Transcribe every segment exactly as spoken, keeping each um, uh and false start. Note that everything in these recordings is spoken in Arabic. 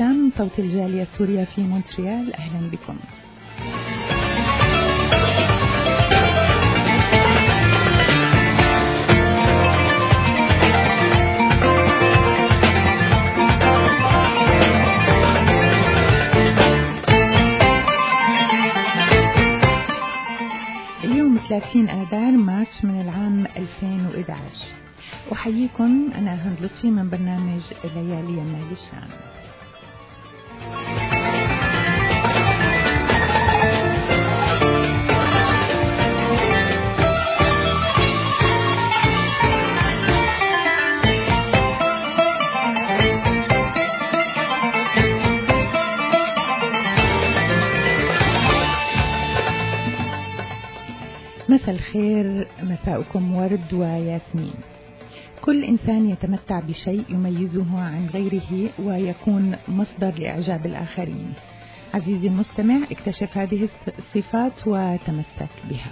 الشام، صوت الجالية السورية في مونتريال. أهلا بكم. اليوم ثلاثين آذار مارس من العام ألفين وإحدى عشر. أحييكم، أنا هند لطفي من برنامج ليالي يمال الشام. مساء الخير، مساءكم ورد وياسمين. كل إنسان يتمتع بشيء يميزه عن غيره ويكون مصدر لإعجاب الآخرين. عزيزي المستمع، اكتشف هذه الصفات وتمسك بها.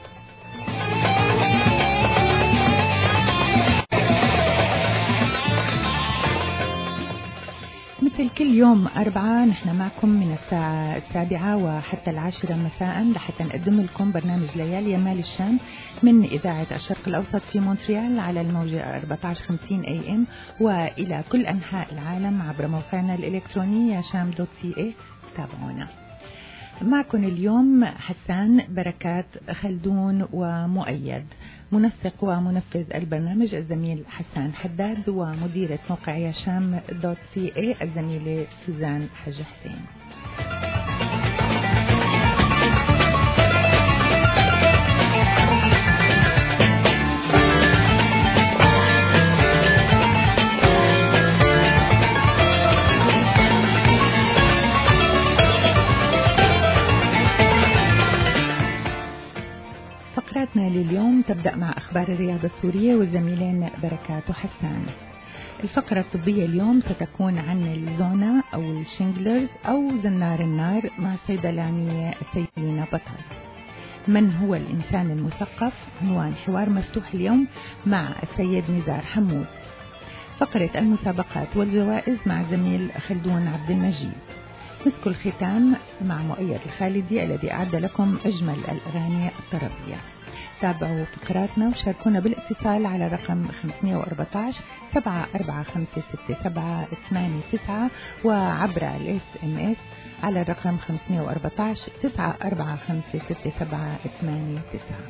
مثل كل يوم أربعة نحن معكم من الساعة السابعة وحتى العاشرة مساء لحتى نقدم لكم برنامج ليالي يمال الشام من إذاعة الشرق الأوسط في مونتريال على الموجة أربعة عشر خمسين أي إم وإلى كل أنحاء العالم عبر موقعنا الإلكتروني ياشام دوت سي إيه. تابعونا. معكم اليوم حسان، بركات، خلدون ومؤيد. منسق ومنفذ البرنامج الزميل حسان حداد، ومديرة موقع ياشام دوت سي اي الزميلة سوزان حج حسين. فقراتنا لليوم تبدأ مع أخبار الرياضة السورية والزميلين بركات وحسان. الفقرة الطبية اليوم ستكون عن الزونا أو الشينجلرز أو زنار النار مع الصيدلانية سيلينا بطل. من هو الإنسان المثقف؟ عنوان حوار مفتوح اليوم مع السيد نزار حمود. فقرة المسابقات والجوائز مع زميل خلدون عبد المجيد. مسك الختام مع مؤيد الخالدي الذي أعد لكم أجمل الأغاني الطربية. تابعوا فقراتنا وشاركونا بالاتصال على رقم خمسمائة وأربعة عشر سبعة أربعة خمسة ستة سبعة ثمانية تسعة وعبر الاس ام اس على الرقم خمسمائة وأربعة عشر تسعة أربعة خمسة ستة سبعة ثمانية تسعة.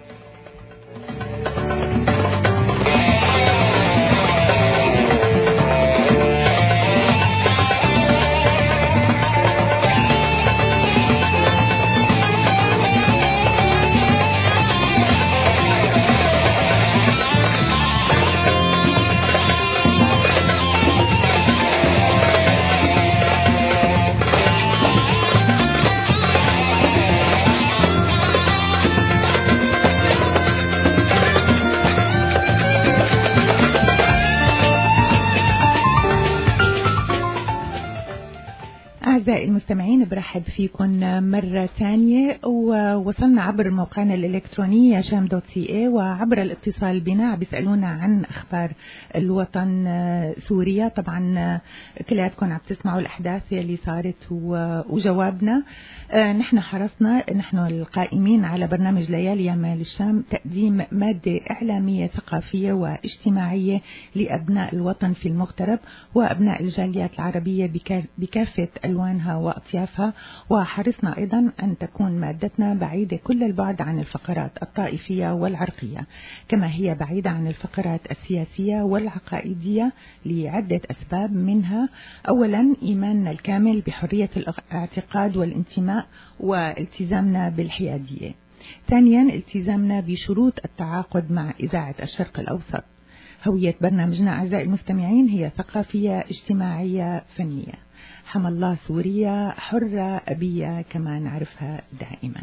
أعزائي المستمعين، برحب فيكم مرة ثانية، ووصلنا عبر موقعنا الإلكتروني ياشام دوت سي اي وعبر الاتصال بنا عم بيسألونا عن أخبار الوطن سوريا. طبعا كلياتكم عم تسمعوا الأحداث اللي صارت وجوابنا. نحن حرصنا نحن القائمين على برنامج ليالي يمال الشام تقديم مادة إعلامية ثقافية واجتماعية لأبناء الوطن في المغترب وأبناء الجاليات العربية بكافة ألوانها وأطيافها، وحرصنا أيضا أن تكون مادتنا بعيدة كل البعد عن الفقرات الطائفية والعرقية، كما هي بعيدة عن الفقرات السياسية والعقائدية لعدة أسباب، منها أولا إيماننا الكامل بحرية الاعتقاد والانتماء والتزامنا بالحيادية. ثانيا التزامنا بشروط التعاقد مع إذاعة الشرق الأوسط. هوية برنامجنا أعزائي المستمعين هي ثقافية اجتماعية فنية. حمى الله سوريا حرة أبية كما نعرفها دائما.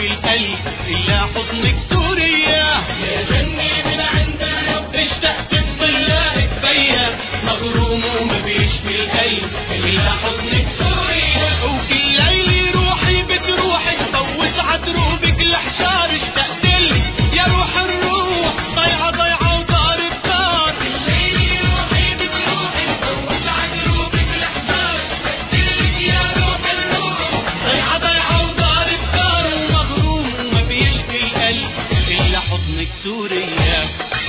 بيشفي القلب إلا حضنك سوريا. يا جنة من عند الرب اشتقت بضلائك بيا، مغروم وما بيشفي القلب إلا حضنك سوريا. وكل ليلة روحي بتروحي تطوش عدروبك الحجار، اشتقت لك يا روح الروح ضيعة ضيعة ودار بدار. كل ليلة روحي بتروحي تطوش عدروبك الحجار، اشتقت لك يا روح الروح ضيعة ضيعة ودار بدار. ومغروم وما بيشفي القلب إلا حضنك سوريا.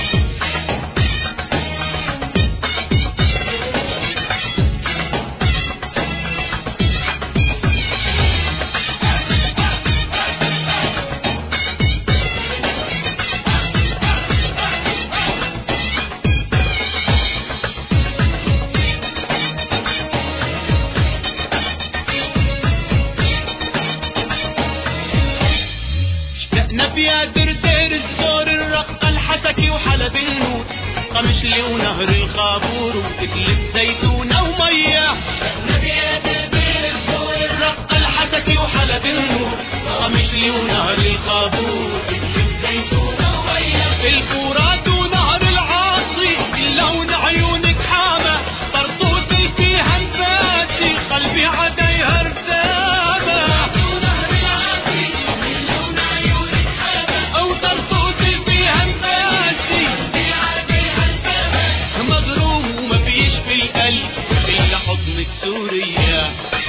يا دردير الزور الرقة الحسكي وحلب النور، قمشلي ونهر الخابور وتكلف زيتونة ومية. يا دردير الزور الرقة الحسكي وحلب النور، قمشلي ونهر الخابور وتكلف زيتونة ومية. الفرات ونهر العاصي لون عيونك حامة، طرطوس فيها نفاسي قلبي عديها رسامة. إلا حضنك سوريا.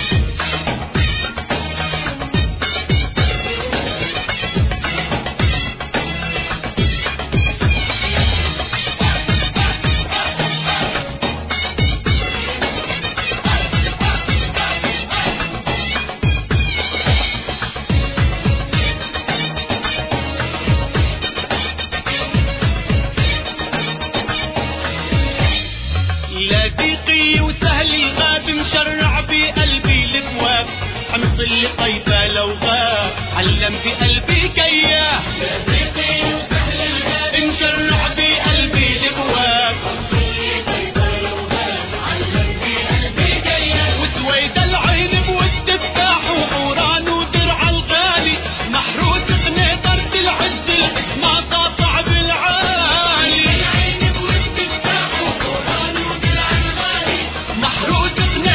مشرع بقلبي الابواب، حمص اللي طيبه لو غاب علم في قلبي كياه. صديقي وسهل الباب مشرع بقلبي الابواب، حمص اللي طيبه لو غاب علم في قلبي كياه. وسويد العين بود التفاح وحوران ودرع الغالي، محروس قنيطرة العز الاسم قاطع بالعالي. العين بود التفاح وحوران ودرع الغالي، محروس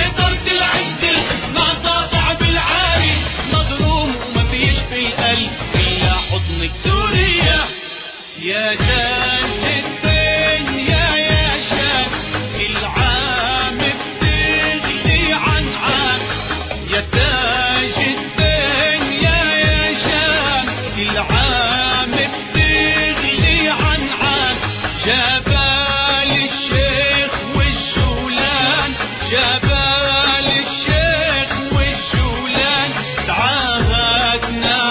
إلا حضنك سوريا. يا شان الدنيا يا شان العام بتغلي عن عام، يا تاج الدنيا يا شان العام بتغلي عن عام. جبال الشيخ والجولان، جبال الشيخ والجولان تعاهدنا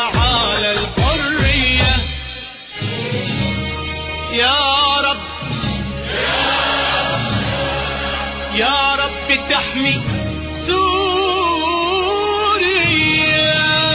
يا رب تحمي سوريا.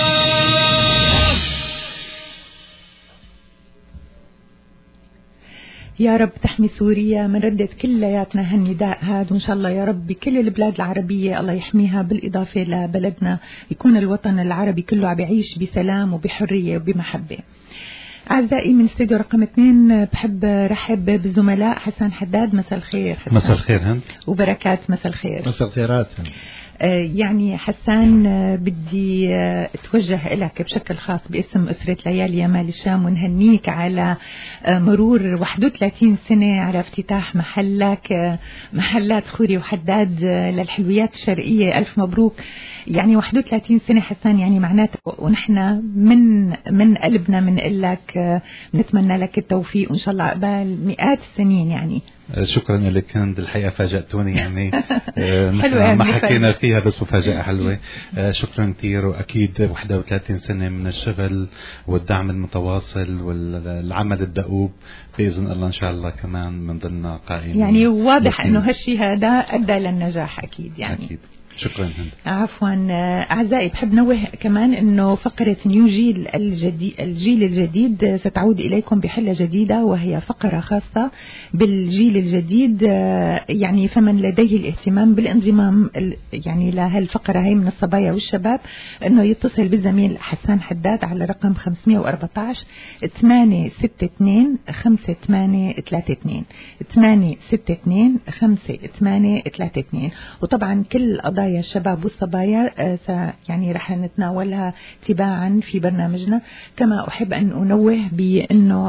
يا رب تحمي سوريا. منردد كلياتنا هالنداء هذا، وإن شاء الله يا رب كل البلاد العربية الله يحميها، بالإضافة لبلدنا يكون الوطن العربي كله عم يعيش بسلام وبحرية وبمحبة. أعزائي من استوديو رقم اثنين بحب رحب بالزملاء حسن حداد. مساء الخير حسن. مساء الخير هند. وبركات. مساء الخير. مساء الخيرات. يعني حسان بدي اتوجه لك بشكل خاص باسم أسرة ليالي يمال الشام ونهنيك على مرور واحد وثلاثين سنة على افتتاح محلك محلات خوري وحداد للحلويات الشرقية. ألف مبروك. يعني واحد وثلاثين سنة حسان، يعني معناته ونحن من من قلبنا بنقول لك نتمنى لك التوفيق وإن شاء الله عقبال مئات السنين. يعني شكرا لك هند، الحقيقة فاجأتوني يعني ما حكينا فيها بس مفاجأة حلوة. شكرا كثير. وأكيد واحد وثلاثين سنة من الشغل والدعم المتواصل والعمل الدؤوب بإذن الله إن شاء الله كمان من ضمن قائمين. يعني واضح أنه هالشي هذا أدى للنجاح أكيد. يعني أكيد. شكرا هند. عفوا أعزائي، بحب نوه كمان أنه فقرة نيو جيل الجديد الجيل الجديد ستعود إليكم بحلة جديدة، وهي فقرة خاصة بالجيل الجديد. يعني فمن لديه الاهتمام بالانضمام يعني لهالفقرة هي من الصبايا والشباب أنه يتصل بالزميل حسان حداد على رقم خمسمية وأربعة عشر ثمانية ستة اثنين خمسة ثمانية ثلاثة اثنين ثمانية ستة اثنين خمسة ثمانية ثلاثة اثنين. وطبعا كل قضايا الشباب والصبايا يعني رح نتناولها تباعا في برنامجنا. كما أحب أن أنوه بأنه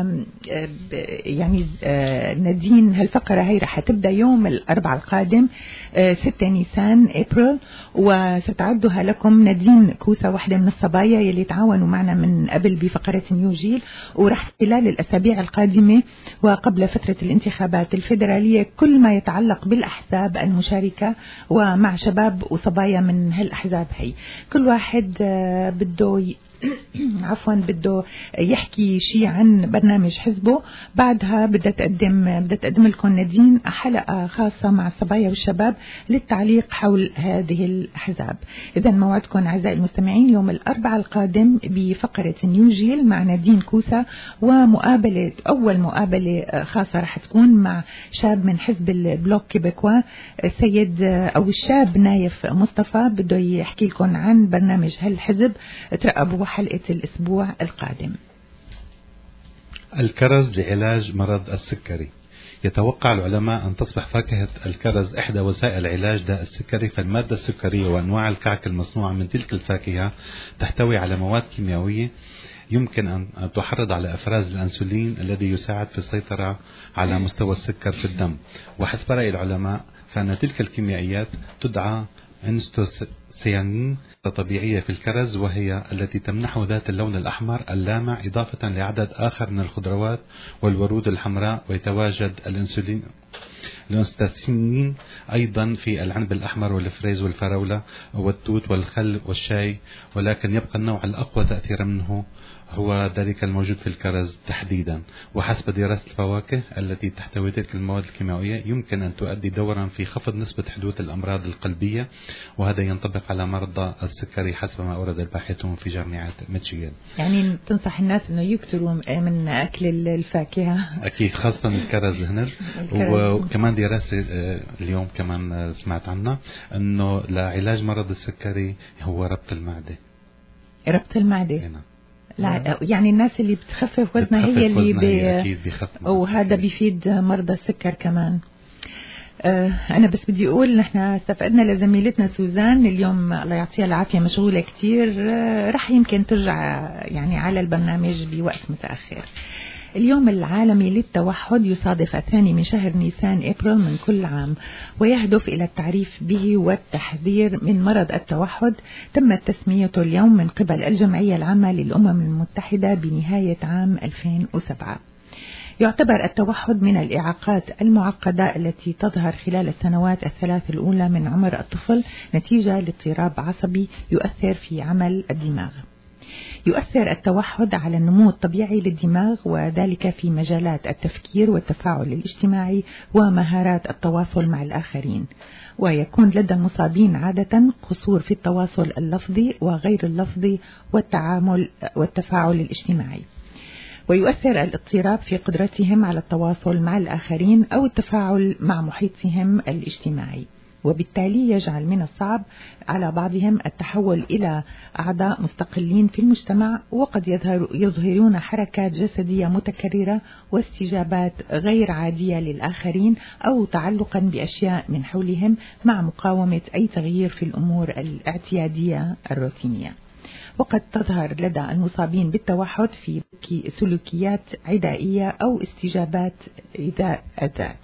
يعني نادين هالفقرة هي رح تبدأ يوم الأربعاء القادم ستة نيسان أبريل، وستعدها لكم نادين كوسة واحدة من الصبايا يلي تعاونوا معنا من قبل بفقرة نيو جيل. ورح خلال الأسابيع القادمة وقبل فترة الانتخابات الفيدرالية كل ما يتعلق بالأحزاب المشاركة ومع شباب وصبايا من هالأحزاب هي، كل واحد بده عفوا بده يحكي شيء عن برنامج حزبه. بعدها بدها تقدم بدها تقدم لكم نادين حلقة خاصة مع الصبايا والشباب للتعليق حول هذه الأحزاب. إذا موعدكم أعزائي المستمعين يوم الأربعاء القادم بفقرة نيو جيل مع نادين كوسة، ومقابلة أول مقابلة خاصة رح تكون مع شاب من حزب البلوك كيبيكوا، السيد أو الشاب نايف مصطفى، بده يحكي لكم عن برنامج هالحزب. ترقبوا حلقة الأسبوع القادم. الكرز لعلاج مرض السكري. يتوقع العلماء أن تصبح فاكهة الكرز إحدى وسائل علاج داء السكري، فالمادة السكرية وأنواع الكعك المصنوعة من تلك الفاكهة تحتوي على مواد كيميائية يمكن أن تحرض على إفراز الأنسولين الذي يساعد في السيطرة على مستوى السكر في الدم. وحسب رأي العلماء فإن تلك الكيميائيات تدعى أنستوسيانين طبيعية في الكرز، وهي التي تمنحه ذات اللون الأحمر اللامع إضافة لعدد آخر من الخضروات والورود الحمراء. ويتواجد الأنسولين الأنستاسينين أيضا في العنب الأحمر والفريز والفراولة والتوت والخل والشاي، ولكن يبقى النوع الأقوى تأثيرا منه هو ذلك الموجود في الكرز تحديدا. وحسب دراسة الفواكه التي تحتوي تلك المواد الكيميائية يمكن أن تؤدي دورا في خفض نسبة حدوث الأمراض القلبية، وهذا ينطبق على مرضى السكري حسب ما أورد الباحثون في جامعة ميشيغان. يعني تنصح الناس أنه يكتروا من أكل الفاكهة؟ أكيد، خاصة الكرز هنا. وكمان دراسة اليوم كمان سمعت عنها أنه لعلاج مرض السكري هو ربط المعدة. ربط المعدة هنا. لا يعني الناس اللي بتخفف وزنها هي اللي بي... وهذا بيفيد مرضى السكر كمان. آه أنا بس بدي أقول نحن استفدنا لزميلتنا سوزان اليوم الله يعطيها العافية مشغولة كتير، آه رح يمكن ترجع يعني على البرنامج بوقت متأخر. اليوم العالمي للتوحد يصادف الثاني من شهر نيسان أبريل من كل عام، ويهدف إلى التعريف به والتحذير من مرض التوحد. تمت تسميته اليوم من قبل الجمعية العامة للأمم المتحدة بنهاية عام ألفين وسبعة. يعتبر التوحد من الإعاقات المعقدة التي تظهر خلال السنوات الثلاث الأولى من عمر الطفل نتيجة لاضطراب عصبي يؤثر في عمل الدماغ. يؤثر التوحد على النمو الطبيعي للدماغ، وذلك في مجالات التفكير والتفاعل الاجتماعي ومهارات التواصل مع الآخرين. ويكون لدى المصابين عادة قصور في التواصل اللفظي وغير اللفظي والتعامل والتفاعل الاجتماعي. ويؤثر الاضطراب في قدرتهم على التواصل مع الآخرين أو التفاعل مع محيطهم الاجتماعي، وبالتالي يجعل من الصعب على بعضهم التحول إلى أعضاء مستقلين في المجتمع، وقد يظهر يظهرون حركات جسدية متكررة واستجابات غير عادية للآخرين أو تعلقا بأشياء من حولهم مع مقاومة أي تغيير في الأمور الاعتيادية الروتينية. وقد تظهر لدى المصابين بالتوحد في سلوكيات عدائية أو استجابات إيذاء الذات.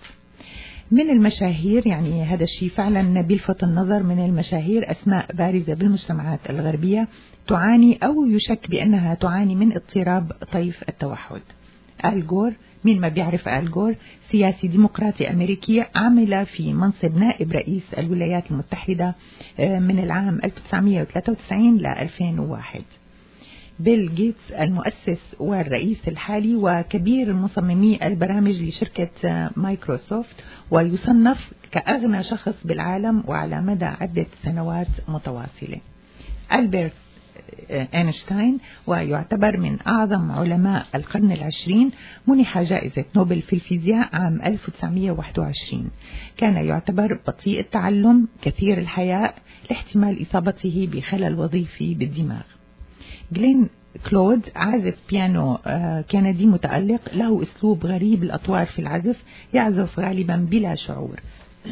من المشاهير، يعني هذا الشيء فعلا بيلفت النظر، من المشاهير أسماء بارزة بالمجتمعات الغربية تعاني أو يشك بأنها تعاني من اضطراب طيف التوحد. آل جور، مين ما بيعرف آل جور، سياسي ديمقراطي أمريكي عمل في منصب نائب رئيس الولايات المتحدة من العام ألف وتسعمئة وثلاثة وتسعين ل ألفين وواحد. بيل جيتس المؤسس والرئيس الحالي وكبير مصممي البرامج لشركة مايكروسوفت، ويصنف كأغنى شخص بالعالم وعلى مدى عدة سنوات متواصلة. ألبرت أينشتاين ويعتبر من أعظم علماء القرن العشرين، منح جائزة نوبل في الفيزياء عام ألف وتسعمائة وواحد وعشرين. كان يعتبر بطيء التعلم، كثير الحياء، لاحتمال إصابته بخلل وظيفي بالدماغ. جلين كلود عازف بيانو كندي متألق، له أسلوب غريب الأطوار في العزف، يعزف غالبا بلا شعور،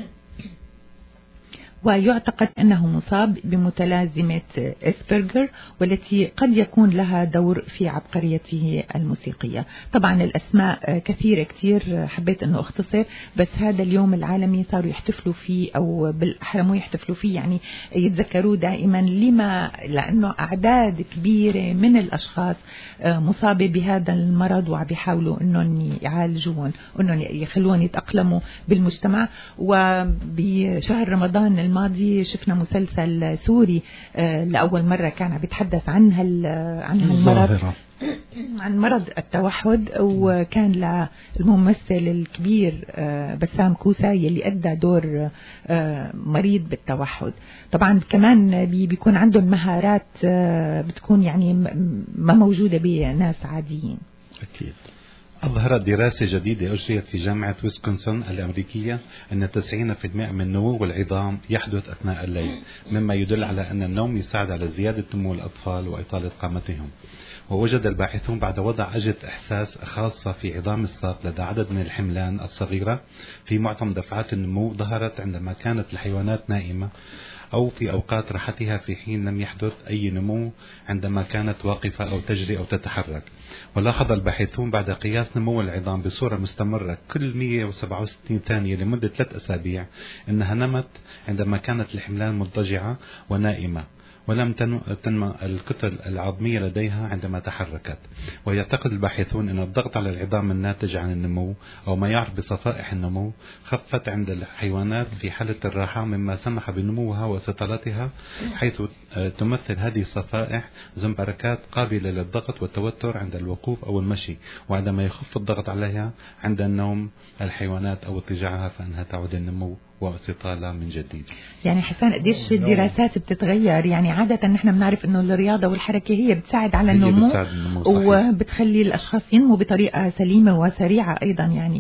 ويعتقد أنه مصاب بمتلازمة إسبرغر، والتي قد يكون لها دور في عبقريته الموسيقية. طبعا الأسماء كثيرة كتير، حبيت أنه أختصر، بس هذا اليوم العالمي صاروا يحتفلوا فيه، أو بالأحرى مو يحتفلوا فيه، يعني يتذكروه دائما. لما؟ لأنه أعداد كبيرة من الأشخاص مصابة بهذا المرض، وعم بيحاولوا أنهم يعالجون، أنهم يخلون يتأقلموا بالمجتمع. وبشهر رمضان الماضي شفنا مسلسل سوري لأول مرة كان عم يتحدث عن هال عن هالمرض، عن مرض التوحد، وكان للممثل الكبير بسام كوسة يلي أدى دور مريض بالتوحد. طبعا كمان بيكون عندهم مهارات بتكون يعني ما موجودة بناس عاديين. أكيد. أظهرت دراسة جديدة أجريت في جامعة ويسكونسن الأمريكية أن تسعين بالمئة من نمو العظام يحدث أثناء الليل، مما يدل على أن النوم يساعد على زيادة نمو الأطفال وإطالة قامتهم. ووجد الباحثون بعد وضع أجهزة إحساس خاصة في عظام الساق لدى عدد من الحملان الصغيرة في معظم دفعات النمو ظهرت عندما كانت الحيوانات نائمة أو في أوقات راحتها، في حين لم يحدث أي نمو عندما كانت واقفة أو تجري أو تتحرك. ولاحظ الباحثون بعد قياس نمو العظام بصورة مستمرة كل مئة وسبعة وستين ثانية لمدة ثلاث أسابيع أنها نمت عندما كانت الحملان مضطجعة ونائمة، ولم تنمو الكتل العظمية لديها عندما تحركت. ويعتقد الباحثون أن الضغط على العظام الناتج عن النمو أو ما يعرف بصفائح النمو خفت عند الحيوانات في حالة الراحة، مما سمح بنموها واستطالتها، حيث تمثل هذه الصفائح زنبركات قابلة للضغط والتوتر عند الوقوف أو المشي، وعندما يخف الضغط عليها عند النوم الحيوانات أو اضطجاعها فإنها تعود النمو واستطالة من جديد. يعني حسان قديش الدراسات بتتغير، يعني عادة نحن بنعرف انه الرياضة والحركة هي بتساعد على النمو، بتساعد النمو وبتخلي الاشخاص ينمو بطريقة سليمة وسريعة ايضا. يعني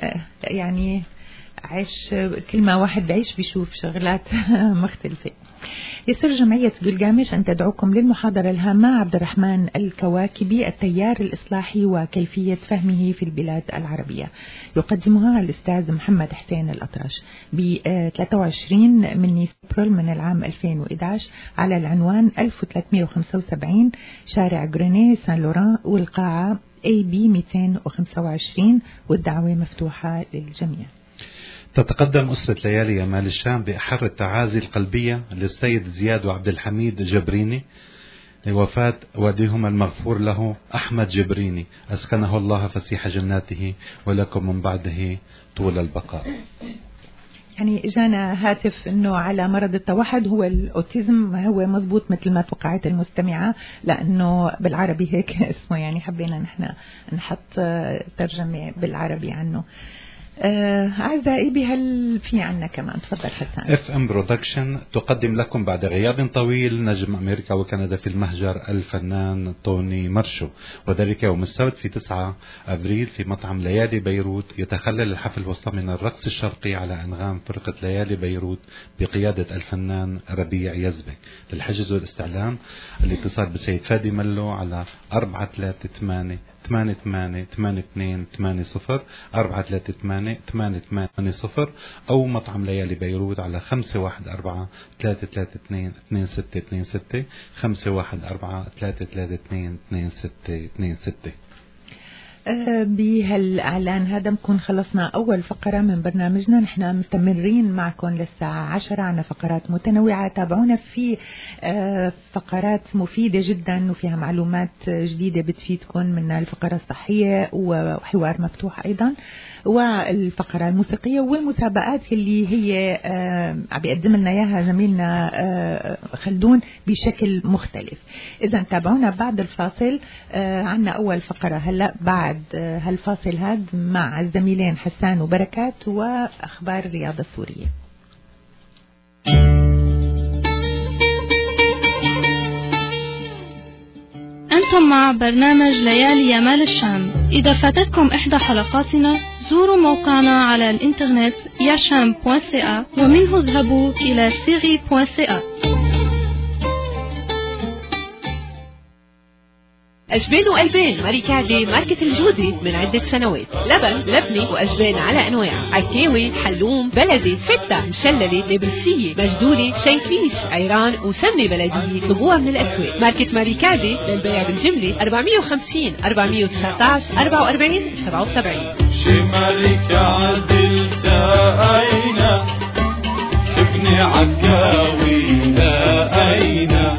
يعني عيش كل ما واحد بعيش بيشوف شغلات مختلفة. يسر جمعية جلجامش أن تدعوكم للمحاضرة الهامة عبد الرحمن الكواكبي، التيار الإصلاحي وكيفية فهمه في البلاد العربية. يقدمها الأستاذ محمد حسين الأطرش ب ثلاثة وعشرين من أبريل من العام ألفين وإحدى عشر على العنوان ألف وثلاثمئة وخمسة وسبعين شارع غرينيه سان لوران، والقاعة إيه بي مئتين وخمسة وعشرين، والدعوة مفتوحة للجميع. تتقدم أسرة ليالي يمال الشام بأحر التعازي القلبية للسيد زياد وعبد الحميد جبريني لوفاة والدهما المغفور له أحمد جبريني، أسكنه الله فسيح جناته، ولكم من بعده طول البقاء. يعني اجانا هاتف انه على مرض التوحد هو الاوتيزم، هو مضبوط مثل ما توقعت المستمعة، لانه بالعربي هيك اسمه، يعني حبينا نحن نحط ترجمة بالعربي عنه. أعزائي بهل في عنا كمان، تفضل حسان. اف ام برودكشن تقدم لكم بعد غياب طويل نجم أمريكا وكندا في المهجر الفنان طوني مرشو، وذلك يوم السبت في تسعة أبريل في مطعم ليالي بيروت. يتخلل الحفل وسط من الرقص الشرقي على أنغام فرقة ليالي بيروت بقيادة الفنان ربيع يزبك. للحجز والاستعلام الاتصال بالسيد فادي ملو على أربعة ثلاثة ثمانية ثمانية ثمانية ثمانية اثنين ثمانية صفر أربعة ثلاثة ثمانية ثمانية ثمانية صفر، أو مطعم ليالي بيروت على خمسة واحد أربعة ثلاثة ثلاثة اثنين اثنين ستة اثنين ستة خمسة واحد أربعة ثلاثة ثلاثة اثنين اثنين ستة اثنين ستة. بهالإعلان هذا بنكون خلصنا أول فقرة من برنامجنا. نحن مستمرين معكم للساعة عشرة عنا فقرات متنوعة. تابعونا في فقرات مفيدة جدا وفيها معلومات جديدة بتفيدكم من الفقرة الصحية وحوار مفتوح أيضا، والفقرة الموسيقية والمسابقات اللي هي عم بيقدم لنا إياها زميلنا خلدون بشكل مختلف. إذا تابعونا بعد الفاصل. عنا أول فقرة هلأ بعد هالفاصل هاد مع الزميلين حسان وبركات وأخبار الرياضة السورية. أنتم مع برنامج ليالي يمال الشام. إذا فاتتكم إحدى حلقاتنا زوروا موقعنا على الإنترنت ياشام دوت سي إيه ومنه اذهبوا إلى سيري دوت سي إيه. أجبان وقلبان ماريكادي ماركة الجودة من عدة سنوات. لبن لبنة وأجبان على أنواع، عكاوي، حلوم، بلدي، فتة، مشللة، نابلسية، مجدولة، شيفيش، عيران وسمنة بلدية. طلبوها من الأسواق. ماركة ماريكادي للبيع بالجملة أربعمية وخمسين أربعمية وتسعطعش أربعة وأربعين سبعة وسبعين. شي ماريكادي لقينا ابني عكاوي لقينا.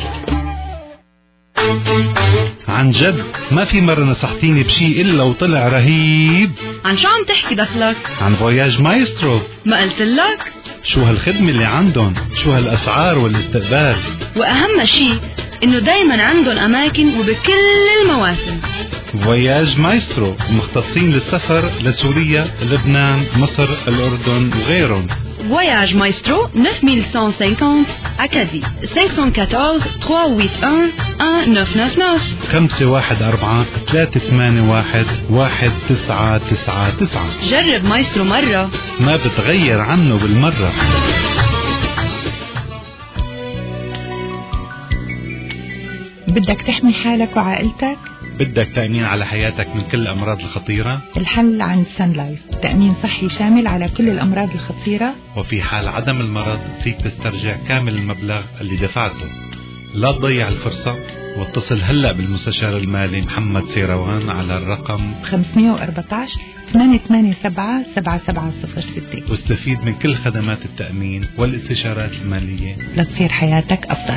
عن جد ما في مرة نصحتيني بشي إلا وطلع رهيب. عن شو عم تحكي دخلك؟ عن فواياج مايسترو. ما قلت لك؟ شو هالخدمة اللي عندهم، شو هالأسعار والاستقبال، وأهم شي إنه دايما عندهم أماكن وبكل المواسم. فواياج مايسترو مختصين للسفر لسوريا، لبنان، مصر، الأردن وغيرهم. Voyage Maestro neuf mille cent cinquante Acadie cinq cent quatorze trois cent quatre-vingt-un neuf cent quatre-vingt-dix-neuf خمسة واحد أربعة ثلاثة ثمانية واحد واحد تسعة تسعة تسعة. جرب مايسترو مرة ما بتغير عنه بالمرة. بدك تحمي حالك وعائلتك؟ بدك تأمين على حياتك من كل الأمراض الخطيرة؟ الحل عند سان لايف، تأمين صحي شامل على كل الأمراض الخطيرة، وفي حال عدم المرض فيك تسترجع كامل المبلغ اللي دفعته. لا تضيع الفرصة واتصل هلأ بالمستشار المالي محمد سيروان على الرقم خمسمية وأربعة عشر ثمانية ثمانية سبعة سبعة سبعة صفر ستة واستفيد من كل خدمات التأمين والاستشارات المالية لتصير حياتك أفضل.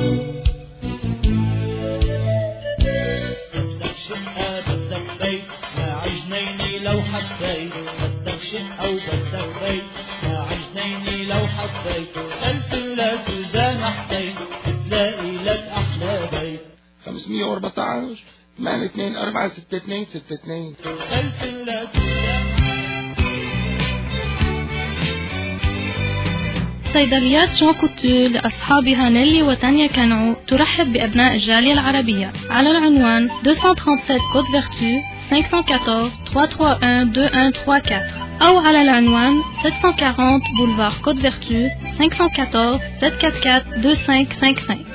لو حبيت بدك شقة وبدك بيت يا عجنيني لو حبيت قلت لسوزان حسين تلاقي لك أحلى بيت. خمسمية وأربعة عشر ثمانية اثنين أربعة ستة اثنين ستة اثنين قلت لسوزان. صيدليات جون كوتو لأصحابها نيلي وتانيا كانعو ترحب بأبناء الجالية العربية على العنوان deux cent trente-sept Côte Vertu cinq cent quatorze trois cent trente-et un deux un trois quatre أو على العنوان sept cent quarante Boulevard Côte Vertu cinq cent quatorze sept cent quarante-quatre deux cinq cinq cinq.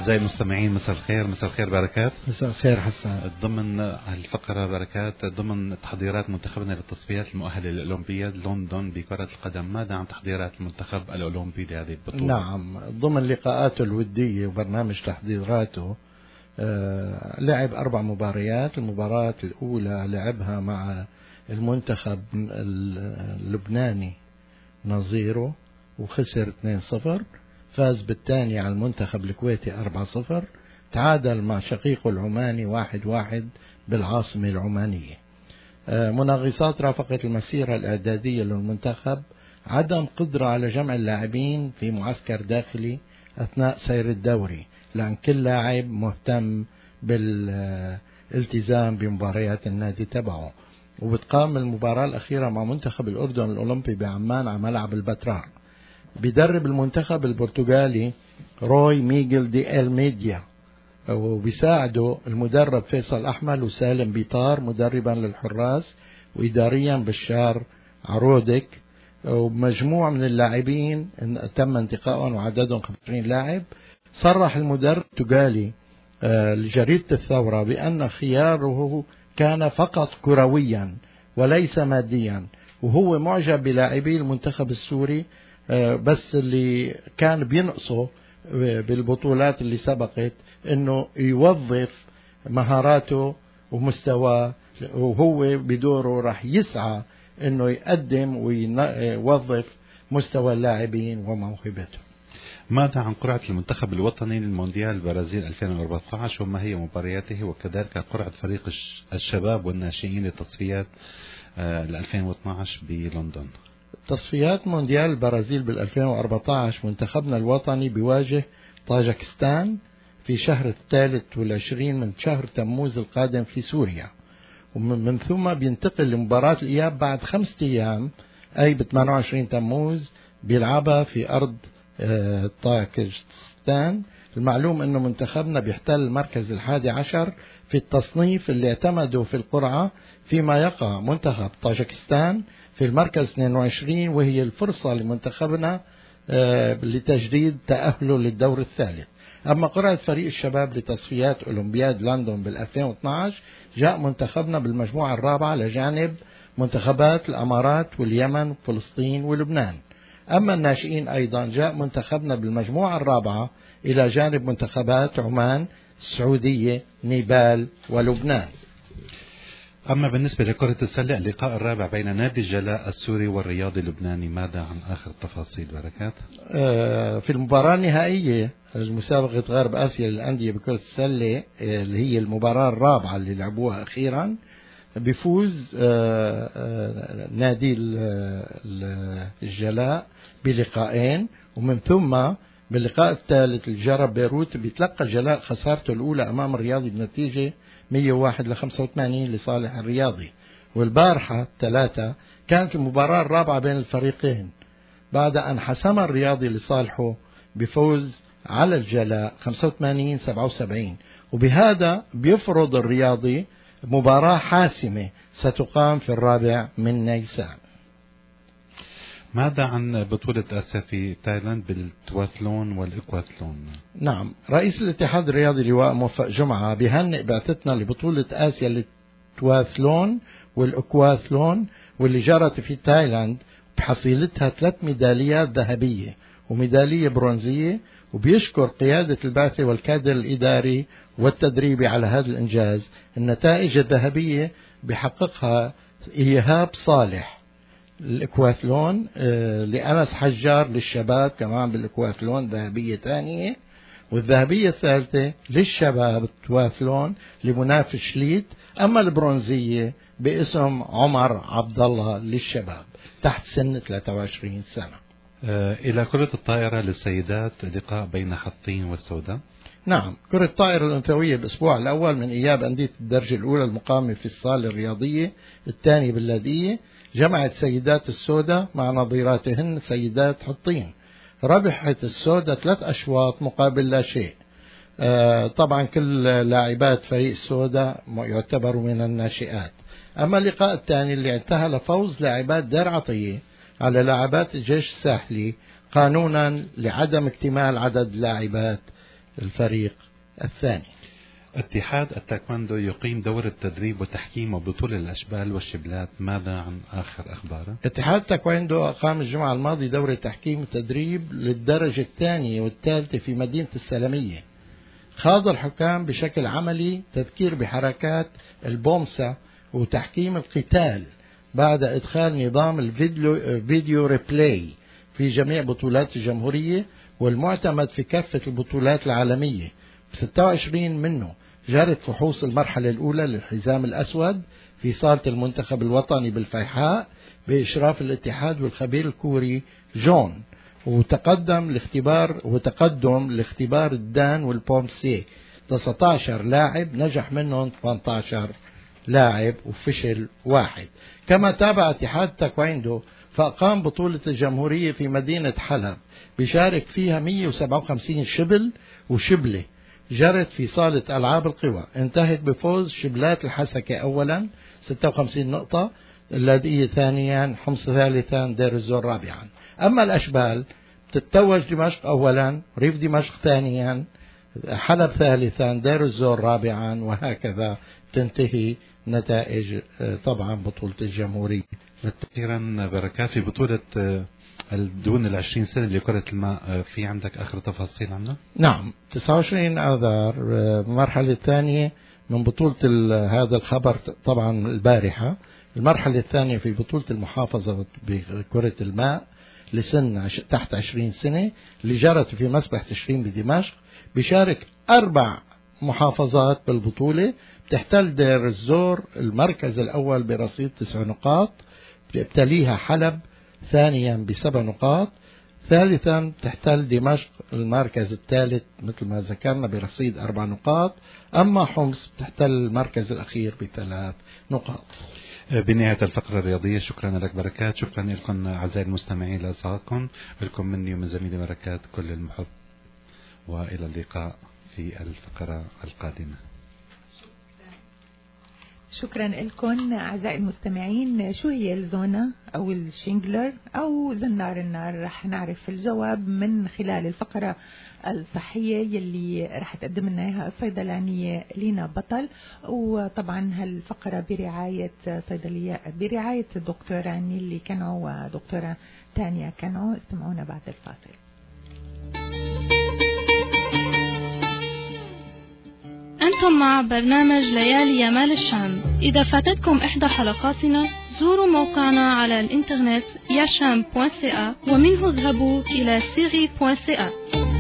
أعزائي المستمعين مساء الخير. مساء الخير بركات. مساء الخير حسن. ضمن الفقرة بركات ضمن تحضيرات منتخبنا للتصفيات المؤهلة للأولمبياد لندن بكرة القدم، ماذا عن تحضيرات المنتخب الأولمبي لهذه البطولة؟ نعم، ضمن لقاءاته الودية وبرنامج تحضيراته آه لعب أربع مباريات. المباراة الأولى لعبها مع المنتخب اللبناني نظيره وخسر اثنين صفر. فاز بالثاني على المنتخب الكويتي أربعة صفر. تعادل مع شقيقه العماني واحد واحد بالعاصمة العمانية. آه منغصات رافقت المسيرة الإعدادية للمنتخب عدم قدرة على جمع اللاعبين في معسكر داخلي أثناء سير الدوري، لأن كل لاعب مهتم بالالتزام بمباريات النادي تبعه. وبتقام المباراة الأخيرة مع منتخب الأردن الأولمبي بعمان على ملعب البتراء. بيدرب المنتخب البرتغالي روي ميغيل دي الميديا، وبيساعده المدرب فيصل أحمد وسالم بيطار مدربا للحراس، وإداريا بشار عرودك. ومجموعة من اللاعبين تم انتقائهم وعددهم خمسين لاعب. صرح المدرب البرتغالي لجريدة الثورة بأن خياره كان فقط كرويا وليس ماديا، وهو معجب بلاعبي المنتخب السوري، بس اللي كان بينقصه بالبطولات اللي سبقت انه يوظف مهاراته ومستواه، وهو بدوره راح يسعى انه يقدم ويوظف مستوى اللاعبين وموهبتهم. ماذا عن قرعة المنتخب الوطني للمونديال البرازيل ألفين وأربعة عشر وما هي مبارياته، وكذلك قرعة فريق الشباب والناشئين للتصفيات ل ألفين واثني عشر بلندن؟ تصفيات مونديال البرازيل بال ألفين وأربعة عشر منتخبنا الوطني بيواجه طاجكستان في شهر الثالث والعشرين من شهر تموز القادم في سوريا، ومن ثم بينتقل لمباراة الإياب بعد خمسة أيام أي ب ثمانية وعشرين تموز بيلعبها في أرض طاجكستان. المعلوم أنه منتخبنا بيحتل المركز الحادي عشر في التصنيف اللي اعتمدوا في القرعة، فيما يقع منتخب طاجكستان في المركز اثنين وعشرين، وهي الفرصة لمنتخبنا لتجديد تأهله للدور الثالث. أما قرعة فريق الشباب لتصفيات أولمبياد لندن بال ألفين واثني عشر جاء منتخبنا بالمجموعة الرابعة لجانب منتخبات الأمارات واليمن وفلسطين ولبنان. أما الناشئين أيضا جاء منتخبنا بالمجموعة الرابعة إلى جانب منتخبات عمان، السعودية، نيبال ولبنان. أما بالنسبة لكرة السلة اللقاء الرابع بين نادي الجلاء السوري والرياضي اللبناني، ماذا عن آخر التفاصيل بركات؟ آه في المباراة النهائية لمسابقة غرب آسيا للأندية بكرة السلة اللي هي المباراة الرابعة اللي لعبوها أخيرا، بيفوز آه آه نادي الجلاء بلقاءين، ومن ثم باللقاء الثالث الجرب بيروت بيتلقى الجلاء خسارته الأولى أمام الرياضي بنتيجة مية وواحد لخمسة وثمانين لصالح الرياضي. والبارحة ثلاثة كانت المباراة الرابعة بين الفريقين بعد أن حسم الرياضي لصالحه بفوز على الجلاء خمسة وثمانين سبعة وسبعين، وبهذا بيفرض الرياضي مباراة حاسمة ستقام في الرابع من نيسان. ماذا عن بطولة آسيا في تايلاند بالتواثلون والإكواثلون؟ نعم، رئيس الاتحاد الرياضي لواء موفق جمعة بيهنئ بعثتنا لبطولة آسيا للتواثلون والإكواثلون واللي جرت في تايلاند بحصيلتها ثلاث ميداليات ذهبية وميدالية برونزية، وبيشكر قيادة البعثة والكادر الإداري والتدريبي على هذا الإنجاز. النتائج الذهبية بحققها إيهاب صالح الإكواثلون آه لأنس حجار للشباب كمان بالإكواثلون ذهبية ثانية، والذهبية الثالثة للشباب التواثلون لمنافس شليت. أما البرونزية باسم عمر عبد الله للشباب تحت سن ثلاثة وعشرين سنة. آه إلى كرة الطائرة للسيدات لقاء بين حطين والسوداء. نعم، كرة الطائرة الأنثوية الأسبوع الأول من إياب أندية الدرجة الأولى المقامة في الصالة الرياضية الثانية باللاذقية جمعت سيدات السوداء مع نظيراتهن سيدات حطين. ربحت السوداء ثلاث أشواط مقابل لا شيء. آه طبعا كل لاعبات فريق السوداء يعتبروا من الناشئات. أما اللقاء الثاني اللي انتهى لفوز لاعبات دار عطية على لاعبات الجيش الساحلي قانونا لعدم اكتمال عدد لاعبات الفريق الثاني. اتحاد التايكوندو يقيم دورة تدريب وتحكيم وبطولة الأشبال والشبلات، ماذا عن آخر أخباره؟ اتحاد التايكوندو أقام الجمعة الماضية دورة تحكيم وتدريب للدرجة الثانية والثالثة في مدينة السلمية. خاض الحكام بشكل عملي تذكير بحركات البومسة وتحكيم القتال بعد إدخال نظام الفيديو فيديو ريبلاي في جميع بطولات الجمهورية والمعتمد في كافة البطولات العالمية. ستة وعشرين منه جرت فحوص المرحلة الأولى للحزام الأسود في صالة المنتخب الوطني بالفيحاء بإشراف الاتحاد والخبير الكوري جون، وتقدم الاختبار وتقدم لاختبار الدان والبومسي تسعة عشر لاعب، نجح منهم ثمانية عشر لاعب وفشل واحد. كما تابع اتحاد تايكوندو فأقام بطولة الجمهورية في مدينة حلب بيشارك فيها مئة وسبعة وخمسين شبل وشبلة، جرت في صالة ألعاب القوى. انتهت بفوز شبلات الحسكة أولا ستة وخمسين نقطة، اللاذقية ثانيا، حمص ثالثا، دير الزور رابعا. أما الأشبال تتوج دمشق أولا، ريف دمشق ثانيا، حلب ثالثا، دير الزور رابعا، وهكذا تنتهي نتائج طبعا بطولة الجمهورية. أخيرا بركات، في بطولة دون العشرين سنة لكرة الماء في عندك آخر تفاصيل عنها؟ نعم، تسعة وعشرين آذار المرحلة الثانية من بطولة هذا الخبر طبعا البارحة. المرحلة الثانية في بطولة المحافظة بكرة الماء لسن تحت عشرين سنة اللي جرت في مسبح تشرين بدمشق. بيشارك أربع محافظات بالبطولة، بتحتل دير الزور المركز الأول برصيد تسع نقاط، بتليها حلب ثانيا بسبع نقاط، ثالثا تحتل دمشق المركز الثالث مثل ما ذكرنا برصيد أربع نقاط، أما حمص تحتل المركز الأخير بثلاث نقاط. بنهاية الفقرة الرياضية، شكرا لك بركات، شكرا لكم أعزائي المستمعين لإصغائكم، لكم مني ومن زميلي بركات كل المحب، وإلى اللقاء في الفقرة القادمة. شكرا لكم أعزائي المستمعين. شو هي الزونة أو الشينجلر أو زنار النار؟ رح نعرف الجواب من خلال الفقرة الصحية يلي رح تقدم لنا إياها الصيدلانية لينا بطل، وطبعا هالفقرة برعاية صيدلية برعاية الدكتورة نيلي كنو ودكتورة تانيا كنو. استمعونا بعد الفاصل. أنتم مع برنامج ليالي يمال الشام. إذا فاتتكم إحدى حلقاتنا زوروا موقعنا على الإنترنت ياشام دوت سي إيه ومنه اذهبوا إلى سيري دوت سي إيه.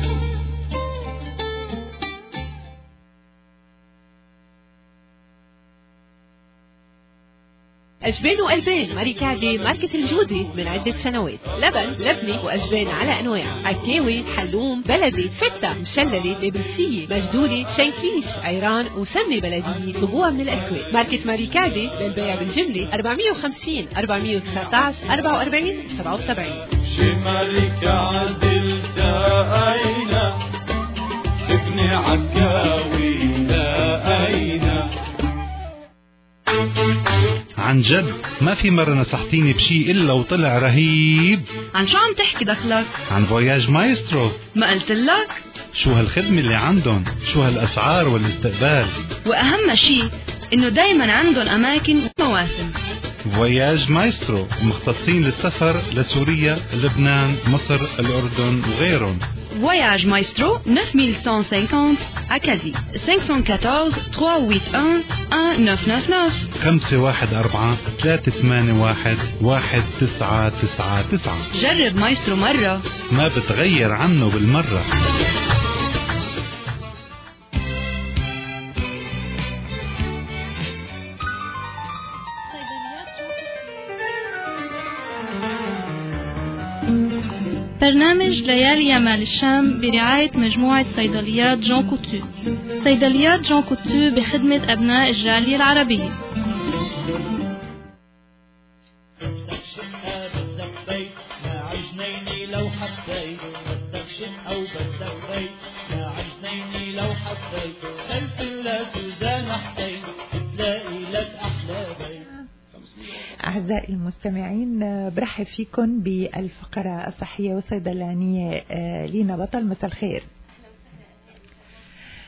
أجبان وقلبان مريكادي ماركة الجودي من عدة سنوات. لبن، لبنة وأجبان على أنواع، عكاوي، حلوم، بلدي، فتة، مشللة، لبلسية، مجدولة، شيفيش، عيران وسمنة بلدية. طلبوها من الأسواق. ماركة مريكادي للبيع بالجملة أربعمئة وخمسين أربعمئة وتسعة عشر أربعة وأربعين سبعة وسبعين. شي مريكادي التقينا، ابني عكاوي لقينا. عن جد ما في مرة نصحتيني بشي إلا وطلع رهيب. عن شو عم تحكي دخلك؟ عن فواياج مايسترو. ما قلت لك؟ شو هالخدمة اللي عندهم، شو هالأسعار والاستقبال، وأهم شي إنه دايما عندهم أماكن ومواسم. فواياج مايسترو مختصين للسفر لسوريا، لبنان، مصر، الأردن وغيرهم. Voyage Maestro neuf mille cent cinquante Acadie cinq cent quatorze trois huit un un neuf neuf neuf خمسة واحد أربعة ثلاثة ثمانية واحد واحد تسعة تسعة تسعة. جرب مايسترو مرة ما بتغير عنه بالمرة. برنامج ليالي يمال الشام برعاية مجموعة صيدليات جون كوتو. صيدليات جون كوتو بخدمة أبناء الجالية العربية. أعزائي المستمعين، برحب فيكم بالفقرة الصحية والصيدلانية لينا بطل. مساء الخير.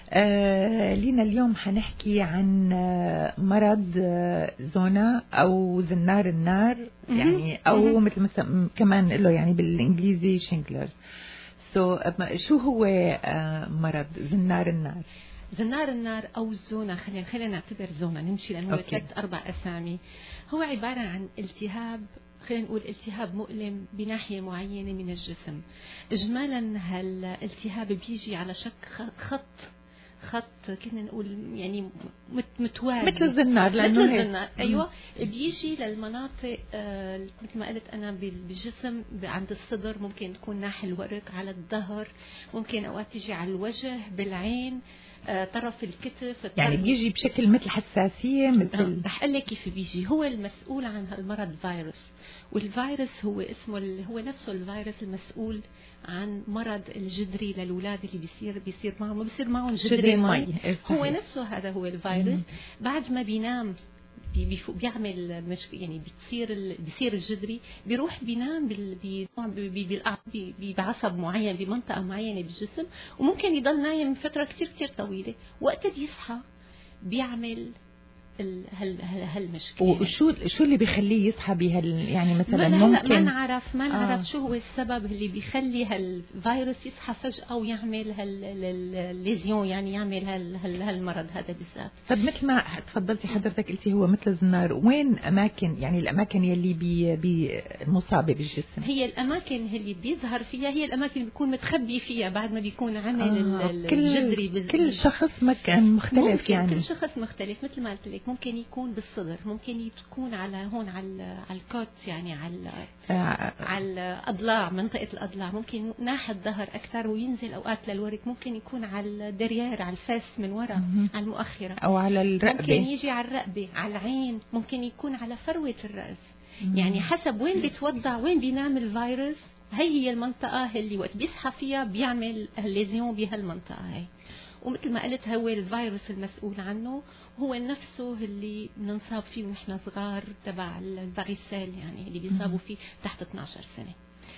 آه لينا اليوم حنحكي عن مرض زونا أو زنار النار يعني أو مثل مثل كمان له يعني بالإنجليزي شينجلرز. سو so, شو هو مرض زنار النار؟ زنار النار أو الزونا، خلينا خلينا نعتبر زونا نمشي لأنه ثلاث أربع أسامي. هو عبارة عن التهاب، خلينا نقول التهاب مؤلم بناحية معينة من الجسم. إجمالا هالالتهاب بيجي على شك خط خط كنا نقول يعني متوازي مثل الزنار، لأنه مثل الزنار أيوة بيجي للمناطق آه مثل ما قلت أنا بالجسم عند الصدر، ممكن تكون ناحية الورك، على الظهر، ممكن أوقات تيجي على الوجه، بالعين، آه طرف الكتف. يعني بيجي بشكل مثل حساسية مثل رح أقول لك كيف بيجي. هو المسؤول عن هالمرض فيروس، والفيروس هو اسمه هو نفسه الفيروس المسؤول عن مرض الجدري للأولاد اللي بيصير بيصير معهم بيصير معهم جدري مي. هو نفسه هذا هو الفيروس. بعد ما بينام بي بيعمل مش يعني بتصير بيصير الجدري، بيروح بينام بعصب معين بمنطقة معينة بالجسم، وممكن يضل نايم فترة كتير كتير طويلة. وقت بيصحى بيعمل هال هالمشكلة. وشو شو اللي بيخليه يصحى بهال يعني مثلا ما ممكن ما نعرف ما نعرف آه. شو هو السبب اللي بيخلي هالفيروس يصحى فجأة ويعمل هالليزيون، يعني يعمل هال هالمرض هذا بالذات. طب مثل ما تفضلتي حضرتك قلتي هو مثل الزنار، وين أماكن يعني الأماكن يلي بي بي مصابة بالجسم؟ هي الأماكن اللي بيظهر فيها هي الأماكن اللي بيكون متخبي فيها بعد ما بيكون عمل آه. الجذري. كل, كل شخص مكان مختلف، يعني كل شخص مختلف. مثل ما قلت لك ممكن يكون بالصدر، ممكن تكون على هون على على الكوت، يعني على آه. على الأضلاع، منطقة الأضلاع، ممكن ناحية الظهر أكثر وينزل أوقات للورك، ممكن يكون على الدريار، على الفاس من وراء، على المؤخرة، أو على الرقبة، ممكن يجي على الرقبة، على العين، ممكن يكون على فروة الرأس. مم. يعني حسب وين بيتوضع وين بينام الفيروس، هي هي المنطقة اللي وقت بيصحى فيها بيعمل الليزيون بهالمنطقة هاي. ومثل ما قلت هو الفيروس المسؤول عنه هو نفسه اللي بننصاب فيه ونحن صغار، تبع الفاريسيل، يعني اللي بيصابوا فيه تحت اثنعش سنة.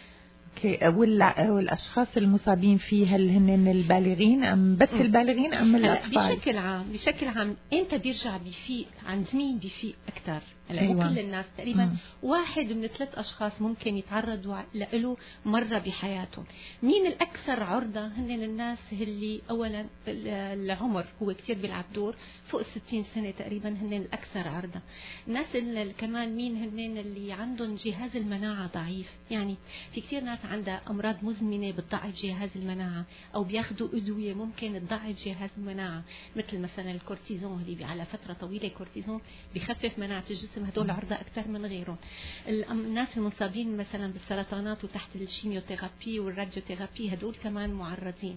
اوكي. والاشخاص المصابين فيه هل هن البالغين ام بس م. البالغين ام الاطفال؟ بشكل عام بشكل عام امتى بيرجع بيفيق؟ عند مين بيفيق اكثر؟ هلا أيوة. مو كل الناس، تقريبا م. واحد من ثلاث اشخاص ممكن يتعرضوا له مره بحياتهم. مين الاكثر عرضه؟ هن الناس اللي اولا العمر هو كثير بيلعب دور، فوق الستين سنه تقريبا هن الاكثر عرضه. الناس اللي كمان مين هن اللي عندهم جهاز المناعه ضعيف، يعني في كثير ناس عندها امراض مزمنه بتضعف جهاز المناعه، او بياخذوا ادويه ممكن تضعف جهاز المناعه، مثل مثلا الكورتيزون اللي على فتره طويله الكورتيزون بخفف مناعه الجسم، هدول عرضة أكثر من غيرهم. الناس المصابين مثلا بالسرطانات وتحت الشيميوثيرابي والراديوثيرابي هدول كمان معرضين.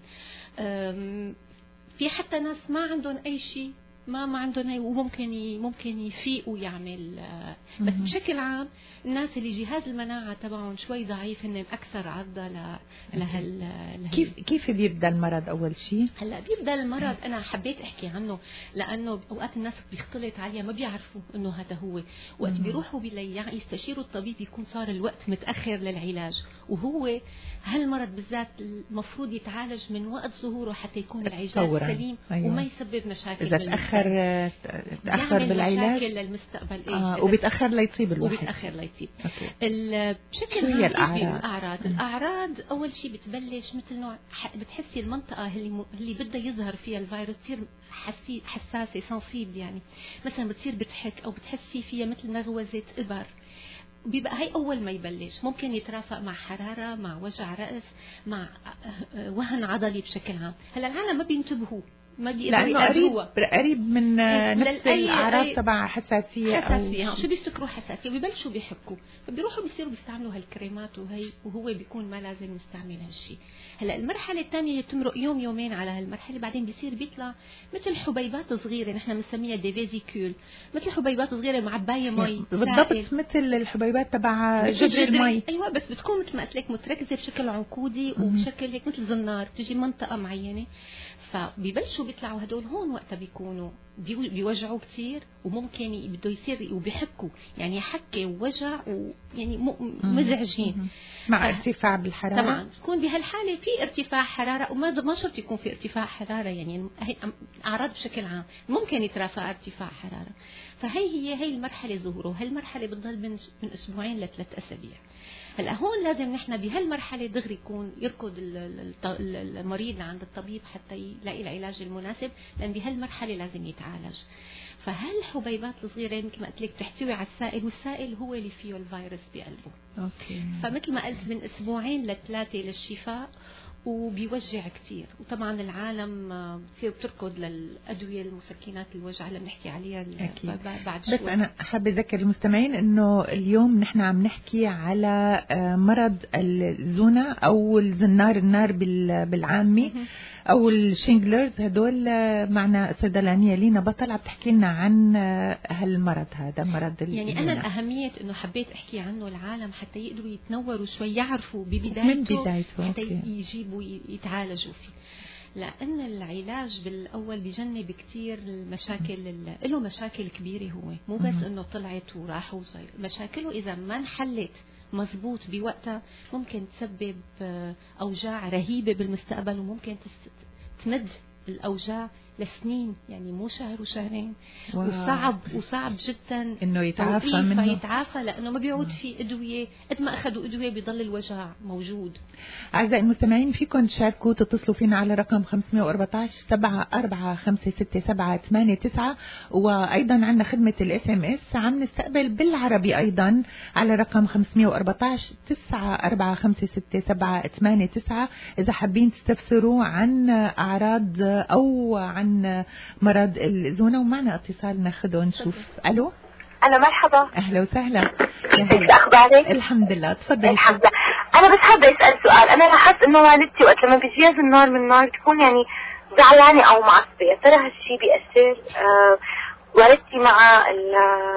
في حتى ناس ما عندهم أي شيء، ما ما عندهم هي، وممكن ممكن يفيقوا يعمل. بس بشكل عام الناس اللي جهاز المناعة تبعهم شوي ضعيف هن أكثر عرضة ل لهال كيف كيف بيبدأ المرض أول شيء؟ هلا بيبدأ المرض، أنا حبيت أحكي عنه لأنه أوقات الناس بيختلط عليها، ما بيعرفوا إنه هذا هو. وقت بيروحوا بيلاقوا يستشيروا الطبيب يكون صار الوقت متأخر للعلاج، وهو هالمرض بالذات المفروض يتعالج من وقت ظهوره حتى يكون العلاج سليم. أيوة. وما يسبب مشاكل. إذا تأخر تأخر بالعلاج مشاكل للمستقبل. إيه؟ آه وبيتأخر ليصيب الواحد. وبيتأخر ليصيب. بشكل هي الأعراض؟ الأعراض الأعراض أول شيء بتبلش مثل نوع، بتحسي المنطقة اللي م... اللي بده يظهر فيها الفيروس تصير حسي... حساسة سنسيبل، يعني مثلا بتصير بتحك أو بتحسي فيها مثل نغوزة إبر. بيبقى هي أول ما يبلش، ممكن يترافق مع حرارة، مع وجع رأس، مع وهن عضلي بشكل عام. هلا العالم ما بينتبهوا، ما لأنه قريب قريب من نفس الأعراض تبع حساسية حساسية أو شو بيفتكروا حساسية، وبيبلشوا بيحكوا، فبيروحوا بيصيروا بيستعملوا هالكريمات وهي، وهو بيكون ما لازم يستعمل هالشيء. هلا المرحلة الثانية هي بتمرق يوم يومين على هالمرحلة، بعدين بيصير بيطلع مثل حبيبات صغيرة، نحن بنسميها دي فيزيكول، مثل حبيبات صغيرة معباية مي بالضبط، مثل الحبيبات تبع جدر المي. أيوة، بس بتكون مثل ما قلت لك متركزة بشكل عنقودي وبشكل هيك مثل زنار، تجي منطقة معينة، فبيبلشوا بيطلعوا هدول. هون وقتها بيكونوا بيوجعوا كتير وممكن بده يصير وبيحكوا يعني حكة ووجع ويعني مزعجين مع ارتفاع بالحرارة. طبعا تكون بهالحالة في ارتفاع حرارة وما ما شرط يكون في ارتفاع حرارة يعني أعراض بشكل عام ممكن يترافع ارتفاع حرارة. فهي هي هي المرحلة ظهوره. هالمرحلة بتضل من من أسبوعين لثلاث أسابيع. هلا هون لازم نحن بهالمرحله دغري يكون يركض المريض لعند الطبيب حتى يلاقي العلاج المناسب، لان بهالمرحله لازم يتعالج. فهالحبيبات الصغيره مثل ما قلت لك بتحتوي على السائل، والسائل هو اللي فيه الفيروس بقلبه. اوكي. فمثل ما قلت من اسبوعين لثلاثه للشفاء، وبيوجع كتير. وطبعا العالم بتصير بتركض للأدوية المسكنات الوجع اللي بنحكي عليها بعد شوي. بس أنا حابة أذكر المستمعين إنه اليوم نحن عم نحكي على مرض الزونة أو الزنار النار بالعامي أو الشينجلرز. هدول معنا صيدلانية لينا بطل عم تحكي لنا عن هالمرض هذا، مرض يعني الزونة. أنا الأهمية إنه حبيت أحكي عنه العالم حتى يقدروا يتنوروا شوي، يعرفوا ببدايته من بدايته حتى يجيبوا يتعالجوا فيه. لأن العلاج بالأول بجنب كتير المشاكل، له مشاكل كبيرة. هو مو بس إنه طلعت وراح وصير، مشاكله إذا ما انحلت مزبوط بوقتها ممكن تسبب أوجاع رهيبة بالمستقبل، وممكن تمد الأوجاع لسنين، يعني مو شهر وشهرين. واو. وصعب وصعب جدا انه يتعافى منه، يتعافى لانه ما بيعود في ادويه. قد ما اخذوا ادويه بيضل الوجع موجود. اعزائي المستمعين، فيكم تشاركوا تتصلوا فينا على رقم خمسة أربعة عشر سبعة أربعة خمسة ستة سبعة ثمانية تسعة، وايضا عندنا خدمه الاس ام اس عم نستقبل بالعربي ايضا على رقم خمسة أربعة عشر تسعة أربعة خمسة ستة سبعة ثمانية تسعة اذا حابين تستفسروا عن اعراض او عن مرض الزونة. ومعنا اتصال ناخده نشوف. الو. أنا مرحبا. أهلا وسهلا. كيف أخبارك؟ الحمد لله. تفضلي. الحمد لله. أنا بس حابة أسأل سؤال. أنا لاحظت إنه والدتي وقت لما بيجيها النار من النار تكون يعني زعلانة أو معصبة. يا ترى هالشي بيأثر؟ آه والدتي مع ال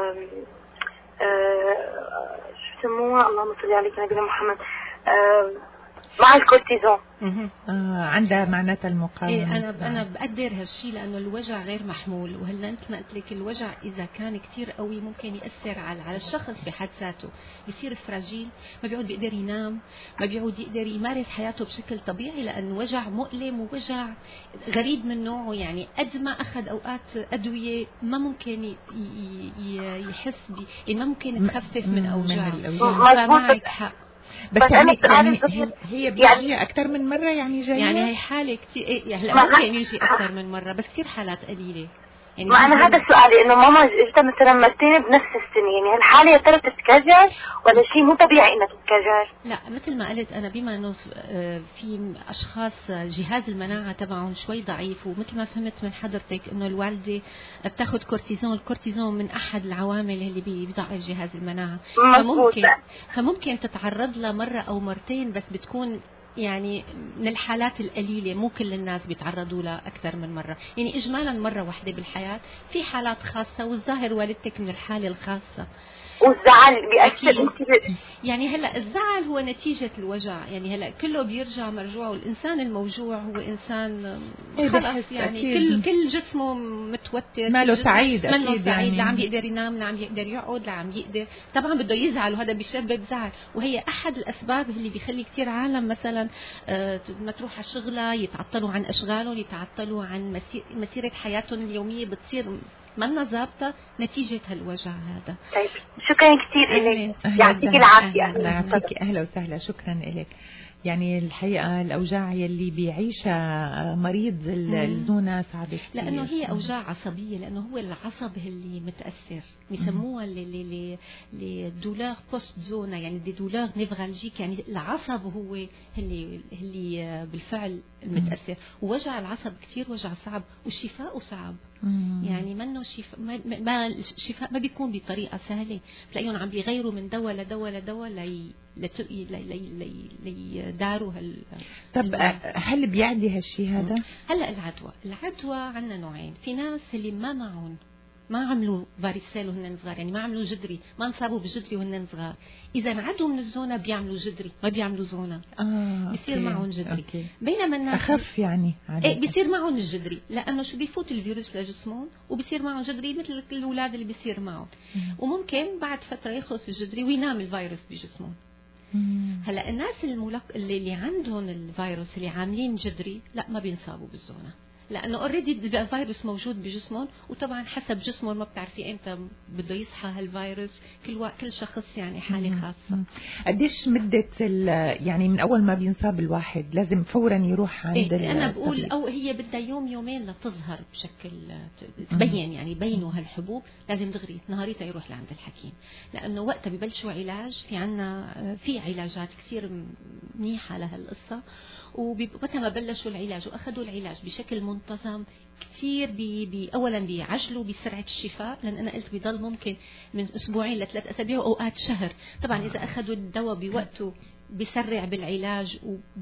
آه شو سموها، اللهم صل عليك نبينا محمد، آه مع الكورتيزون. آه عندها معناتها المقاومة. إيه أنا أنا بقدر هالشيء لأنه الوجع غير محمول. وهلا أنت ما قلت لك الوجع إذا كان كتير قوي ممكن يأثر على على الشخص بحد ذاته، بيصير فراجيل، ما بيعود بيقدر ينام، ما بيعود يقدر يمارس حياته بشكل طبيعي، لأن وجع مؤلم ووجع غريب من نوعه. يعني قد ما أخذ أوقات أدوية ما ممكن يحس ب يعني ما ممكن تخفف من أوجاع. فمعك حق. بس, بس يعني, يعني هي بيجي يعني أكثر من مرة يعني جاية. يعني هي حالة كتير يعني هلا ممكن يجي أكثر من مرة بس كتير حالات قليلة. يعني ما أنا هذا سؤالي، إنه ماما جبتها مثلا مرتين بنفس السنة، يعني هالحالة يا ترى تتكرر ولا شيء مو طبيعي إنها تتكرر؟ لا مثل ما قلت أنا، بما إنه في أشخاص جهاز المناعة تبعهم شوي ضعيف، ومثل ما فهمت من حضرتك إنه الوالدة بتاخذ كورتيزون، الكورتيزون من أحد العوامل اللي بيضعف جهاز المناعة. فممكن فممكن تتعرض له مرة أو مرتين، بس بتكون يعني من الحالات القليلة، مو كل الناس بيتعرضوا لها أكثر من مرة. يعني إجمالا مرة واحدة بالحياة. في حالات خاصة، والظاهر والدتك من الحالة الخاصة. والزعل بيأثر. يعني هلا الزعل هو نتيجة الوجع، يعني هلا كله بيرجع مرجوع، والإنسان الموجوع هو إنسان خلاص يعني كل كل جسمه متوتر، ما له سعيد، ما له سعيد، لا عم يقدر ينام، لا عم يقدر يقعد، لا عم يقدر، طبعا بده يزعل، وهذا بيسبب زعل. وهي أحد الأسباب اللي بيخلي كتير عالم مثلا آه ما تروح على شغلها، يتعطلوا عن أشغالهم، يتعطلوا عن مسيرة حياتهم اليومية، بتصير مالنا ظابطة نتيجة هالوجع هذا. طيب شكرا كثير لك، يعطيك العافية. الله يعطيك. أهلا وسهلا، شكرا لك. يعني الحقيقة الأوجاع يلي بيعيشها مريض الزونة صعبة كثير، لأنه هي أوجاع عصبية، لأنه هو العصب اللي متأثر، بيسموها اللي اللي دولار بوست زونة، يعني دي دولار نيفرالجيك، يعني العصب هو اللي اللي بالفعل المتأثر. ووجع العصب كثير وجع صعب، والشفاء صعب. يعني منه شفاء، ما الشفاء ما بيكون بطريقة سهلة. تلاقيهم عم بيغيروا من دواء لدواء لدواء لي لي لي لي داروا هال. طب هل بيعدي هالشيء هذا؟ هلا العدوى، العدوى عندنا نوعين. في ناس اللي ما معهم ما عملوا فاريسيل وهن صغار، يعني ما عملوا جدري، ما انصابوا بجدري وهن صغار، اذا انعدوا من الزونه بيعملوا جدري، ما بيعملوا زونه. اه بيصير معهم جدري. أوكي. بينما الناس اخف يعني ايه بيصير معهم الجدري، لانه شو بيفوت الفيروس لجسمهم وبيصير معهم جدري مثل كل الاولاد اللي بيصير معهم. وممكن بعد فتره يخلص الجدري وينام الفيروس بجسمهم. هلا الناس الملق... اللي, اللي عندهم الفيروس اللي عاملين جدري لا ما بينصابوا بالزونه، لانه اوريدي الفيروس موجود بجسمهم، وطبعا حسب جسمهم ما بتعرفي امتى بده يصحى هالفيروس، كل وقت كل شخص يعني حاله خاصه. قديش مده يعني من اول ما بينصاب الواحد لازم فورا يروح عند إيه انا بقول او هي بدها يوم يومين لتظهر بشكل تبين، يعني يبينوا هالحبوب، لازم دغري نهاريتها يروح لعند الحكيم، لانه وقتها ببلشوا علاج. في عنا في علاجات كثير منيحه لهالقصه، ومتى ما بلشوا العلاج واخذوا العلاج بشكل منتظم كثير بي بي اولا بيعجلوا بسرعه الشفاء، لان انا قلت بيضل ممكن من اسبوعين لثلاث اسابيع واوقات شهر. طبعا اذا اخذوا الدواء بوقته بيسرع بالعلاج،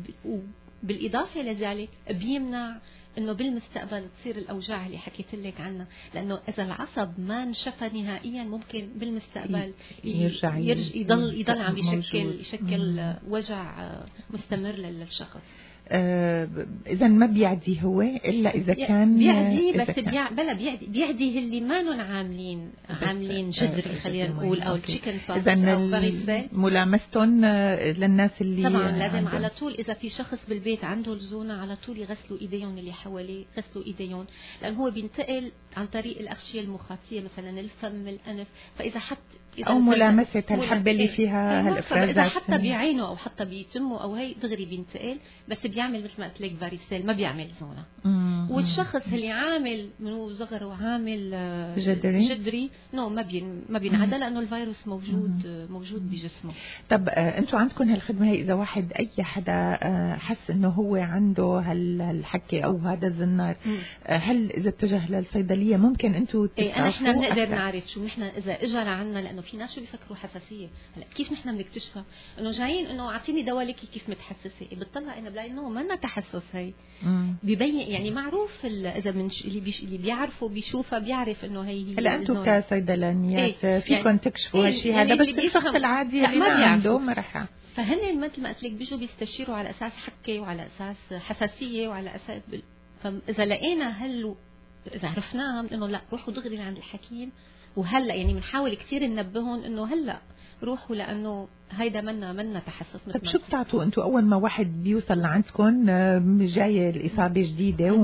وبالاضافه لذلك بيمنع انه بالمستقبل تصير الاوجاع اللي حكيت لك عنها، لانه اذا العصب ما انشفى نهائيا ممكن بالمستقبل يرجع يرجع يضل يضل عم يشكل يشكل وجع مستمر للشخص. آه اذا ما بيعدي هو الا اذا كان بيعدي، بس بيع بلا بيعدي بيعدي اللي ما نن عاملين عاملين جدري خلينا نقول، او التشيكن بوكس او فاريسيل، ملامستهم للناس اللي طبعا لازم عندهم. على طول اذا في شخص بالبيت عنده الزونه على طول يغسلوا ايديهم، اللي حواليه يغسلوا ايديهم، لان هو بينتقل عن طريق الاغشيه المخاطيه مثلا الفم الانف، فاذا حط إذا او ملامسه الحبه اللي فيها هالافرازات، اذا حتى بعينه او حتى بتمه او هي دغري بينتقل، بس بيعمل مثل ما قلت لك فاريسيل، ما بيعمل زونه. والشخص اللي عامل من صغره وعامل جدري, جدري نو ما بين ما بينعدى، لانه الفيروس موجود مم. موجود بجسمه. طب آه انتم عندكم هالخدمه هي اذا واحد اي حدا آه حس انه هو عنده هالحكي او هذا الزنار، آه هل اذا اتجه للصيدليه ممكن انتم ايه نحن بنقدر نعرف شو نحن اذا اجى لعنا، لانه في ناس شو بيفكروا حساسيه. هلا كيف نحن بنكتشفها؟ انه جايين انه اعطيني دواء لك كيف متحسسه، بتطلع انا بلاقي انه ما لنا تحسس. هي مم. ببين يعني معروف اذا من اللي بيش اللي بيعرفوا بيشوفها بيعرف انه هي هلا انتم كصيدلانيات إيه؟ فيكم يعني تكشفوا هالشيء إيه؟ هذا، يعني بس الشخص العادي اللي ما عنده ما رح. فهن مثل ما قلت لك بيجوا بيستشيروا على اساس حكه وعلى اساس حساسيه وعلى اساس بال... فاذا لقينا هل اذا عرفناها انه لا روحوا دغري عند الحكيم، وهلا يعني بنحاول كثير ننبههم انه هلا روحوا، لانه هيدا منا منا تحسس. طيب شو بتعطوا انتم اول ما واحد بيوصل لعندكم جاي الاصابه جديده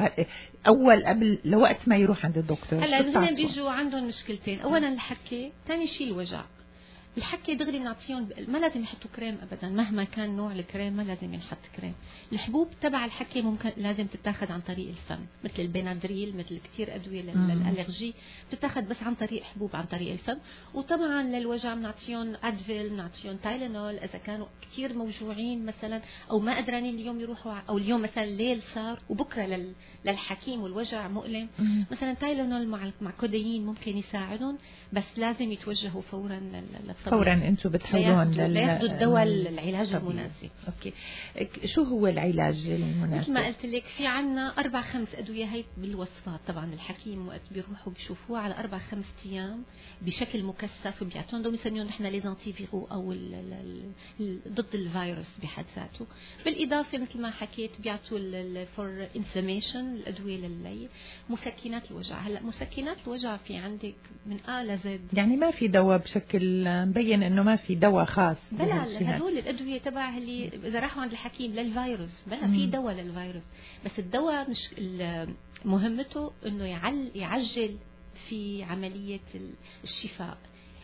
واول قبل لوقت ما يروح عند الدكتور؟ هلا هن بيجوا عندهم مشكلتين، اولا الحكه، ثاني شيء الوجع. الحكي دغري بنعطيهم، ما لازم يحطوا كريم ابدا، مهما كان نوع الكريم ما لازم ينحط كريم. الحبوب تبع الحكي ممكن لازم تتاخذ عن طريق الفم، مثل البنادريل، مثل كثير ادويه للالرجي بتتاخذ بس عن طريق حبوب عن طريق الفم. وطبعا للوجع بنعطيهم ادفيل، بنعطيهم تايلانول اذا كانوا كثير موجوعين مثلا، او ما قدرانين اليوم يروحوا، او اليوم مثلا الليل صار وبكره لل... للحكيم والوجع مؤلم، مم. مثلا تايلانول مع مع كوديين ممكن يساعدهم، بس لازم يتوجهوا فورا لل فورا انتم بتحولون لياخذوا الدواء العلاج المناسب. اوكي، شو هو العلاج المناسب؟ مثل ما قلت لك في عنا اربع خمس ادويه هي بالوصفات، طبعا الحكيم وقت بيروحوا بيشوفوها على اربع خمس ايام بشكل مكثف، بيعطون دول بنسميهم نحن لي زانتي فيرو او ال ال ال ضد الفيروس بحد ذاته. بالاضافه مثل ما حكيت بيعطوا فور انفلاميشن الادويه للليل، مسكنات الوجع. هلا مسكنات الوجع في عندك من آ لزد، يعني ما في دواء بشكل مبين انه ما في دواء خاص. بلا هدول الادويه تبع اللي اذا راحوا عند الحكيم للفيروس، بلا في دواء للفيروس، بس الدواء مش مهمته انه يعل يعجل في عمليه الشفاء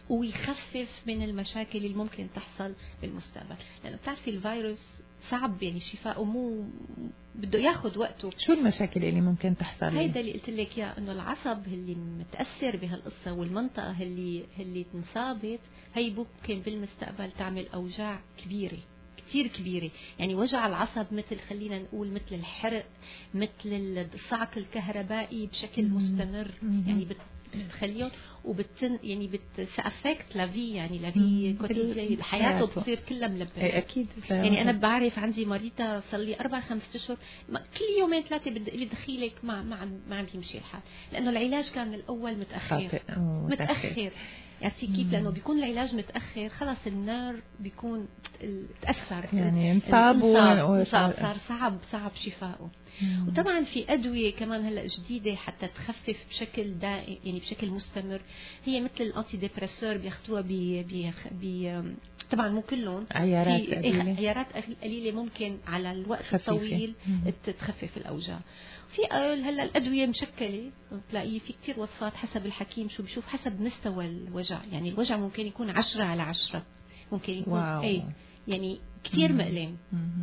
ويخفف من المشاكل اللي ممكن تحصل بالمستقبل، لانه بتعرفي الفيروس صعب يعني شفاؤه، مو بده ياخذ وقته. شو المشاكل اللي ممكن تحصل؟ هيدا اللي قلت لك اياه، انه العصب اللي متاثر بهالقصه والمنطقه اللي اللي انصابت هي ممكن بالمستقبل تعمل اوجاع كبيره كثير كبيره، يعني وجع العصب مثل خلينا نقول مثل الحرق، مثل الصعق الكهربائي بشكل مستمر، يعني بتخليهم وبتن يعني بتأفكت لافي يعني لافي كوتيديان حياته بتصير كلها ملبسة. اكيد يعني انا بعرف عندي مريضة صار لي اربع خمس اشهر كل يومين ثلاثه بدي لي دخيلك ما ما ما عم بيمشي الحال لانه العلاج كان من الاول متاخر متاخر يعني كيف لانه بيكون العلاج متاخر خلص النار بيكون تاثر يعني انصاب صار صعب صعب شفائه. وطبعا في ادويه كمان هلا جديده حتى تخفف بشكل دائم يعني بشكل مستمر هي مثل الانتي ديبريسور بياخذوها ب ب طبعا مو كلهم عيارات قليله عيارات قليله ممكن على الوقت خفيفة. الطويل تخفف الاوجاع. في هلا الادويه مشكله بتلاقيه في كتير وصفات حسب الحكيم شو بشوف حسب مستوى الوجع يعني الوجع ممكن يكون عشرة على عشرة ممكن يكون اي يعني كتير مؤلم.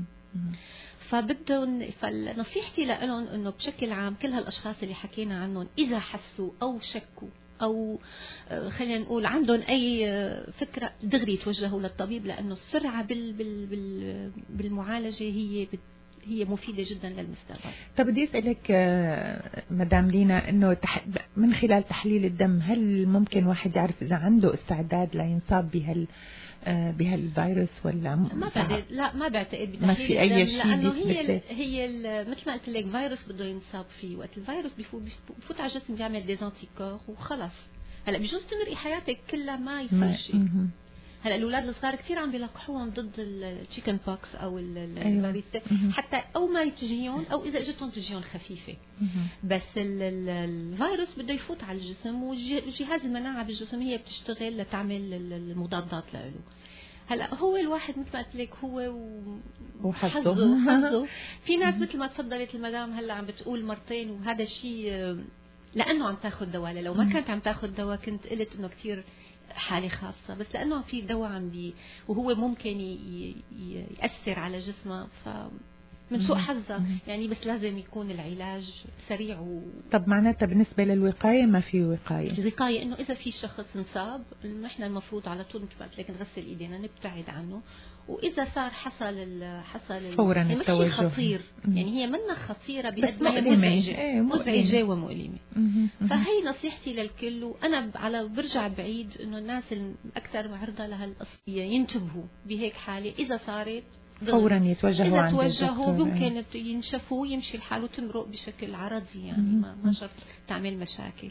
فبدهم فنصيحتي لهم انه بشكل عام كل هالاشخاص اللي حكينا عنهم اذا حسوا او شكوا او خلينا نقول عندهم اي فكره دغري يتوجهوا للطبيب لانه السرعه بال بال بال بالمعالجه هي هي مفيده جدا للمستقبل. طب بدي اسالك مدام لينا انه من خلال تحليل الدم هل ممكن واحد يعرف اذا عنده استعداد لينصاب بهال بهالفيروس ولا ما بعتقد لا ما بعتقد ما في اي شيء لانه هي هي مثل ما قلت لك فيروس بده ينصاب فيه وقت الفيروس بيفوت بفوت على الجسم بيعمل ديزانتي كور وخلص. هلا بجوز تمرقي حياتك كلها ما يصير شيء. هلا الاولاد الصغار كثير عم بيلقحوهم ضد التشيكن بوكس او الماريستا حتى او ما تجيهم او اذا اجتهم تجيهم خفيفه. بس الفيروس بده يفوت على الجسم وجهاز المناعه بالجسم هي بتشتغل لتعمل المضادات له. هلا هو الواحد مثل ما قلت لك هو وحظه حظه في ناس مثل ما تفضلت المدام هلا عم بتقول مرتين وهذا الشيء لانه عم تاخذ دواء. لو ما كانت عم تاخذ دواء كنت قلت انه كثير حالة خاصة بس لأنه في دواء عم بي وهو ممكن يأثر على جسمه فمن سوء حظه يعني بس لازم يكون العلاج سريع و... طب معناتها بالنسبة للوقاية ما في وقاية الوقاية إنه إذا في شخص انصاب إحنا المفروض على طول مثل ما قلت لك نغسل إيدينا نبتعد عنه. وإذا صار حصل ال حصل ال فورا يعني التوجه خطير يعني هي منا خطيرة بقد ما هي مزعجة ايه مزعجة ومؤلمة. فهي نصيحتي للكل وأنا على برجع بعيد إنه الناس الأكثر عرضة لهالقضية ينتبهوا بهيك حالة إذا صارت فورا يتوجهوا إذا توجهوا ممكن ينشفوا يمشي الحال وتمرق بشكل عرضي يعني ما ما شرط تعمل مشاكل.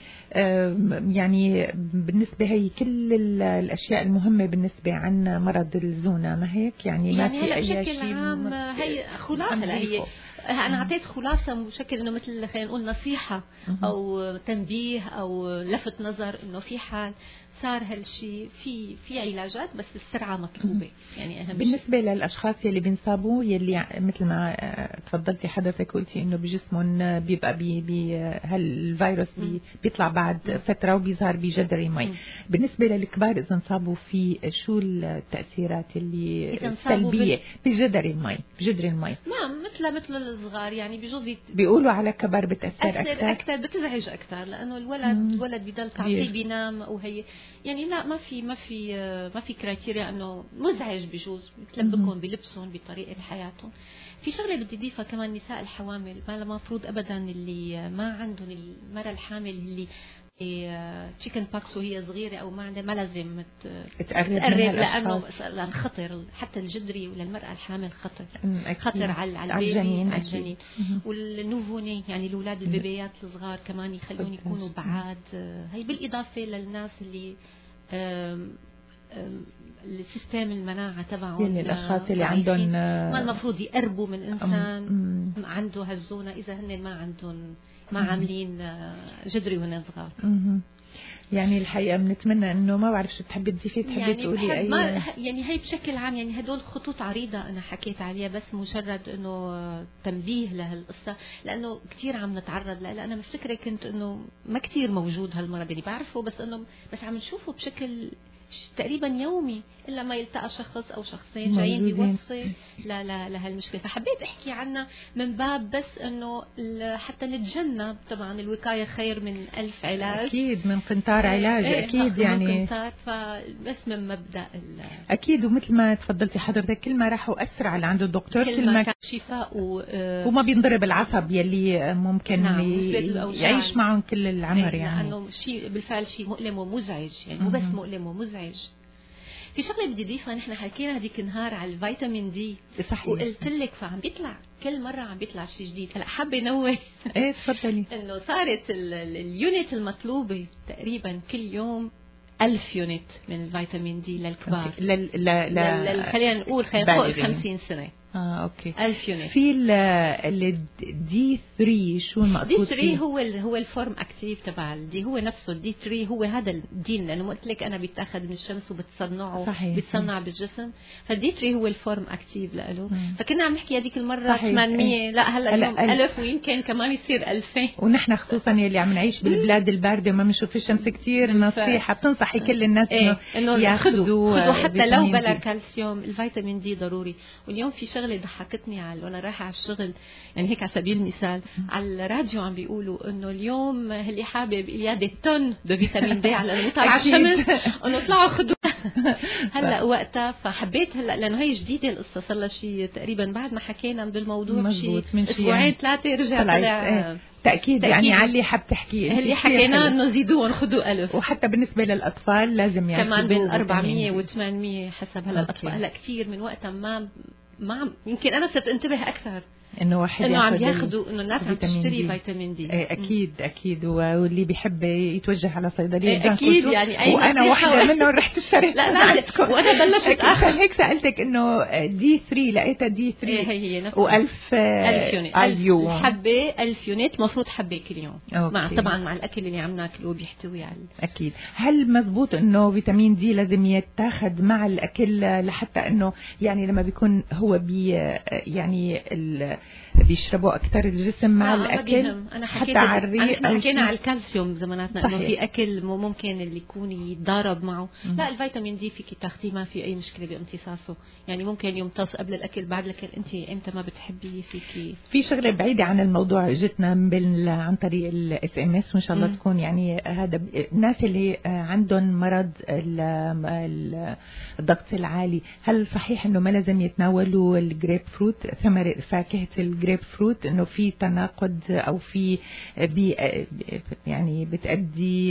يعني بالنسبة هي كل الأشياء المهمة بالنسبة عن مرض الزونة ما هيك يعني ما يعني في أي شيء بشكل عام هي خلاصة هي أنا أعطيت خلاصة بشكل إنه مثل خلينا نقول نصيحة أو تنبيه أو لفت نظر إنه في حال صار هالشيء في في علاجات بس السرعة مطلوبة يعني أهم بالنسبة شيء. للأشخاص يلي بينصابوا يلي مثل ما تفضلتي حضرتك قلتي إنه بجسمهم بيبقى بي بي هالفيروس بي بيطلع بعد فترة وبيظهر بجدر المي. بالنسبة للكبار إذا انصابوا في شو التأثيرات اللي السلبية بجدر المي بجدر المي؟ ما مثل مثل الصغار يعني بجوز بيقولوا على كبار بتأثر أكثر أكثر أكثر بتزعج أكثر لأنه الولد مم. الولد بيضل تعطيه بينام أو هي يعني لا ما في ما في ما في كرايتيريا انه مزعج بجوز بتلبكهم بلبسهم بطريقه حياتهم. في شغله بدي اضيفها كمان نساء الحوامل ما المفروض ابدا اللي ما عندهم المراه الحامل اللي تشيكن باكس وهي صغيره او ما عندها ما لازم تقرب لانه لان خطر حتى الجدري وللمراه الحامل خطر خطر على على الجنين على الجنين والنوفوني يعني الاولاد البيبيات الصغار كمان يخلون يكونوا بعاد. هي بالاضافه للناس اللي أم أم السيستم المناعة تبعهم يعني الأشخاص اللي عندهم ما المفروض يقربوا من إنسان أم عنده هالزونة إذا هن ما عندهم ما عاملين جدري وهن صغار. يعني الحقيقة بنتمنى إنه ما بعرف شو بتحبي تضيفي تحبي يعني تقولي أي ما يعني هي بشكل عام يعني هدول خطوط عريضة أنا حكيت عليها بس مجرد إنه تنبيه لهالقصة لأنه كتير عم نتعرض لها. أنا مفتكرة كنت إنه ما كتير موجود هالمرض اللي بعرفه بس إنه بس عم نشوفه بشكل تقريبا يومي إلا ما يلتقى شخص أو شخصين جايين بوصفة لا لا لهالمشكلة. فحبيت أحكي عنها من باب بس إنه حتى نتجنب، طبعا الوقاية خير من ألف علاج. أكيد من قنطار علاج. ايه أكيد يعني من قنطار. فبس من مبدأ أكيد. ومثل ما تفضلتي حضرتك كل ما راحوا أسرع اللي عنده الدكتور كل ما كان شفاء و... وما بينضرب العصب يلي ممكن نعم. يعيش معهم كل العمر. ايه يعني لأنه شيء بالفعل شيء مؤلم ومزعج، يعني مو بس مؤلم ومزعج. في شغله بدي اضيفها، نحن حكينا هذيك النهار على الفيتامين دي صحيح، وقلت لك فعم بيطلع كل مره عم بيطلع شيء جديد. هلا حابه نوه ايه تفضلي انه صارت اليونت المطلوبه تقريبا كل يوم ألف يونت من الفيتامين دي للكبار. لل لا لا خلينا نقول خلينا فوق الخمسين سنة. اه اوكي. ألف يونت. في ال دي ثري شو المقصود دي ثري هو ال هو الفورم اكتيف تبع الدي، هو نفسه الدي ثري هو هذا الدين، لانه قلت لك انا بيتاخذ من الشمس وبتصنعه بيتصنع بالجسم. فالدي ثري هو الفورم اكتيف له. فكنا عم نحكي هذيك المره ثمانمية، لا هلا اليوم ألف ويمكن كمان يصير ألفين. ونحن خصوصا يلي عم نعيش بالبلاد البارده وما بنشوف الشمس كثير، نصيحه بتنصحي كل الناس انه ياخذوا خذوا حتى لو بلا كالسيوم. الفيتامين دي ضروري. واليوم في شغله ضحكتني على وانا رايحه على الشغل، يعني هيك على سبيل المثال على الراديو عم بيقولوا انه اليوم اللي حابب الياده تون دو فيتامين دي على المطلع على الشمس انه طلعوا خذوا هلا وقتها. فحبيت هلا لانه هي جديده القصه، صار لها شيء تقريبا بعد ما حكينا بالموضوع شيء اسبوعين ثلاثه رجع طلع تأكيد, تأكيد يعني على اللي حاب تحكي اللي حكيناه انه زيدوه خذوا ألف. وحتى بالنسبه للاطفال لازم يعني كمان بين أربعمية وثمانمية حسب. هلا الاطفال هلا كثير من وقتها ما ما يمكن انا صرت انتبه اكثر انه واحد انه عم ياخذوا انه الناس عم تشتري فيتامين دي. ايه اكيد اكيد. واللي بيحب يتوجه على صيدليه ايه اكيد يعني أي وانا واحده منهم رحت اشتريت. لا لا وانا بلشت اخر هيك سالتك انه دي ثري لقيتها دي ثري. ايه هي هي نفسها وألف ألف يونت اليوم حبه ألف يونت مفروض حبه كل يوم. أوكي. مع طبعا مع الاكل اللي عم ناكله بيحتوي على اكيد. هل مزبوط انه فيتامين دي لازم يتاخذ مع الاكل لحتى انه يعني لما بيكون هو بي يعني بيشربوا اكثر الجسم مع آه الاكل؟ انا حكيت احنا حكينا على الكالسيوم زماناتنا انه في اكل ممكن اللي يكون يتضارب معه. م- لا الفيتامين دي فيكي تاخذيه ما في اي مشكله بامتصاصه، يعني ممكن يمتص قبل الاكل بعد الاكل. انت امتى ما بتحبيه فيكي. في شغله بعيده عن الموضوع اجتنا بال... عن طريق الاس ام اس وان شاء الله م- تكون يعني هذا الناس اللي عندهم مرض ال... ال... الضغط العالي، هل صحيح انه ما لازم يتناولوا الجريب فروت ثمره فاكهه الجريب فروت، انه في تناقض او في بي يعني بتؤدي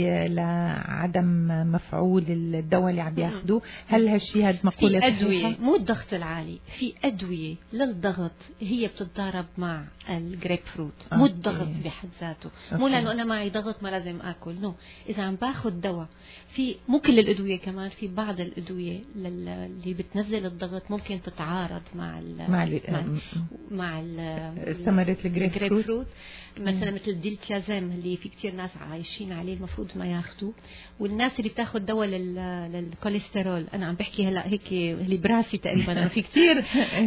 لعدم مفعول الدواء اللي عم بياخذوه؟ هل هالشيء هذا مقوله في ادويه مو الضغط العالي، في ادويه للضغط هي بتتضارب مع الجريب فروت، مو الضغط بحد ذاته. مو لانه انا معي ضغط ما لازم اكل، نو. اذا عم باخذ دواء في مو كل الادويه، كمان في بعض الادويه اللي بتنزل الضغط ممكن تتعارض مع ال مع ال مع, مع ثمرة الجريب فروت. فروت مثلا مثل الديلتيازيم اللي في كتير ناس عايشين عليه المفروض ما ياخذوه. والناس اللي بتاخذ دواء للكوليسترول، انا عم بحكي هلا هيك اللي براسي تقريبا انا في كتير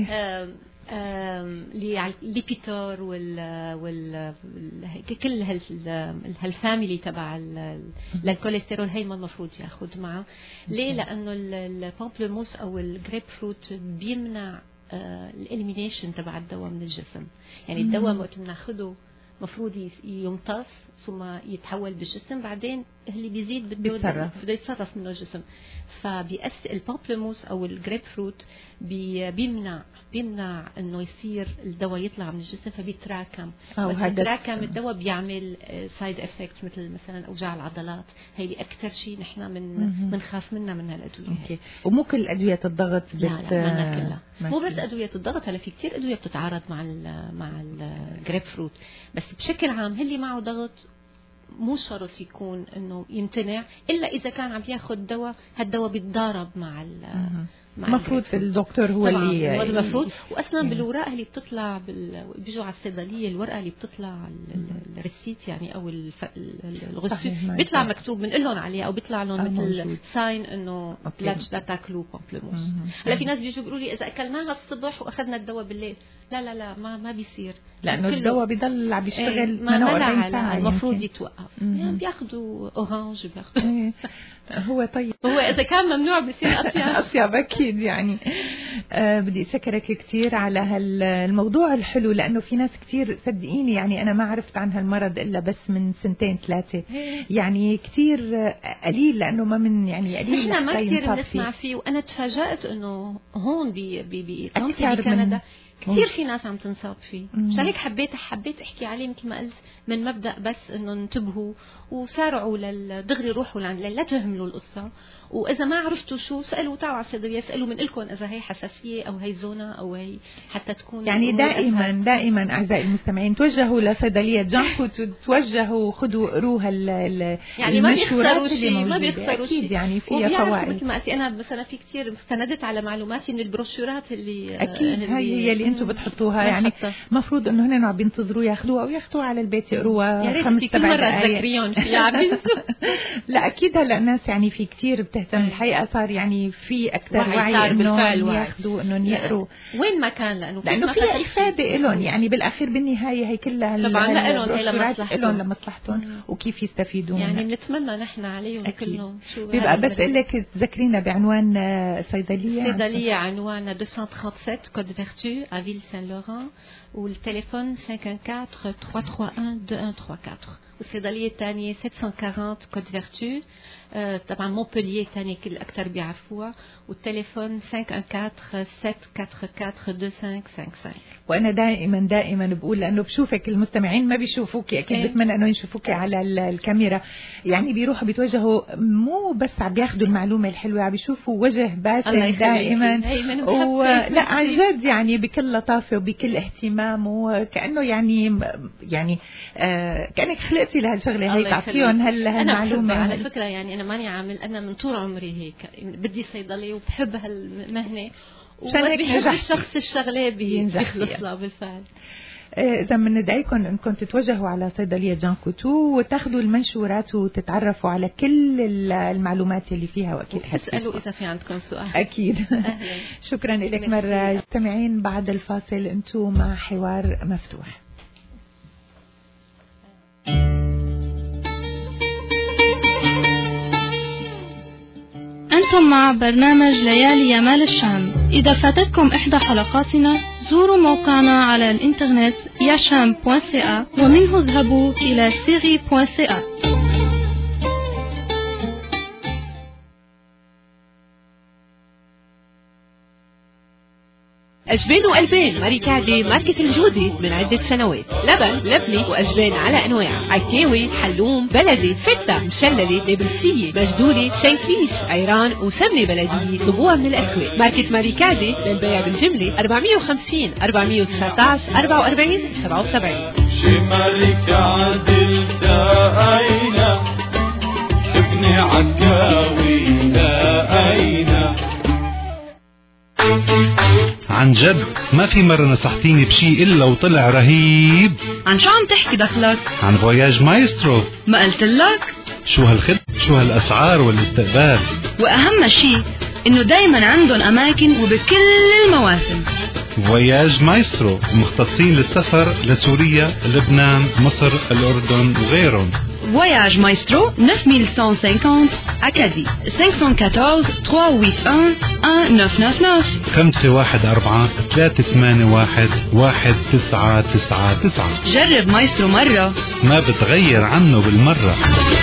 الليبيتور وال وال كل هالفاميلي تبع للكوليسترول هي ما المفروض ياخذ معه. ليه؟ لانه البامبلموس او الجريب فروت بيمنع الاليمينيشن تبع الدواء من الجسم. يعني الدواء وقت بناخده مفروض يمتص ثم يتحول بالجسم، بعدين اللي بيزيد بده بده يتصرف منه الجسم. فبيأس البامبلموس او الجريب فروت بي بيمنع بيمنع انه يصير الدواء يطلع من الجسم، فبيتراكم. وهذا الدواء بيعمل سايد افكت مثل مثلا اوجاع العضلات، هي اللي اكثر شيء نحن من بنخاف منها من هالادويه. اوكي. ومو كل ادويه الضغط بت... لا لا كلها مو بس ادويه الضغط، هلا في كثير ادويه بتتعارض مع ال مع الجريب فروت، بس بشكل عام اللي معه ضغط مو شرط يكون انه يمتنع الا اذا كان عم ياخذ دواء، هالدواء بيتضارب مع المفروض الدكتور هو اللي المفروض. واصلا بالورقه اللي بتطلع بال... بيجوا على الصيدليه الورقه اللي بتطلع الريسيت يعني او الف... الغسيل بيطلع مكتوب بنقول لهم عليها او بيطلع لهم مثل ساين انه لا تاكلوا بامبلموس. هلا في ناس بيجوا بيقولوا لي اذا اكلناها الصبح واخذنا الدواء بالليل لا لا لا ما ما بيصير لانه الدواء بيضل عم يشتغل ثمانية وأربعين ساعه المفروض يتوقف. يعني بياخذوا اورانج بياخذوا هو طيب هو اذا كان ممنوع بيصير اطيب اطيب اكيد يعني. آه بدي اشكرك كثير على هالموضوع الحلو لانه في ناس كثير صدقيني يعني انا ما عرفت عن هالمرض الا بس من سنتين ثلاثه يعني كثير قليل لانه ما من يعني قليل نحن ما كثير بنسمع فيه. وانا تفاجات انه هون ب ب بكندا كثير في ناس عم تنصاب فيه. مشان هيك حبيت حبيت احكي عليه مثل ما قلت من مبدا بس انه انتبهوا وسارعوا للدغري روحوا لا تهملوا القصه. واذا ما عرفتوا شو سالوا تعوا على الصيدليه اسالوا من لكم اذا هي حساسيه او هي زونه او هي حتى تكون يعني دائما أسهل. دائما اعزائي المستمعين توجهوا لصيدليه جانكو توجهوا خذوا قروها يعني ما بيخسروا شيء ما بيخسروا شيء يعني فيها فوائد. مثل ما انا مثلا في كثير استندت على معلوماتي من البروشورات اللي اكيد هي هي اللي انتم بتحطوها يعني المفروض انه هن عم بينتظروا ياخذوها او ياخذوها على البيت يقروها خمس سبع مره تذكريهم فيها. لا اكيد هلا الناس يعني في كثير بتهتم الحقيقه صار يعني في اكثر وعي انه ياخذوا انه يقروا وين ما كان لانه لانه فيها افاده لهم يعني بالاخير بالنهايه هي كلها طبعا لهم هي لمصلحتهم لهم لمصلحتهم وكيف يستفيدوا يعني بنتمنى نحن عليهم كلهم شو بيبقى بس اقول لك تذكرينا بعنوان صيدليه صيدليه عنوان مئتين وسبعة وثلاثين كود فيرتو à Ville Saint-Laurent والتليفون خمسة أربعة أربعة ثلاثة ثلاثة واحد اثنين واحد ثلاثة أربعة والصيدليه الثانيه سبعمية وأربعين كود فيرتو طبعا مونبلييه ثانيه كل اكثر بيعرفوها والتليفون خمسة أربعة أربعة سبعة أربعة أربعة اثنين خمسة خمسة خمسة. وانا دائما دائما بقول لانه بشوفك المستمعين ما بيشوفوكي اكيد ايه؟ بتمنى انه يشوفوكي على الكاميرا يعني بيروحوا بيتوجهوا مو بس عم بياخذوا المعلومه الحلوه عم بيشوفوا وجه باسم دائما ولا عن جد يعني بكل لطافه وبكل اهتمام وكانه يعني يعني آه كانك خلقتي لهالشغله هي تعطيهم هالمعلومه. على فكره يعني انا ماني عامل انا من طول عمري هيك بدي صيدليه وبحب هالمهنه وبحب الشخص الشغله بيخلص له بالفعل. إذا بندعيكم أنكم تتوجهوا على صيدلية جانكو تو وتاخذوا المنشورات وتتعرفوا على كل المعلومات اللي فيها وأكيد حتسألوا إذا في عندكم سؤال. أكيد. شكرا لك مرة. مستمعين بعد الفاصل أنتم مع حوار مفتوح. أنتم مع برنامج ليالي يمال الشام. إذا فاتتكم إحدى حلقاتنا زوروا موقعنا على الإنترنت ياشام دوت سي إيه ومنه اذهبوا إلى سيري دوت سي إيه. أجبان وقلبان ماريكادي ماركة الجودة من عدة سنوات. لبن لبني وأجبان على أنواع عكاوي حلوم بلدي فتة مشللة نابلسية مجدولة شنكليش عيران وسمنة بلدية طبوع من الأسواق. ماركة ماريكادي للبيع بالجملة أربعمية وخمسين أربعمية وتسعة عشر أربعة وأربعين سبعة وسبعين. شي ماريكادي داينا ابني عكاوي داينا. عن جد ما في مرة نصحتيني بشي إلا وطلع رهيب. عن شو عم تحكي دخلك؟ عن فواياج مايسترو. ما قلت لك؟ شو هالخدمة شو هالأسعار والاستقبال وأهم شي إنه دايما عندهم أماكن وبكل المواسم. فواياج مايسترو مختصين للسفر لسوريا لبنان مصر الأردن وغيرهم. Voyage Maestro neuf mille cent cinquante Acadie cinq cent quatorze trois huit un un neuf neuf neuf خمسة واحد أربعة ثلاثة ثمانية واحد واحد تسعة تسعة تسعة. جرب مايسترو مرة ما بتغير عنه بالمرة.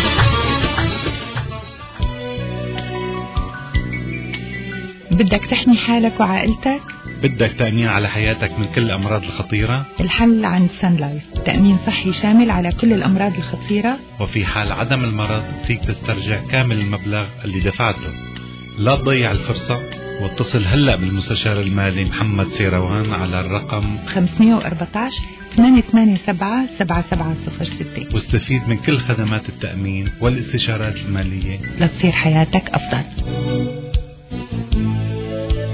بدك تحمي حالك وعائلتك؟ بدك تأمين على حياتك من كل الأمراض الخطيرة؟ الحل عند سان لايف، تأمين صحي شامل على كل الأمراض الخطيرة، وفي حال عدم المرض فيك تسترجع كامل المبلغ اللي دفعته. لا تضيع الفرصة واتصل هلأ بالمستشار المالي محمد سيروان على الرقم خمسمية وأربعة عشر ثمانية ثمانية سبعة سبعة سبعة صفر ستة واستفيد من كل خدمات التأمين والاستشارات المالية لتصير حياتك أفضل.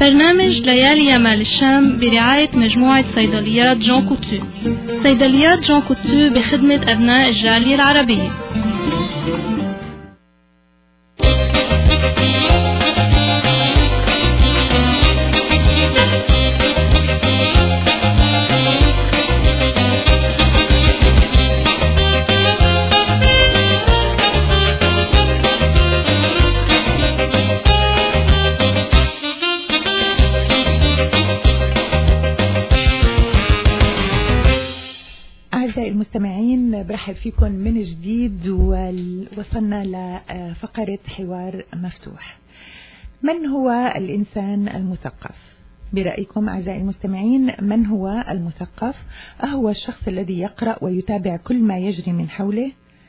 برنامج ليالي يمال الشام برعاية مجموعة صيدليات جون كوتو. صيدليات جون كوتو بخدمة أبناء الجالية العربية. المستمعين برحب فيكم من جديد، ووصلنا لفقرة حوار مفتوح. من هو الإنسان المثقف؟ برأيكم أعزائي المستمعين، من هو المثقف؟ أهو الشخص الذي يقرأ ويتابع كل ما يجري من حوله،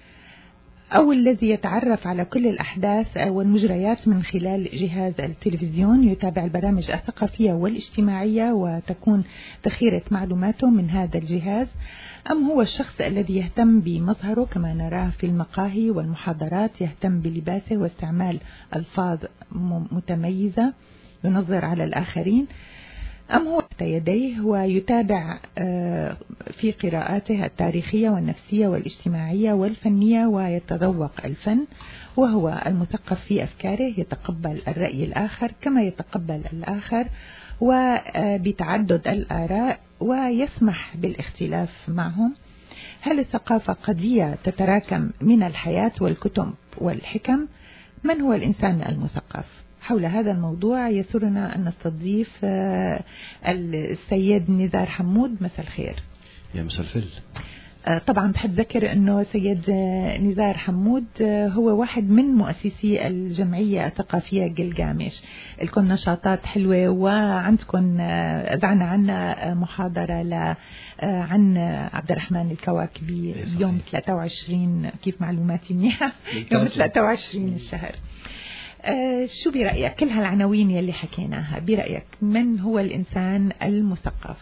أو الذي يتعرف على كل الأحداث والمجريات من خلال جهاز التلفزيون، يتابع البرامج الثقافية والاجتماعية وتكون ذخيرة معلوماته من هذا الجهاز؟ أم هو الشخص الذي يهتم بمظهره كما نراه في المقاهي والمحاضرات، يهتم بلباسه واستعمال ألفاظ متميزة، ينظر على الآخرين؟ أم هو تحت يديه ويتابع في قراءاته التاريخية والنفسية والاجتماعية والفنية ويتذوق الفن، وهو المثقف في أفكاره، يتقبل الرأي الآخر كما يتقبل الآخر وبتعدد الآراء ويسمح بالاختلاف معهم؟ هل الثقافة قضية تتراكم من الحياة والكتب والحكم؟ من هو الإنسان المثقف؟ حول هذا الموضوع يسرنا أن نستضيف السيد نزار حمود. مساء الخير. يا مساء الفل. طبعا بحب ذكر أنه سيد نزار حمود هو واحد من مؤسسي الجمعية الثقافية جلجامش. لكم نشاطات حلوة، وعندكم أذعنا عنا محاضرة ل عن عبد الرحمن الكواكبي يوم ثلاثة وعشرين، كيف معلوماتي منيحة، يوم ثلاثة وعشرين الشهر. أه شو برأيك كل هالعناوين يلي حكيناها، برأيك من هو الإنسان المثقف؟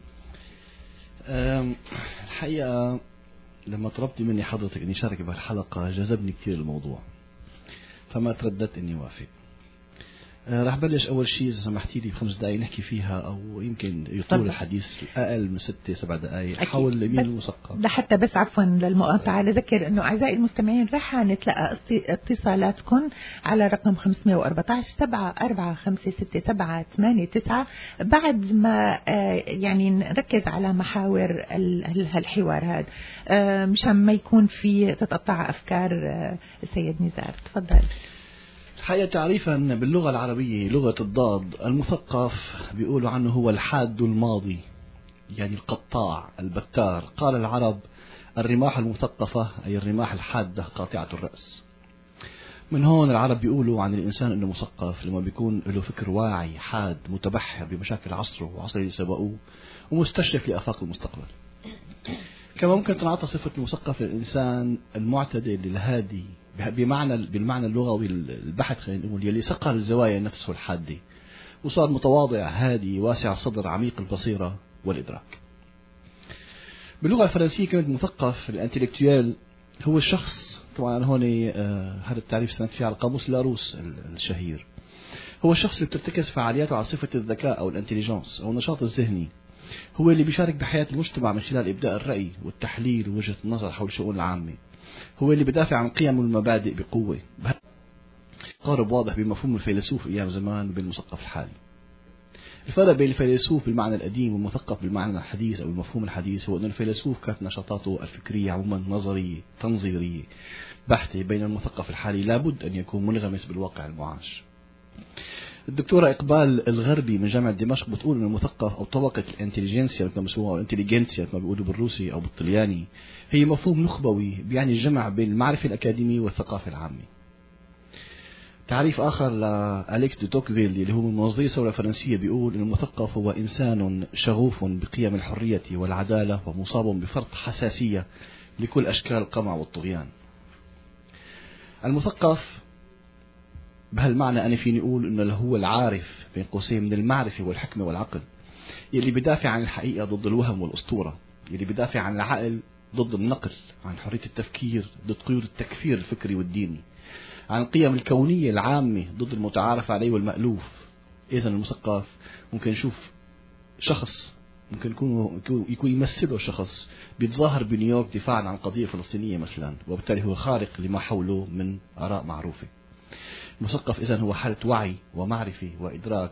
الحقيقة لما طلبتي مني حضرتك أني شارك بهالحلقة جذبني كثير الموضوع، فما ترددت أني وافق. أه رح بلش أول شيء إذا سمحتي لي بخمس دقائق نحكي فيها، أو يمكن يطول الحديث أقل من ستة سبع دقائق حول مين المثقف. لحتى بس عفوا للمقاطعة لذكر أنه أعزائي المستمعين رح نتلقى اتصالاتكم على رقم خمسمية وأربعة عشر سبعة أربعة خمسة ستة سبعة ثمانية تسعة بعد ما يعني نركز على محاور هالحوار هذا مشان ما يكون في تتقطع أفكار. السيد نزار تفضل. الحقيقة تعريفا باللغة العربية لغة الضاد، المثقف بيقولوا عنه هو الحاد الماضي، يعني القطاع البتار. قال العرب الرماح المثقفة أي الرماح الحادة قاطعة الرأس. من هون العرب بيقولوا عن الإنسان أنه مثقف لما بيكون له فكر واعي حاد متبحر بمشاكل عصره وعصر اللي سبقوه ومستشرف لآفاق المستقبل. كما ممكن تنعطى صفة المثقف للإنسان المعتدل الهادي بمعنى بالمعنى اللغوي البحث، خلينا نقول يلي سقر الزوايا نفسه الحادة وصار متواضع هادي واسع الصدر عميق البصيرة والإدراك. باللغة الفرنسية كلمة مثقف الانتلكتويال هو الشخص، طبعا هون آه هذا التعريف سنت فيه على قاموس لاروس الشهير، هو الشخص اللي بترتكز فعالياته على صفة الذكاء أو الانتليجنس أو النشاط الذهني، هو اللي بيشارك بحياة المجتمع من خلال إبداء الرأي والتحليل ووجهة النظر حول الشؤون العامة، هو اللي بدافع عن قيم والمبادئ بقوة. قارب واضح بمفهوم الفيلسوف أيام زمان بالمثقف الحالي. الفرق بين الفيلسوف بالمعنى القديم والمثقف بالمعنى الحديث أو المفهوم الحديث هو أن الفيلسوف كانت نشاطاته الفكرية عموما نظرية تنظيرية بحتة، بين المثقف الحالي لابد أن يكون منغمس بالواقع المعاش. الدكتورة إقبال الغربي من جامعة دمشق بتقول أن المثقف أو طبقة الانتليجنسيا مثل ما بيسموها أو الانتليجنسيا مثل ما بيقولوا بالروسي أو بالطلياني هي مفهوم نخبوي بيعني الجمع بين المعرفة الأكاديمية والثقافة العامة. تعريف آخر لأليكس دي توكفيل اللي هو من منظرية الثورة الفرنسية بيقول أن المثقف هو إنسان شغوف بقيم الحرية والعدالة ومصاب بفرط حساسية لكل أشكال القمع والطغيان. المثقف بهالمعنى أنا فيني أقول إنه هو العارف بين قوسين من المعرفة والحكمة والعقل، يلي بدافع عن الحقيقة ضد الوهم والأسطورة، يلي بدافع عن العقل ضد النقل، عن حرية التفكير ضد قيود التكفير الفكري والديني، عن القيم الكونية العامة ضد المتعارف عليه والمألوف، إذا المثقف ممكن نشوف شخص ممكن يكون يكون يمثله شخص بيتظاهر بنيويورك دفاعا عن قضية فلسطينية مثلا، وبالتالي هو خارق لما حوله من آراء معروفة. المثقف إذا هو حالة وعي ومعرفة وإدراك.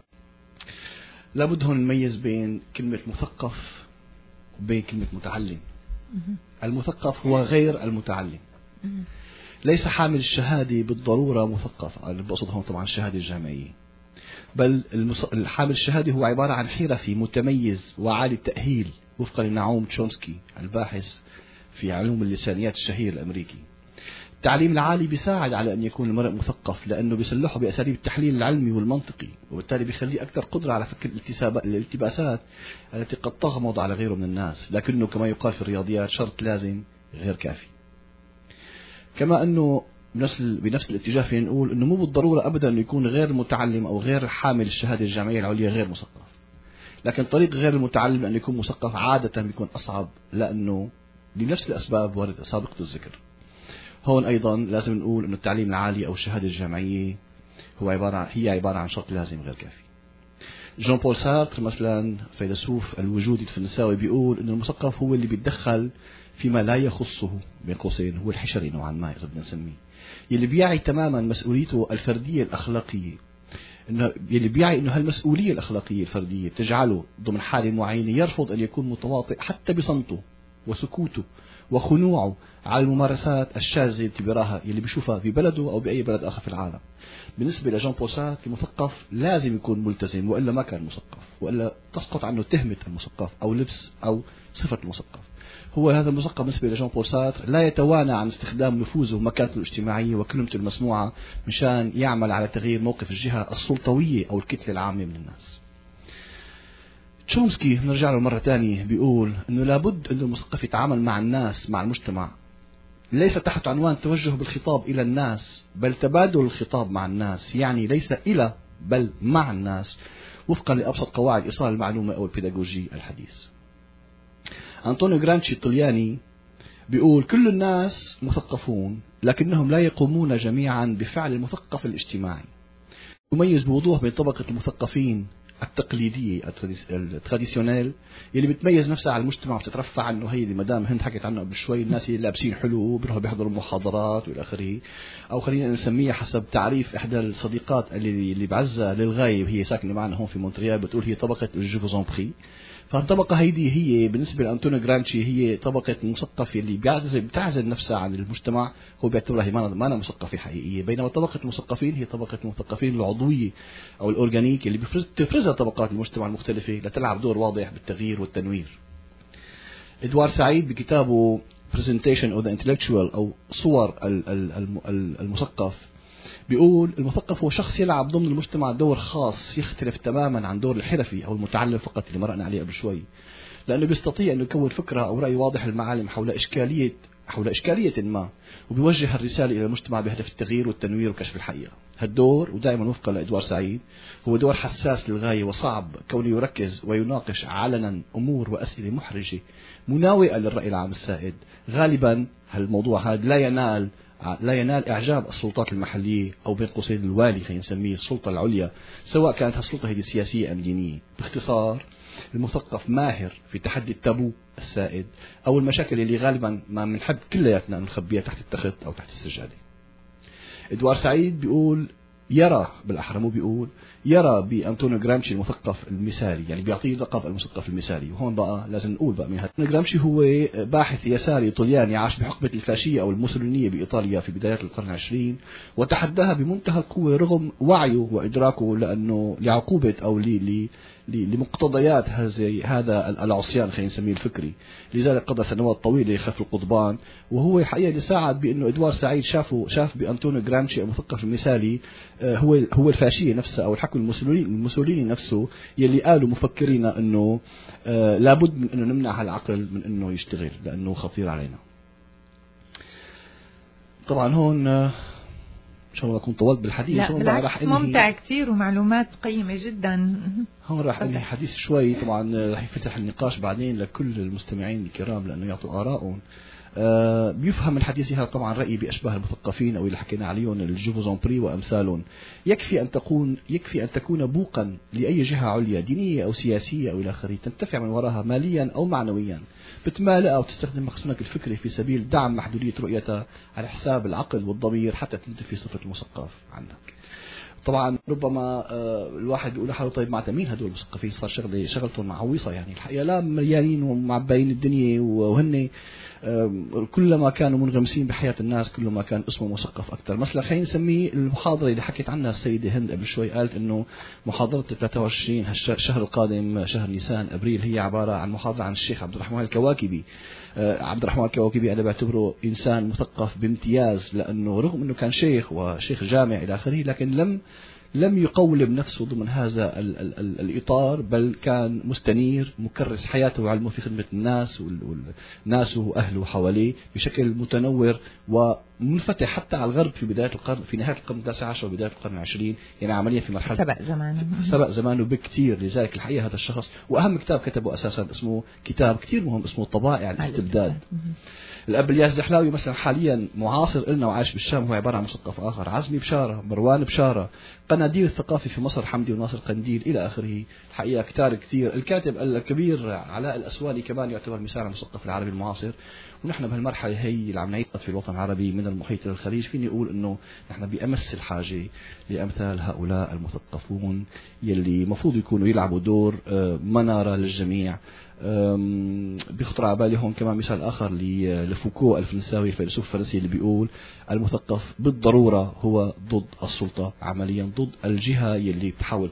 لابد هون نميز بين كلمة مثقف وبين كلمة متعلم. المثقف هو غير المتعلم. ليس حامل الشهادة بالضرورة مثقف، أنا بقصد هون طبعا الشهادة الجامعية، بل الحامل الشهادة هو عبارة عن حرفي متميز وعالي التأهيل وفقا لنعوم تشومسكي الباحث في علوم اللسانيات الشهير الأمريكي. التعليم العالي بيساعد على أن يكون المرء مثقف، لأنه بيسلحه بأساليب التحليل العلمي والمنطقي، وبالتالي بيخليه أكثر قدرة على فك الالتباسات التي قد تغمض على غيره من الناس، لكنه كما يقال في الرياضيات شرط لازم غير كافي. كما أنه بنفس بنفس الاتجاه فينا نقول أنه مو بالضرورة أبدا أنه يكون غير متعلم أو غير حامل الشهادة الجامعية العليا غير مثقف، لكن طريق غير المتعلم أن يكون مثقف عادة بيكون أصعب، لأنه لنفس الأسباب وارد سابقة الذكر. هون أيضا لازم نقول أنه التعليم العالي أو الشهادة الجامعية هو عبارة عن هي عبارة عن شرط لازم غير كافي. جون بول سارتر مثلا فيلسوف الوجود الفرنساوي بيقول أن المثقف هو اللي بيتدخل فيما لا يخصه، بين قوسين هو الحشري نوعا ما إذا بدنا نسميه، يلي بيعي تماما مسؤوليته الفردية الأخلاقية، إنه يلي بيعي إنه هالمسؤولية الأخلاقية الفردية تجعله ضمن حالة معينة يرفض أن يكون متواطئ حتى بصمته وسكوته وخنوعه على الممارسات الشاذة اللي بيراها يلي بيشوفها في بلده أو بأي بلد آخر في العالم. بالنسبة لجون بول سارتر المثقف لازم يكون ملتزم، وإلا ما كان مثقف، وإلا تسقط عنه تهمة المثقف أو لبس أو صفة المثقف. هو هذا المثقف بالنسبة لجون بول سارتر لا يتوانى عن استخدام نفوذه ومكانته الاجتماعية وكلمته المسموعة مشان يعمل على تغيير موقف الجهة السلطوية أو الكتلة العامة من الناس. تشومسكي نرجع له مرة ثانية بيقول أنه لابد أن المثقف يتعامل مع الناس مع المجتمع ليس تحت عنوان توجه بالخطاب إلى الناس، بل تبادل الخطاب مع الناس، يعني ليس إلى بل مع الناس وفقا لأبسط قواعد إيصال المعلومة أو البيداغوجي الحديث. أنطونيو غرامشي الطلياني بيقول كل الناس مثقفون لكنهم لا يقومون جميعا بفعل المثقف الاجتماعي. يميز بوضوح بين طبقة المثقفين التقليدية التراديسيونيل اللي بتميز نفسها على المجتمع وبتترفع عنه، هي اللي مدام هند حكت عنه قبل شوي، الناس اللي لابسين حلو بيروحوا بيحضروا محاضرات والى اخره، او خلينا نسميها حسب تعريف احدى الصديقات اللي اللي بعزها للغايه وهي ساكنه معنا هون في مونتريال، بتقول هي طبقه الجوفوزون بري. فالطبقة هيدي هي بالنسبة لأنطونيو غرامشي هي طبقة المثقف اللي بيعزل بتعزل نفسها عن المجتمع، هو بيعتبرها هي ما أنا مثقفة حقيقية، بينما طبقة المثقفين هي طبقة المثقفين العضوية أو الأورجانيك اللي بتفرزها طبقات المجتمع المختلفة لتلعب دور واضح بالتغيير والتنوير. إدوار سعيد بكتابه Presentation of the Intellectual أو صور المثقف بيقول المثقف هو شخص يلعب ضمن المجتمع دور خاص يختلف تماما عن دور الحرفي أو المتعلم فقط اللي مرقنا عليه قبل شوي، لأنه بيستطيع أن يكون فكرة أو رأي واضح المعالم حول إشكالية حول إشكالية ما، وبيوجه الرسالة إلى المجتمع بهدف التغيير والتنوير وكشف الحقيقة. هالدور ودائما وفقا لإدوار سعيد هو دور حساس للغاية وصعب كونه يركز ويناقش علنا أمور وأسئلة محرجة مناوئة للرأي العام السائد. غالبا هالموضوع هذا لا ينال لا ينال إعجاب السلطات المحلية أو بين قوسين الوالي خلينا نسميه السلطة العليا، سواء كانت هالسلطة هي سياسية أم دينية. باختصار المثقف ماهر في تحدي التابو السائد أو المشاكل اللي غالبا ما بنحب كلياتنا نخبيها تحت التخت أو تحت السجادة. إدوار سعيد بيقول يرى بالأحرى مو بيقول يرى بأنطونيو غرامشي المثقف المثالي، يعني بيعطيه لقب المثقف المثالي. وهون بقى لازم نقول بقى من هذا غرامشي هو باحث يساري طلياني عاش بحقبة الفاشية أو الموسولينية بإيطاليا في بدايات القرن العشرين، وتحداها بمنتهى القوة رغم وعيه وإدراكه لأنه لعقوبة أو لي لمقتضيات هذا العصيان خلينا نسميه الفكري. لذلك قضى سنوات طويلة خلف القضبان، وهو الحقيقة اللي ساعد بأنه إدوار سعيد شافه شاف بأنطونيو غرامشي المثقف المثالي هو هو الفاشية نفسها أو الحكم الموسوليني الموسوليني نفسه، يلي قالوا مفكرين أنه لابد من أنه نمنع هالعقل من أنه يشتغل لأنه خطير علينا. طبعا هون إن شاء الله أكون طولت بالحديث. لا بالعكس ممتع كثير ومعلومات قيمة جدا. هون راح أنهي حديث شوي، طبعا راح يفتح النقاش بعدين لكل المستمعين الكرام لأنه يعطوا آرائهم. آه بيفهم من حديثي هذا طبعا رأيي بأشباه المثقفين أو اللي حكينا عليهم الجوفوزونبري وأمثالهم. يكفي أن تكون يكفي أن تكون بوقا لأي جهة عليا دينية أو سياسية أو إلى آخره تنتفع من وراها ماليا أو معنويا، بتمالئها وتستخدم مخزونك الفكري في سبيل دعم محدودية رؤيتها على حساب العقل والضمير حتى تنتفي صفة المثقف عنك. طبعا ربما الواحد بيقول لحاله طيب مع مين هدول المثقفين؟ صار شغله شغلتهم معويصه يعني الحقيقه، لا مليانين ومعباين الدنيا وهن كلما كانوا منغمسين بحياه الناس كلما كان اسمه مثقف اكثر. مثلا خلينا نسميه المحاضره اللي حكيت عنها السيده هند قبل شوي، قالت انه محاضره ثلاثة وعشرين الشهر القادم شهر نيسان ابريل هي عباره عن محاضره عن الشيخ عبد الرحمن الكواكبي. عبد الرحمن الكواكبي انا بعتبره انسان مثقف بامتياز، لانه رغم انه كان شيخ وشيخ جامع الى اخره لكن لم لم يقولب نفسه ضمن هذا ال ال ال الإطار، بل كان مستنير مكرس حياته وعلمه في خدمة الناس والناس وأهله حواليه بشكل متنور ومنفتح حتى على الغرب في بداية القرن في نهاية القرن التاسع عشر وبداية القرن العشرين، يعني عمليا في مرحلة سبق زمانه سبق زمانه بكثير. لذلك الحقيقة هذا الشخص وأهم كتاب كتبه أساسا اسمه كتاب كثير مهم اسمه طبائع الاستبداد. الأب الياس الزحلاوي مثلا حاليا معاصر لنا وعايش بالشام، هو عبارة عن مثقف آخر. عزمي بشارة، مروان بشارة، قناديل الثقافي في مصر حمدي وناصر قنديل إلى آخره. الحقيقة كتار كثير. الكاتب الكبير علاء الأسواني كمان يعتبر مثال على المثقف العربي المعاصر. ونحن بهالمرحلة هي اللي عم نعيط في الوطن العربي من المحيط إلى الخليج، فيني أقول إنه نحن بأمس الحاجة لأمثال هؤلاء المثقفون يلي مفروض يكونوا يلعبوا دور منارة للجميع. بيخطر على بالي هون كمان مثال آخر لفوكو الفرنساوي الفيلسوف الفرنسي اللي بيقول المثقف بالضرورة هو ضد السلطة، عمليا ضد الجهة يلي بتحاول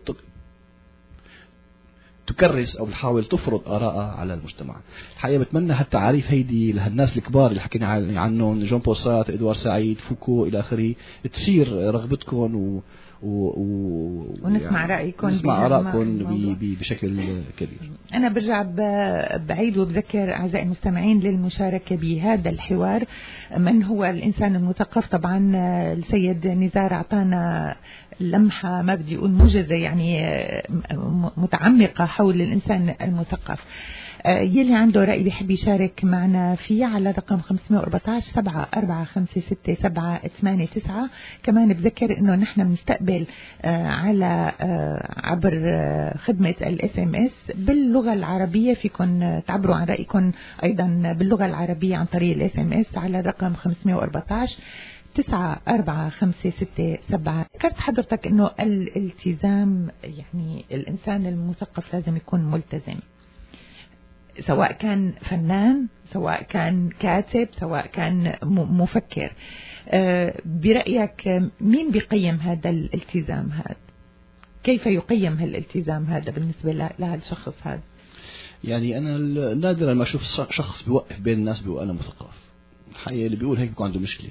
تكرس أو بتحاول تفرض آراءها على المجتمع. الحقيقة بتمنى هالتعاريف هيدي لهالناس الكبار اللي حكينا عنهم جون بول سارتر، إدوار سعيد، فوكو إلى آخره تثير رغبتكم و و... و... ونسمع يعني رأيكم نسمع آرائكم بشكل كبير. أنا برجع بعيد وبذكر أعزائي المستمعين للمشاركة بهذا الحوار. من هو الإنسان المثقف؟ طبعا السيد نزار أعطانا لمحة ما بدي أقول موجزة يعني متعمقة حول الإنسان المثقف. يلي عنده رأي بيحب يشارك معنا فيه على رقم خمسة أربعة عشر سبعة أربعة خمسة ستة سبعة ثمانية تسعة. كمان بذكر إنه نحن بنستقبل على عبر خدمة الاس ام اس باللغة العربية، فيكن تعبروا عن رأيكم أيضا باللغة العربية عن طريق الاس ام اس على الرقم خمسة أربعة عشر تسعة أربعة خمسة ستة سبعة. ذكرت حضرتك إنه الالتزام، يعني الإنسان المثقف لازم يكون ملتزم، سواء كان فنان، سواء كان كاتب، سواء كان مفكر. برأيك مين بيقيم هذا الالتزام هذا؟ كيف يقيم هالالتزام هذا بالنسبة لهذا الشخص هذا؟ يعني أنا نادرا ما أشوف شخص بيوقف بين الناس بيقول أنا مثقف. الحقيقة اللي بيقول هيك بيكون عنده مشكلة.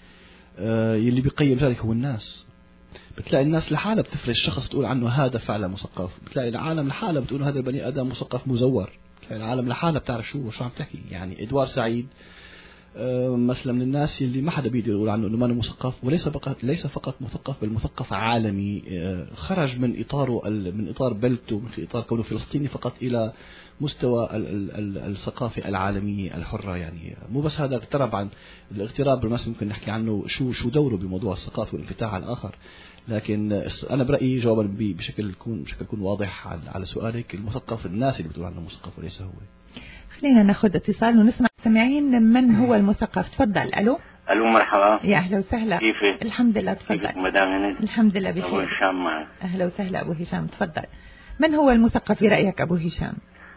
يلي بيقيم ذلك هو الناس. بتلاقي الناس لحالها بتفرز شخص تقول عنه هذا فعلا مثقف، بتلاقي العالم لحالها بتقول هذا البني آدم مثقف مزور، العالم لحالها بتعرف شو شو عم تحكي. يعني إدوار سعيد مثلا من الناس اللي ما حدا بيقدر يقول عنه انه ما مثقف، وليس فقط ليس فقط مثقف بل مثقف عالمي. خرج من اطاره من اطار بلدته من اطار كونه فلسطيني فقط الى مستوى الثقافه العالميه الحره. يعني مو بس هذا اقترب عن الاغتراب بالمثل ممكن نحكي عنه شو شو دوره بموضوع الثقافه والانفتاح على الاخر. لكن انا برايي جوابا بشكل يكون بشكل يكون واضح على سؤالك، المثقف الناس اللي بتقول عنه مثقف وليس هو. خلينا ناخذ اتصال ونسمع سامعين من هو المثقف. تفضل. الو الو مرحبا. يا اهلا وسهلا. كيفك؟ الحمد لله. تفضل. كيفك مدام هند؟ الحمد لله بخير. ابو هشام معك. اهلا وسهلا ابو هشام. تفضل. من هو المثقف برايك ابو هشام؟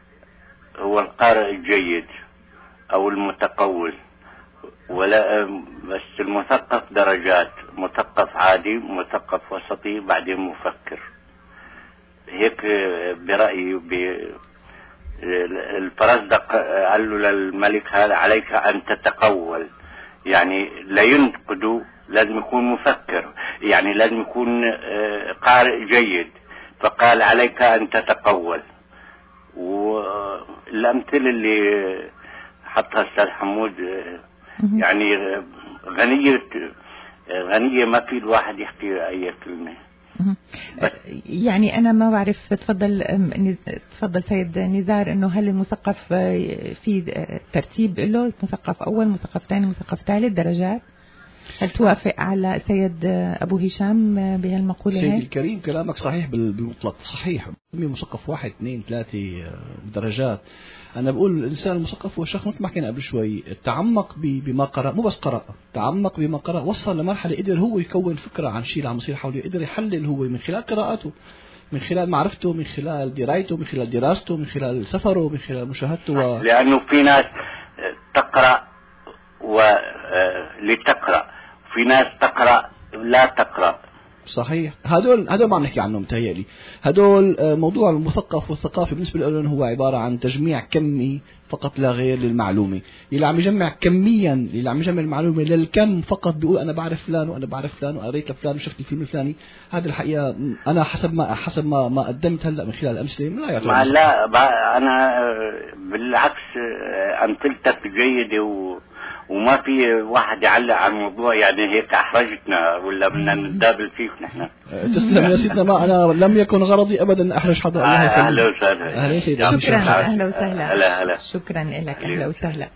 هو القارئ الجيد او المتقول، ولا بس المثقف درجات، مثقف عادي، مثقف وسطي، بعدين مفكر. هيك برايي. ب الفرزدق قال له للملك هذا عليك أن تتقول، يعني لا ينقد، لازم يكون مفكر، يعني لازم يكون قارئ جيد، فقال عليك أن تتقول. والأمثلة اللي حطها أستاذ حمود يعني غنية غنية ما في الواحد يحكي أي كلمة. يعني أنا ما بعرف، تفضل تفضل سيد نزار، إنه هل المثقف في ترتيب له مثقف أول مثقف ثاني مثقف ثالث درجات؟ هل توافق على سيد أبو هشام بهالمقولة هاي؟ سيد الكريم كلامك صحيح بالمطلق، صحيح. مثقف واحد اثنين ثلاثة درجات. أنا بقول الإنسان المثقف هو شخص مثل ما حكينا قبل شوي تعمق بما قرأ، مو بس قرأ، تعمق بما قرأ، وصل لمرحلة قدر هو يكون فكرة عن شيء اللي عم يصير حوله، قدر يحلل هو من خلال قراءته، من خلال معرفته، من خلال درايته، من خلال دراسته، من خلال سفره، من خلال مشاهدته و... لأنه في ناس تقرأ ولتقرأ، في ناس تقرأ لا تقرأ. صحيح. هدول هدول ما عم نحكي عنهم متهيألي. هدول موضوع المثقف والثقافي بالنسبة لهم هو عبارة عن تجميع كمي فقط لا غير للمعلومة. اللي عم يجمع كميا، اللي عم يجمع المعلومة للكم فقط، بيقول أنا بعرف فلان وأنا بعرف فلان وقريت لفلان وشفت الفيلم الفلاني. هذا الحقيقة أنا حسب ما حسب ما ما قدمت هلا من خلال الأمثلة لا يعتبر. لا أنا بالعكس أمثلتك جيدة و وما في واحد يعلق على الموضوع، يعني هيك أحرجتنا ولا بدنا ندابل فيك نحن. تسلم يا سيدنا، ما أنا لم يكن غرضي أبدا أحرج حدا. أهلا وسهلا. أهلا سيدنا. شكرا. أهلا وسهلا. هلا هلا. شكرا لك. أهلا وسهلا.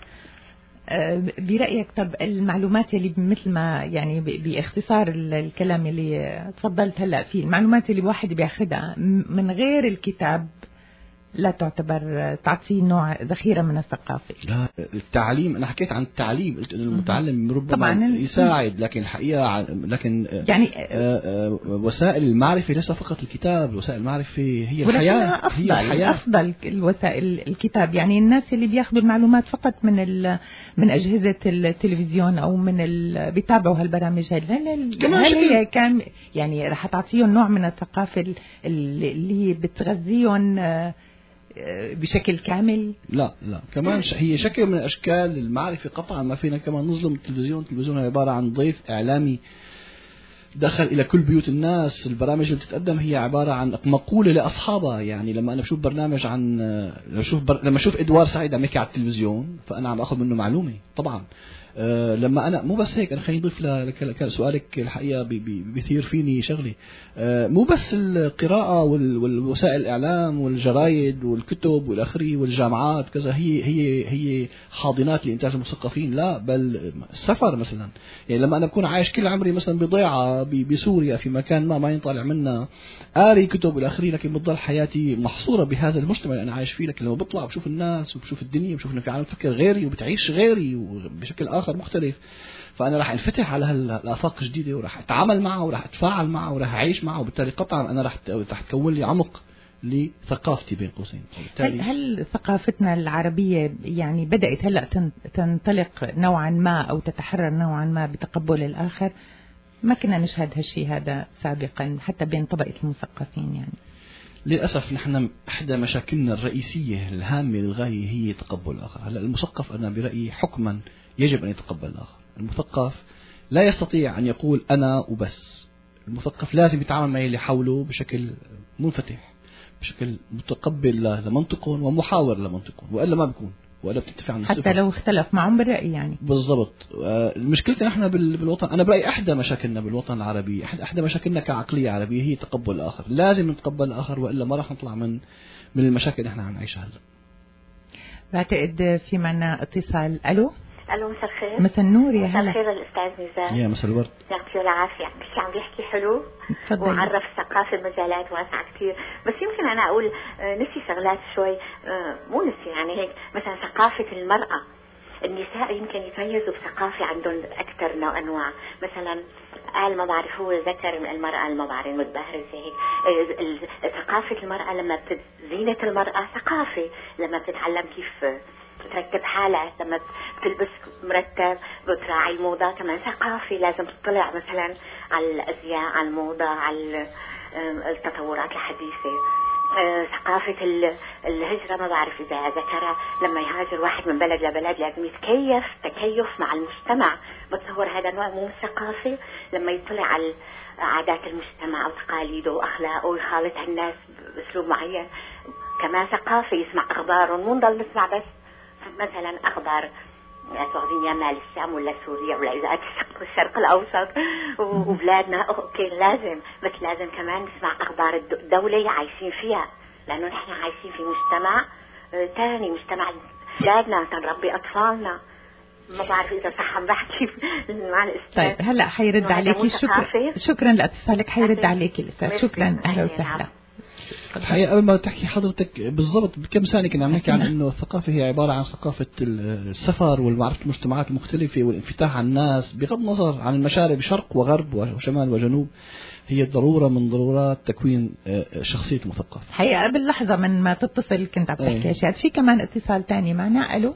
برأيك طب المعلومات اللي مثل ما يعني باختصار الكلام اللي تفضلت هلا فيه، المعلومات اللي الواحد بياخدها من غير الكتاب لا تعتبر تعطي نوع ذخيرة من الثقافة؟ لا، التعليم، أنا حكيت عن التعليم، قلت إن المتعلم ربما يساعد، لكن الحقيقة لكن يعني وسائل المعرفة ليس فقط الكتاب، وسائل المعرفة هي الحياة. أفضل هي الحياة. أفضل الوسائل الكتاب. يعني الناس اللي بياخذوا المعلومات فقط من من أجهزة التلفزيون أو من بيتابعوا هالبرامج، هل هل هي كان يعني رح تعطيهم نوع من الثقافة اللي بتغذيهم بشكل كامل؟ لا لا، كمان هي شكل من أشكال المعرفة قطعا. ما فينا كمان نظلم التلفزيون. التلفزيون عبارة عن ضيف إعلامي دخل إلى كل بيوت الناس. البرامج اللي بتتقدم هي عبارة عن مقولة لأصحابها. يعني لما أنا بشوف برنامج عن لما أشوف بر... لما أشوف إدوار سعيد عم يحكي على التلفزيون، فأنا عم أخذ منه معلومة طبعا. أه لما أنا مو بس هيك، أنا خليني أضيف لك سؤالك الحقيقة بيثير فيني شغلي. أه مو بس القراءة والوسائل الإعلام والجرايد والكتب والأخري والجامعات كذا هي هي هي حاضنات لإنتاج المثقفين، لا بل السفر مثلا. يعني لما أنا بكون عايش كل عمري مثلا بضيعة بسوريا في مكان ما ما ينطلع منا قاري كتب والأخري، لكن بتضل حياتي محصورة بهذا المجتمع اللي أنا عايش فيه. لكن لما بطلع بشوف الناس وبشوف الدنيا وبشوف إنه في عالم فكر غيري وبتعيش غيري وبشكل آخر مختلف، فأنا راح انفتح على هالآفاق الجديدة وراح أتعامل معه وراح أتفاعل معه وراح أعيش معه، وبالتالي قطعا أنا راح راح تكون لي عمق لثقافتي بين قوسين. هل, هل ثقافتنا العربية يعني بدأت هلأ تنطلق نوعا ما أو تتحرر نوعا ما بتقبل الآخر؟ ما كنا نشهد هالشيء هذا سابقا حتى بين طبقة المثقفين. يعني للأسف نحن إحدى مشاكلنا الرئيسية الهامة للغاية هي تقبل الآخر. هلا المثقف أنا برأيي حكما يجب أن يتقبل الآخر. المثقف لا يستطيع أن يقول أنا وبس. المثقف لازم يتعامل مع اللي حوله بشكل منفتح، بشكل متقبل لمنطقهم ومحاور لمنطقهم، وإلا ما بيكون، وإلا بتتفق عن حتى الصفر. لو اختلف معهم بالرأي يعني. بالضبط. مشكلتنا نحن بالوطن، أنا برأيي إحدى مشاكلنا بالوطن العربي، إحدى مشاكلنا كعقلية عربية هي تقبل الآخر. لازم نتقبل الآخر وإلا ما راح نطلع من من المشاكل اللي نحن عم نعيشها هلا. بعتقد في معنا اتصال. ألو. الو مساء الخير. مساء النور يا هلا. مساء الخير الاستاذ نزار. يا مساء الورد. يعطيه العافيه. بس عم بيحكي حلو وعرف الثقافه مجالات واسعه كثير، بس يمكن انا اقول نسي شغلات شوي، مو نسي يعني هيك، مثلا ثقافه المراه. النساء يمكن يتميزوا بثقافه عندهم اكثر نوع انواع، مثلا قال ما بعرف هو ذكر من المراه المبعره المتبهرجه هيك. ثقافه المراه لما زينه المراه ثقافه، لما بتتعلم كيف تركب حالها، لما بتلبس مرتب بتراعي الموضة كمان ثقافة. لازم تطلع مثلا على الأزياء، على الموضة، على التطورات الحديثة. ثقافة الهجرة ما بعرف إذا ذكرها، لما يهاجر واحد من بلد لبلد لازم يتكيف تكيف مع المجتمع. بتصور هذا نوع مو ثقافة، لما يطلع على عادات المجتمع وتقاليده وأخلاقه ويخالط الناس بأسلوب معين كمان ثقافة. يسمع أخبارهم، مو نضل نسمع بس مثلا أخبار واخذين يا مال الشام ولا سوريا ولا إذا الشرق الأوسط وبلادنا أوكي لازم، بس لازم كمان نسمع أخبار الدولة عايشين فيها، لأنه نحن عايشين في مجتمع تاني، مجتمع بلادنا تنربي أطفالنا. ما بعرف إذا صح عم بحكي مع الأستاذ. طيب هلا حيرد عليكي. شكرا شكرا لاتصالك، حيرد عليكي الأستاذ. شكرا، أهلا وسهلا. الحقيقة قبل ما تحكي حضرتك بالضبط بكم ثانية كنا عم نحكي عن انه الثقافة هي عبارة عن ثقافة السفر والمعرفة المجتمعات المختلفة والانفتاح على الناس بغض النظر عن المشارب شرق وغرب وشمال وجنوب، هي ضرورة من ضرورات تكوين شخصية المثقف. حقيقة قبل لحظة من ما تتصل كنت عم تحكي اشياء. في كمان اتصال تاني معنا. الو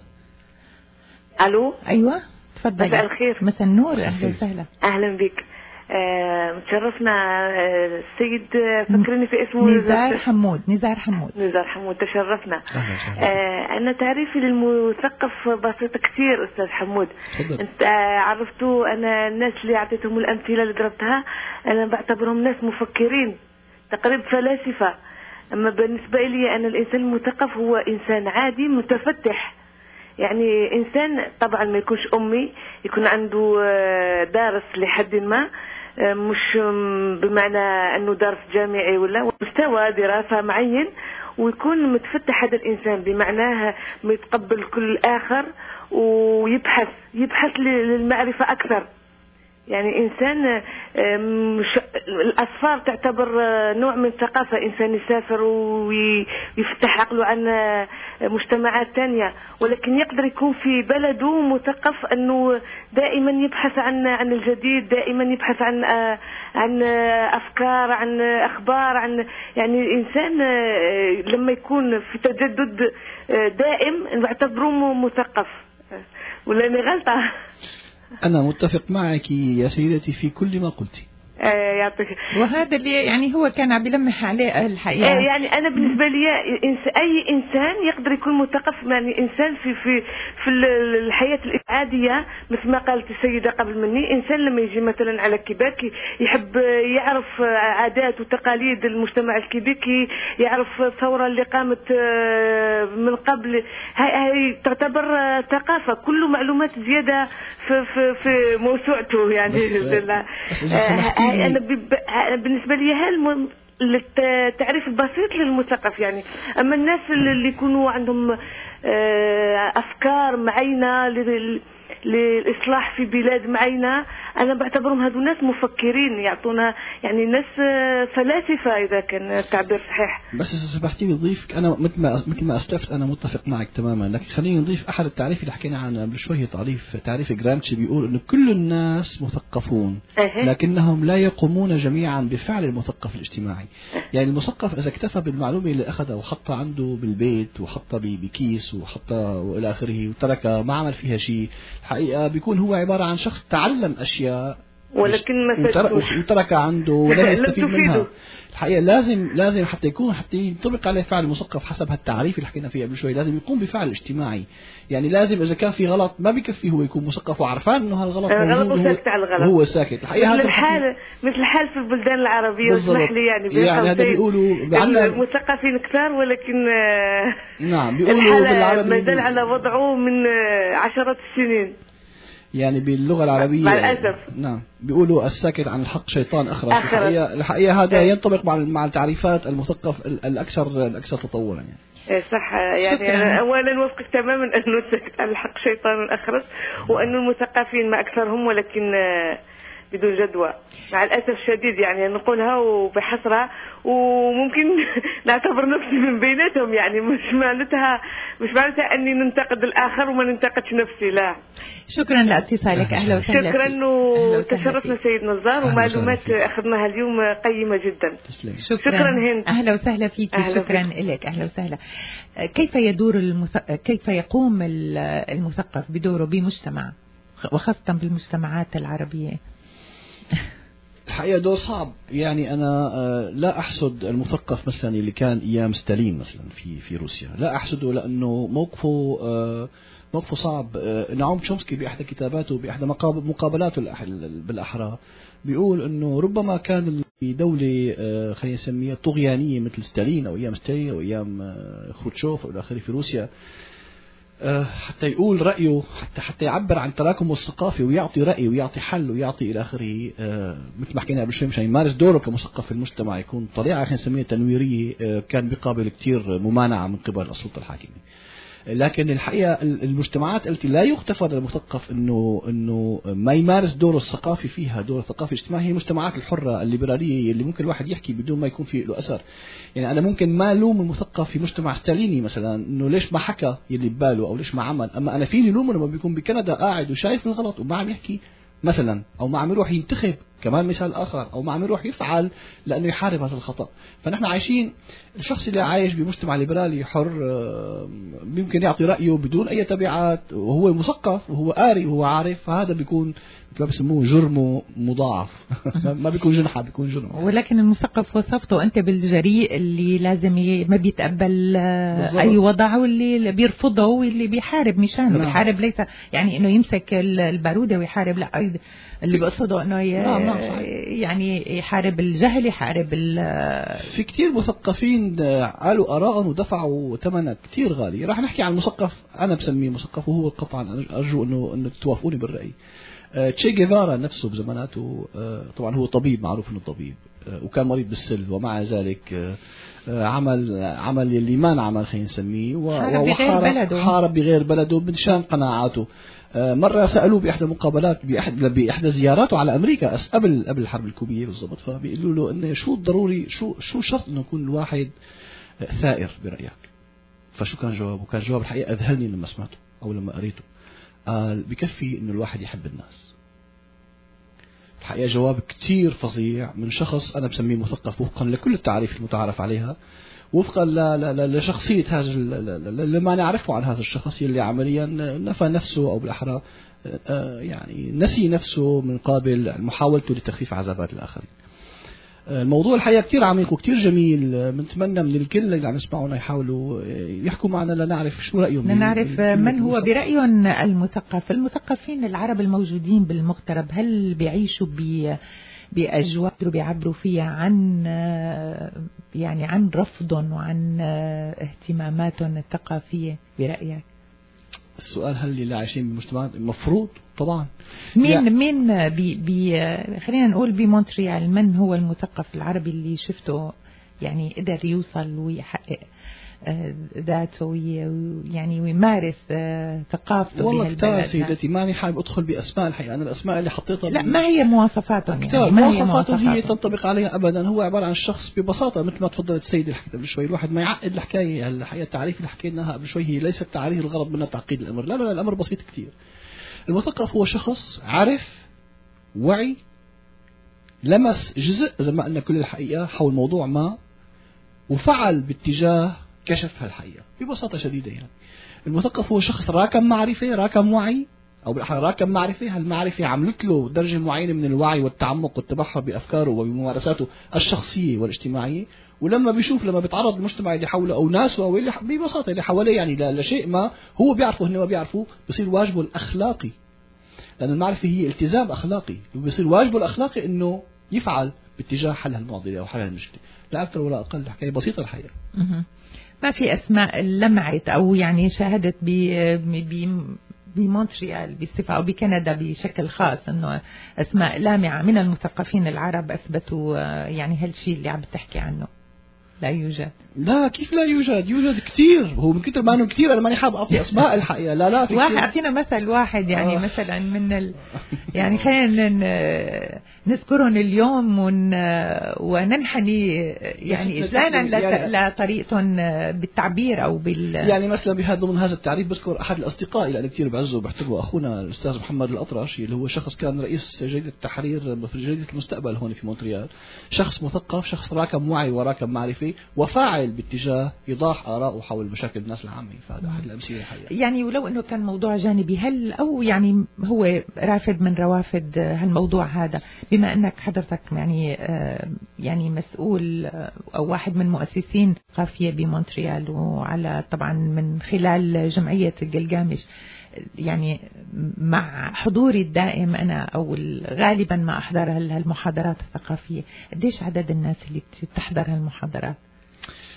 الو ايوه تفضلي. مساء الخير. مساء النور، اهلا وسهلا. اهلا بك. آه متشرفنا. آه السيد فكرني في اسمه نزار حمود. نزار حمود نزار حمود تشرفنا. آه أنا تعريفي للمثقف بسيط كثير أستاذ حمود. حضر. أنت آه عرفتوا أنا الناس اللي أعطيتهم الأمثلة اللي ضربتها أنا بعتبرهم ناس مفكرين تقريبا فلاسفة، أما بالنسبة لي أنا الإنسان المثقف هو إنسان عادي متفتح، يعني إنسان طبعا ما يكونش أمي، يكون عنده دارس لحد ما، مش بمعنى أنه درس جامعي ولا مستوى دراسة معين، ويكون متفتح هذا الإنسان بمعناه يتقبل كل آخر ويبحث يبحث للمعرفة أكثر. يعني إنسان مش الأسفار تعتبر نوع من ثقافة، إنسان يسافر ويفتح عقله عن مجتمعات تانية، ولكن يقدر يكون في بلده مثقف أنه دائما يبحث عن عن الجديد، دائما يبحث عن عن أفكار، عن أخبار، عن يعني الإنسان لما يكون في تجدد دائم بعتبره مثقف. ولا أنا غلطة؟ أنا متفق معك يا سيدتي في كل ما قلتي. يعطيك. وهذا اللي يعني هو كان عم يلمح عليه الحقيقة. يعني أنا بالنسبة لي أي إنسان يقدر يكون مثقف، يعني إنسان في في في الحياة العادية مثل ما قالت السيدة قبل مني، إنسان لما يجي مثلا على كيباك يحب يعرف عادات وتقاليد المجتمع الكيبيكي، يعرف الثورة اللي قامت من قبل، هاي تعتبر ثقافة، كله معلومات زيادة في في في موسوعته يعني. أنا بالنسبة لي هالم التعريف البسيط للمثقف يعني. أما الناس اللي يكونوا عندهم أفكار معينة للإصلاح في بلاد معينة، أنا بعتبرهم هذو ناس مفكرين، يعطونا يعني ناس فلاسفة إذا كان التعبير صحيح. بس إذا سمحتي لي أضيف، أنا مثل ما مثل ما أسلفت أنا متفق معك تماما، لكن خليني نضيف أحد التعريف اللي حكينا عنه قبل شوية، تعريف تعريف جرامشي بيقول إنه كل الناس مثقفون لكنهم لا يقومون جميعا بفعل المثقف الاجتماعي. يعني المثقف إذا اكتفى بالمعلومة اللي أخذها وحطها عنده بالبيت وحطها بكيس وحطها وإلى آخره وتركها ما عمل فيها شيء، الحقيقة بيكون هو عبارة عن شخص تعلم أشياء ولكن ما وترك عنده ولم يستفيد منها. الحقيقة لازم لازم حتى يكون حتى ينطبق عليه فعل المثقف حسب هالتعريف اللي حكينا فيه قبل شوي، لازم يقوم بفعل اجتماعي. يعني لازم إذا كان في غلط ما بيكفي هو يكون مثقف وعرفان إنه هالغلط موجود وساكت على الغلط وهو ساكت. الحقيقة مثل الحال مثل الحال في البلدان العربية، اسمح لي يعني يعني هذا بيقولوا المثقفين كثار، ولكن نعم بيقولوا بالعربي ما زال على وضعه من عشرات السنين. يعني باللغة العربية مع الأسف نعم بيقولوا الساكت عن الحق شيطان أخرس. الحقيقة, الحقيقة هذا ينطبق مع مع التعريفات المثقف الأكثر الأكثر تطورا يعني. صح يعني أنا أولا نوافقك تماما أنه الساكت عن الحق شيطان أخرس، وأن المثقفين ما أكثرهم ولكن بدون جدوى مع الأسف الشديد، يعني نقولها وبحسرة، وممكن نعتبر نفسي من بيناتهم، يعني مش معناتها مش معناتها أني ننتقد الآخر وما ننتقدش نفسي، لا. شكرا لاتصالك، أهلا وسهلا. شكرا وتشرفنا سيد نزار، ومعلومات أخذناها اليوم قيمة جدا. شكرا, شكرا هند. أهلا وسهلا فيك. شكرا لك، أهلا وسهلا. كيف يدور المث... كيف يقوم المثقف بدوره بمجتمع وخاصة بالمجتمعات العربية؟ الحقيقة دور صعب. يعني أنا لا أحسد المثقف مثلا اللي كان أيام ستالين مثلا في في روسيا، لا أحسده لأنه موقفه موقفه صعب. نعوم تشومسكي بإحدى كتاباته بإحدى مقابلاته بالأحرى بيقول إنه ربما كان في دولة خلينا نسميها طغيانية مثل ستالين أو أيام ستالين أو أيام خروتشوف أو إلى آخره في روسيا، حتى يقول رأيه، حتى حتى يعبر عن تراكمه الثقافي ويعطي رأي ويعطي حل ويعطي إلى آخره، مثل ما حكينا قبل شوي مشان يمارس دوره كمثقف في المجتمع، يكون طليعة خلينا نسميها تنويرية، كان بيقابل كتير ممانعة من قبل السلطة الحاكمة. لكن الحقيقة المجتمعات التي لا يغتفر للمثقف انه انه ما يمارس دوره الثقافي فيها، دور الثقافي الاجتماعي، هي المجتمعات الحرة الليبرالية اللي ممكن الواحد يحكي بدون ما يكون في له اثر. يعني انا ممكن ما لوم المثقف في مجتمع ستاليني مثلا انه ليش ما حكى يلي بباله او ليش ما عمل، اما انا فيني لومه لما بيكون بكندا قاعد وشايف الغلط وما عم يحكي مثلا، او ما عم يروح ينتخب كمان مثال آخر، أو ما عم يروح يفعل لأنه يحارب هذا الخطأ. فنحن عايشين، الشخص اللي عايش بمجتمع ليبرالي حر ممكن يعطي رأيه بدون أي تبعات، وهو مثقف وهو قاري وهو عارف، فهذا بيكون مثل ما بيسموه جرمه مضاعف. ما بيكون جنحة، بيكون جرم. ولكن المثقف وصفته أنت بالجريء اللي لازم ي... ما بيتقبل بالضبط. أي وضع، واللي بيرفضه واللي بيحارب مشانه. نعم. بيحارب ليس يعني إنه يمسك البارودة ويحارب، لا، اللي بقصده إنه ي... نعم. يعني يحارب الجهل، يحارب ال... في كتير مثقفين قالوا آراءهم ودفعوا ثمنها كتير غالي. راح نحكي عن مثقف أنا بسميه مثقف، وهو قطعا أرجو إنه إنه توافقوني بالرأي. تشي جيفارا نفسه بزماناته، طبعا هو طبيب، معروف إنه طبيب، وكان مريض بالسل، ومع ذلك عمل عمل اللي ما نعمل خلينا نسميه، وحارب حارب بغير بلده بشان قناعاته. مرة سألوه بإحدى مقابلات بإحدى بإحدى زياراته على أمريكا قبل قبل الحرب الكوبية بالضبط، فبيقولوا له إنه شو الضروري، شو شو شرط إنه يكون الواحد ثائر برأيك؟ فشو كان جوابه؟ كان جواب الحقيقة أذهلني لما سمعته أو لما قريته. قال بكفي إنه الواحد يحب الناس. الحقيقة جواب كتير فظيع من شخص أنا بسميه مثقف وفقا لكل التعريف المتعارف عليها، وفقا لشخصية هذا اللي ما نعرفه عن هذا الشخص اللي عمليا نفى نفسه، أو بالأحرى يعني نسي نفسه من قابل محاولته لتخفيف عذابات الآخرين. الموضوع الحقيقة كتير عميق وكتير جميل، بنتمنى من الكل اللي عم يسمعونا يحاولوا يحكوا معنا لنعرف شو رأيهم، لنعرف من هو برأيهم المثقف. المثقفين العرب الموجودين بالمغترب هل بيعيشوا ب بأجواء بيعبروا فيها عن يعني عن رفضهم وعن اهتماماتهم الثقافية برأيك؟ السؤال هل اللي عايشين بمجتمعات المفروض طبعا مين يعني مين بي بي خلينا نقول بمونتريال من هو المثقف العربي اللي شفته يعني قدر يوصل ويحقق ذاته ويعني ويمارس ثقافته والله كتار سيدتي، ماني حابب ادخل باسماء الحقيقه، انا الاسماء اللي حطيتها لا ما هي مواصفاتهم، يعني ما هي مواصفاته هي تنطبق عليها ابدا. هو عباره عن شخص ببساطه مثل ما تفضلت السيده الحكي قبل شوي، الواحد ما يعقد الحكايه. الحقيقه التعريف اللي حكيناها قبل شوي هي ليست تعريف الغرض منها تعقيد الامر، لا لا الامر بسيط كتير. المثقف هو شخص عارف، وعي، لمس جزء زي ما قلنا كل الحقيقه حول موضوع ما، وفعل باتجاه كشف هالحقيقة ببساطة شديدة. يعني المثقف هو شخص راكم معرفة، راكم وعي، أو بالأحرى راكم معرفة. هالمعرفة عملت له درجة معينة من الوعي والتعمق والتبحر بأفكاره وبممارساته الشخصية والاجتماعية، ولما بيشوف لما بيتعرض للمجتمع اللي حوله أو ناسه أو اللي ببساطة اللي حواليه يعني لشيء ما هو بيعرفه هن ما بيعرفوه، بصير واجبه الأخلاقي، لأن المعرفة هي التزام أخلاقي، وبصير واجبه الأخلاقي إنه يفعل باتجاه حل هالمعضلة أو حل هالمشكلة، لا أكثر ولا أقل. حكاية بسيطة الحقيقة. ما في أسماء لمعت أو يعني شاهدت ب بمونتريال بصفة أو بكندا بشكل خاص إنه أسماء لامعة من المثقفين العرب أثبتوا يعني هالشيء اللي عم بتحكي عنه؟ لا يوجد. لا كيف لا يوجد؟ يوجد كتير، هو من كتر ما انه كتير انا ماني حابب اعطي اسماء الحقيقه. لا لا في واحد اعطينا مثل واحد يعني آه. مثلا من ال... يعني خلينا نذكرهم اليوم ون... وننحني يعني اجلالا لت... يعني لطريقتهم بالتعبير او بال يعني مثلا بهذا ضمن هذا التعريف بذكر احد الاصدقاء اللي انا كثير بعزه وبحترمه، اخونا الاستاذ محمد الاطرش اللي هو شخص كان رئيس جريده التحرير في جريده المستقبل هون في مونتريال، شخص مثقف، شخص راكم وعي وراكم معرفه وفاعل باتجاه إيضاح آراءه حول مشاكل الناس العامة. فهذا أحد الأمثلة الحقيقة. يعني ولو أنه كان موضوع جانبي، هل أو يعني هو رافد من روافد هالموضوع هذا، بما أنك حضرتك يعني يعني مسؤول أو واحد من مؤسسين قافية بمونتريال، وعلى طبعا من خلال جمعية الجلجامش، يعني مع حضوري الدائم أنا أو غالبا ما أحضر هالمحاضرات الثقافية، قديش عدد الناس اللي بتحضر هالمحاضرات؟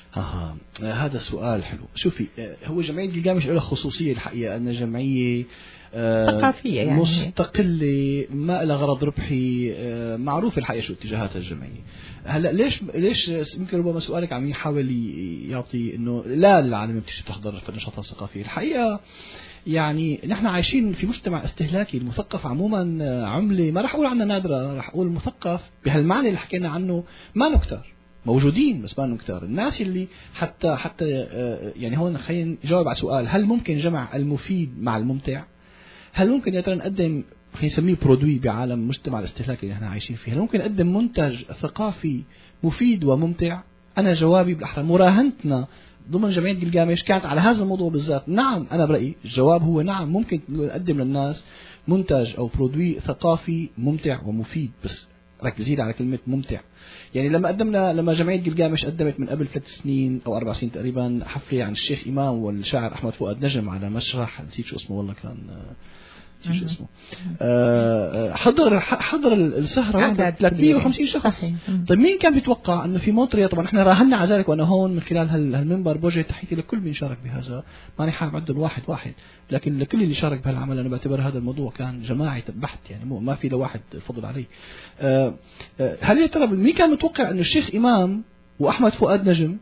آه. هذا سؤال حلو. شوفي هو جمعية جلجامش لها خصوصية الحقيقة أن جمعية ثقافية يعني مستقلة ما لها غرض ربحي، معروف الحقيقة شو اتجاهات الجمعية. هلا ليش ليش يمكن ربما سؤالك عم يحاول يعطي انه لا العالم بتيجي تحضر في النشاطات الثقافية. الحقيقة يعني نحن عايشين في مجتمع استهلاكي. المثقف عموما عملة ما راح اقول عنها نادرة، راح اقول المثقف بهالمعنى اللي حكينا عنه ما نكتر موجودين بس ما نكتر. الناس اللي حتى حتى يعني هون خلينا نجاوب على سؤال، هل ممكن جمع المفيد مع الممتع؟ هل ممكن يا ترى نقدم خلينا نسميه برودوي بعالم مجتمع الاستهلاكي اللي احنا عايشين فيه، هل ممكن نقدم منتج ثقافي مفيد وممتع؟ انا جوابي بالاحرى مراهنتنا ضمن جمعية جلجامش كانت على هذا الموضوع بالذات. نعم انا برأيي الجواب هو نعم، ممكن نقدم للناس منتج او برودوي ثقافي ممتع ومفيد، بس ركزين على كلمة ممتع. يعني لما قدمنا لما جمعية جلجامش قدمت من قبل ثلاث سنين أو أربع سنين تقريبا حفلة عن الشيخ إمام والشاعر أحمد فؤاد نجم على مسرح، نسيت شو اسمه والله، كان نسيت شو اسمه، آه حضر حضر السهرة ثلاثمية وخمسين شخص. طيب مين كان بيتوقع أنه في مونتريال؟ طبعا احنا راهنا على ذلك، وأنا هون من خلال هالمنبر بوجه تحياتي لكل من شارك بهذا، ماني حابب أعدل واحد واحد، لكن لكل اللي شارك بهالعمل أنا بعتبر هذا الموضوع كان جماعي بحت، يعني مو ما في لواحد فضل عليه. آه آه هل يا ترى مين كان متوقع أنه الشيخ إمام وأحمد فؤاد نجم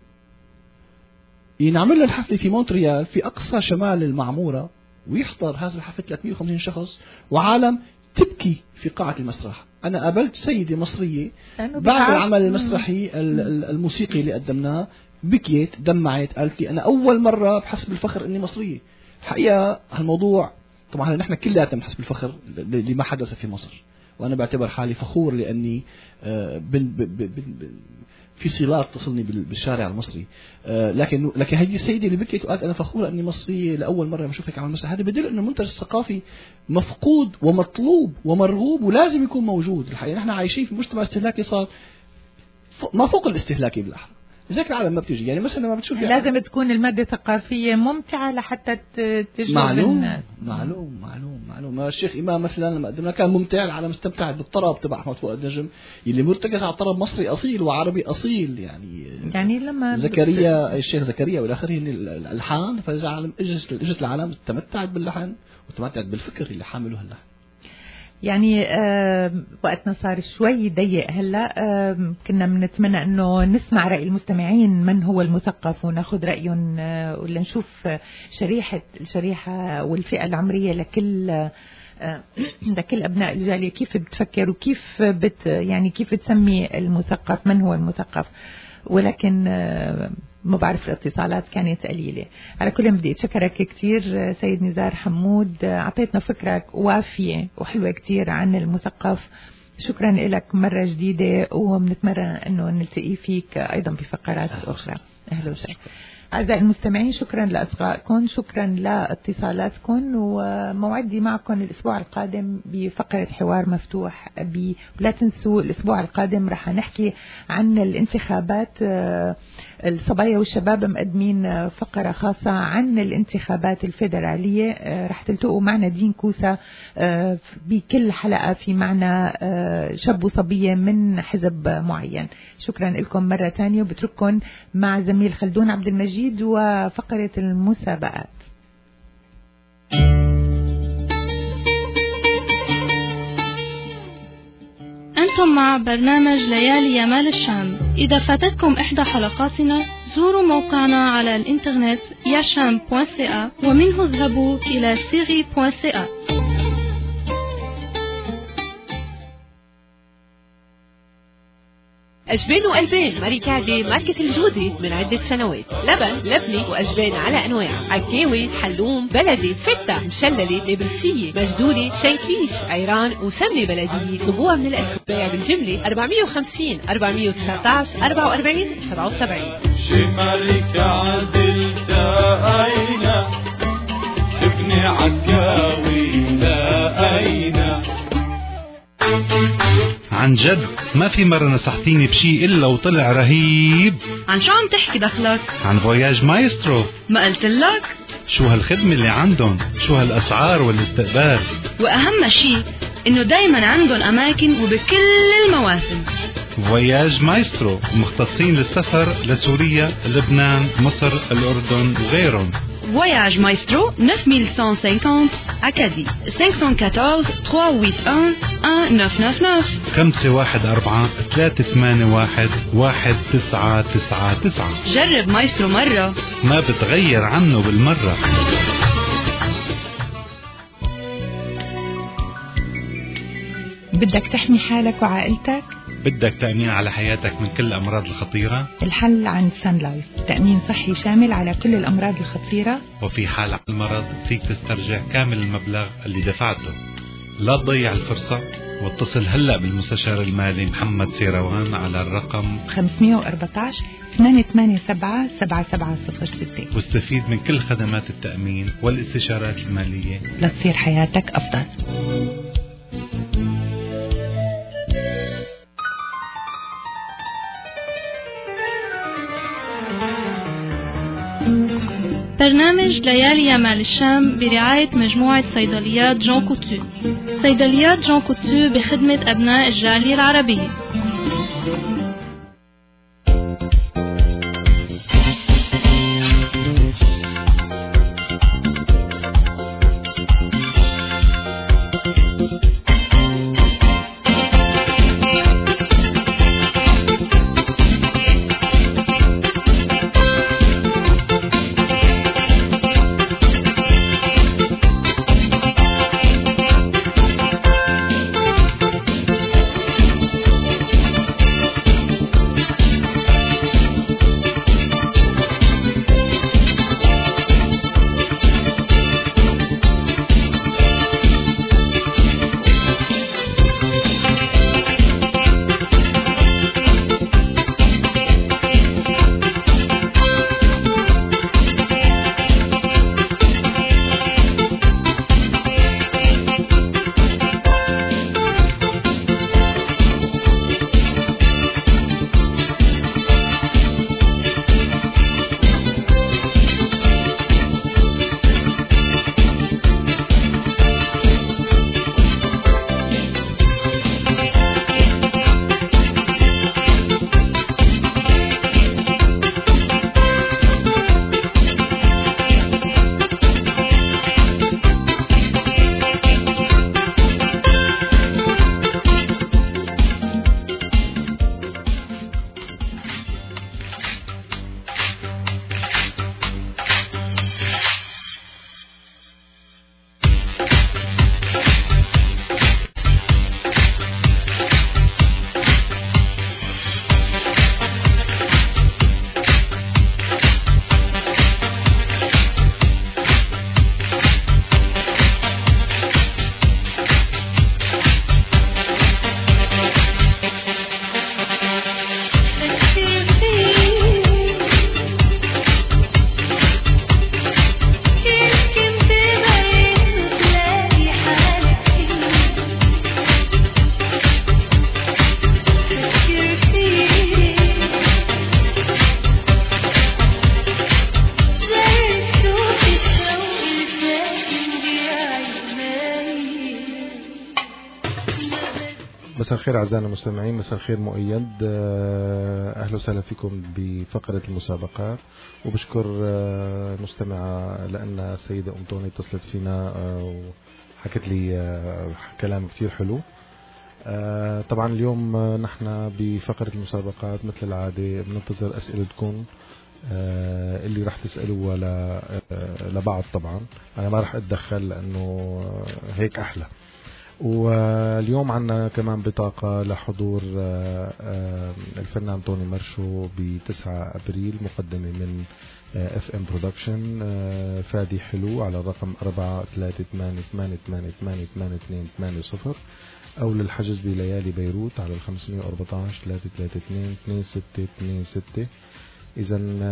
ينعمل له الحفلة في مونتريال في أقصى شمال المعمورة، ويحضر هذا الحفل ثلاثمية وخمسين شخص وعالم تبكي في قاعة المسرح؟ أنا قابلت سيدة مصرية بعد العمل المسرحي الموسيقي اللي قدمناه، بكيت دمعت، قالت لي أنا أول مرة بحس بالفخر إني مصرية. الحقيقة هالموضوع طبعا نحن كلنا بنحس بالفخر لما حدث في مصر، وأنا بعتبر حالي فخور لأني بن بن بن في صلات تصلني بالشارع المصري. لكن لكن هذه السيدة اللي بكيت وقالت أنا فخورة أني مصرية لأول مرة بشوفك على المسرح، هذا بدل أن المنتج الثقافي مفقود ومطلوب ومرغوب ولازم يكون موجود. الحقيقة نحن عايشين في مجتمع استهلاكي صار ما فوق الاستهلاكي بالأحرى، لذلك العالم ما بتيجي. يعني مثلا ما بتشوف لازم يعني تكون المادة الثقافية ممتعة لحتى تجذب معلوم الناس. معلوم معلوم معلوم الشيخ إمام مثلا لما قدمنا كان ممتع، العالم استمتعت بالطرب تبع أحمد فؤاد نجم اللي مرتكز على طرب مصري أصيل وعربي أصيل. يعني يعني لما زكريا الشيخ زكريا والى آخره الألحان، فالعالم اجت اجت العالم تمتعت باللحن وتمتعت بالفكر اللي حامله اللحن. يعني آه وقتنا صار شوي ضيق هلا، آه كنا بنتمنى انه نسمع راي المستمعين من هو المثقف وناخذ رايهم، آه ولا نشوف شريحه الشريحه والفئه العمريه لكل آه لكل ابناء الجاليه كيف بتفكر وكيف بت يعني كيف تسمي المثقف، من هو المثقف. ولكن آه ما بعرف الاتصالات كانت قليلة. على كل بدي أتشكرك كتير سيد نزار حمود، أعطيتنا فكرة وافية وحلوة كتير عن المثقف. شكرا لك مرة جديدة، وبنتمنى أنه نلتقي فيك أيضا بفقرات أخرى. أهلا وسهلا أعزائي المستمعين، شكرا لأصغائكم، شكرا لاتصالاتكم، وموعدي معكم الأسبوع القادم بفقرة حوار مفتوح. ولا تنسوا الأسبوع القادم رح نحكي عن الانتخابات. الصبايا والشباب مقدمين فقرة خاصة عن الانتخابات الفيدرالية، رح تلتقوا معنا دين كوسة بكل حلقة في معنا شاب وصبية من حزب معين. شكرا لكم مرة تانية، وبترككم مع زميل خلدون عبد المجيد وفقرة المسابقات. أنتم مع برنامج ليالي يمال الشام. إذا فاتتكم إحدى حلقاتنا زوروا موقعنا على الإنترنت ياشام دوت سي إيه ومنه اذهبوا إلى سيري دوت سي إيه. أجبان وقلبان مريكادي ماركة الجودي من عدة سنوات. لبن لبنة وأجبان على أنواع، عكاوي، حلوم، بلدي، فتة، مشللة، نابلسية، مجدولة، شيكليش، عيران وسمنة بلدية. طلبوها من الأسواق بيع بالجملة أربعمية وخمسين أربعمية وتسعطعش أربعة وأربعين سبعة وسبعين. شمالك عدل تأينا ابني عكاوي تأينا. عن جد ما في مرة نصحتيني بشي إلا وطلع رهيب. عن شو عم تحكي دخلك؟ عن فواياج مايسترو. ما قلت لك؟ شو هالخدمة اللي عندهم، شو هالأسعار والاستقبال، وأهم شي إنه دايما عندهم أماكن وبكل المواسم. فواياج مايسترو، مختصين للسفر لسوريا، لبنان، مصر، الأردن وغيرهم. Voyage Maestro neuf mille cent cinquante Acadie cinq cent quatorze trois cent quatre-vingt-un neuf cent quatre-vingt-dix-neuf خمسة واحد أربعة ثلاثة ثمانية واحد واحد تسعة تسعة تسعة. جرب مايسترو مرة ما بتغير عنه بالمرة. بدك تحمي حالك وعائلتك؟ بدك تأمين على حياتك من كل الأمراض الخطيرة؟ الحل عند سان لايف، تأمين صحي شامل على كل الأمراض الخطيرة، وفي حال المرض فيك تسترجع كامل المبلغ اللي دفعته. لا تضيع الفرصة، واتصل هلأ بالمستشار المالي محمد سيروان على الرقم خمسمية وأربعة عشر ثمانية ثمانية سبعة سبعة سبعة صفر ستة، واستفيد من كل خدمات التأمين والاستشارات المالية لتصير حياتك أفضل. برنامج ليالي يمال الشام برعاية مجموعة صيدليات جون كوتو. صيدليات جون كوتو بخدمة أبناء الجالية العربية. مساء الخير أعزائنا المستمعين، مساء الخير مؤيد، أهلا وسهلا فيكم بفقرة المسابقات. وبشكر مستمعة لأن السيدة أم توني اتصلت فينا وحكت لي كلام كتير حلو. طبعا اليوم نحن بفقرة المسابقات مثل العادة بننتظر أسئلتكم اللي راح تسألوها لبعض. طبعا أنا ما راح أتدخل لأنه هيك أحلى. واليوم عنا كمان بطاقة لحضور الفنان توني مرشو بتسعة أبريل مقدمة من اف ام برودكشن. فادي حلو على الرقم أربعة ثلاثة ثمانية ثمانية ثمانية ثمانية ثمانية اثنين ثمانية صفر، أو للحجز بليالي بيروت على الخمسمية وأربعة عشر ثلاثة ثلاثة اثنين اثنين ستة اثنين ستة. إذا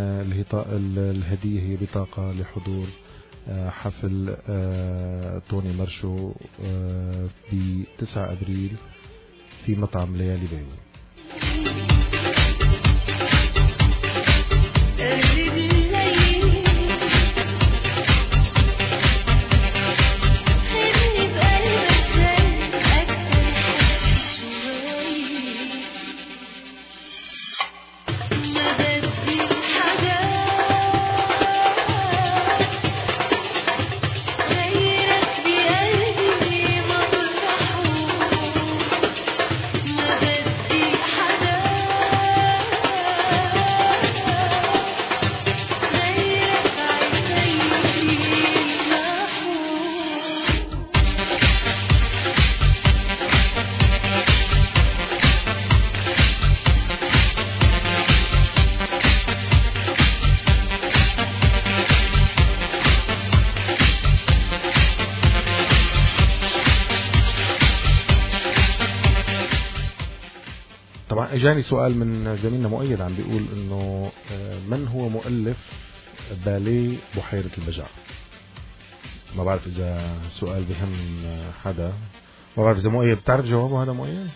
الهدية هي بطاقة لحضور حفل توني مرشو ب تسعة أبريل في مطعم ليالي بيروت. طبعا اجاني سؤال من زميلنا مؤيد عم بيقول انه من هو مؤلف باليه بحيرة البجع؟ ما بعرف اذا سؤال بهم حدا، ما بعرف اذا مؤيد بتعرف جوابه هذا مؤيد؟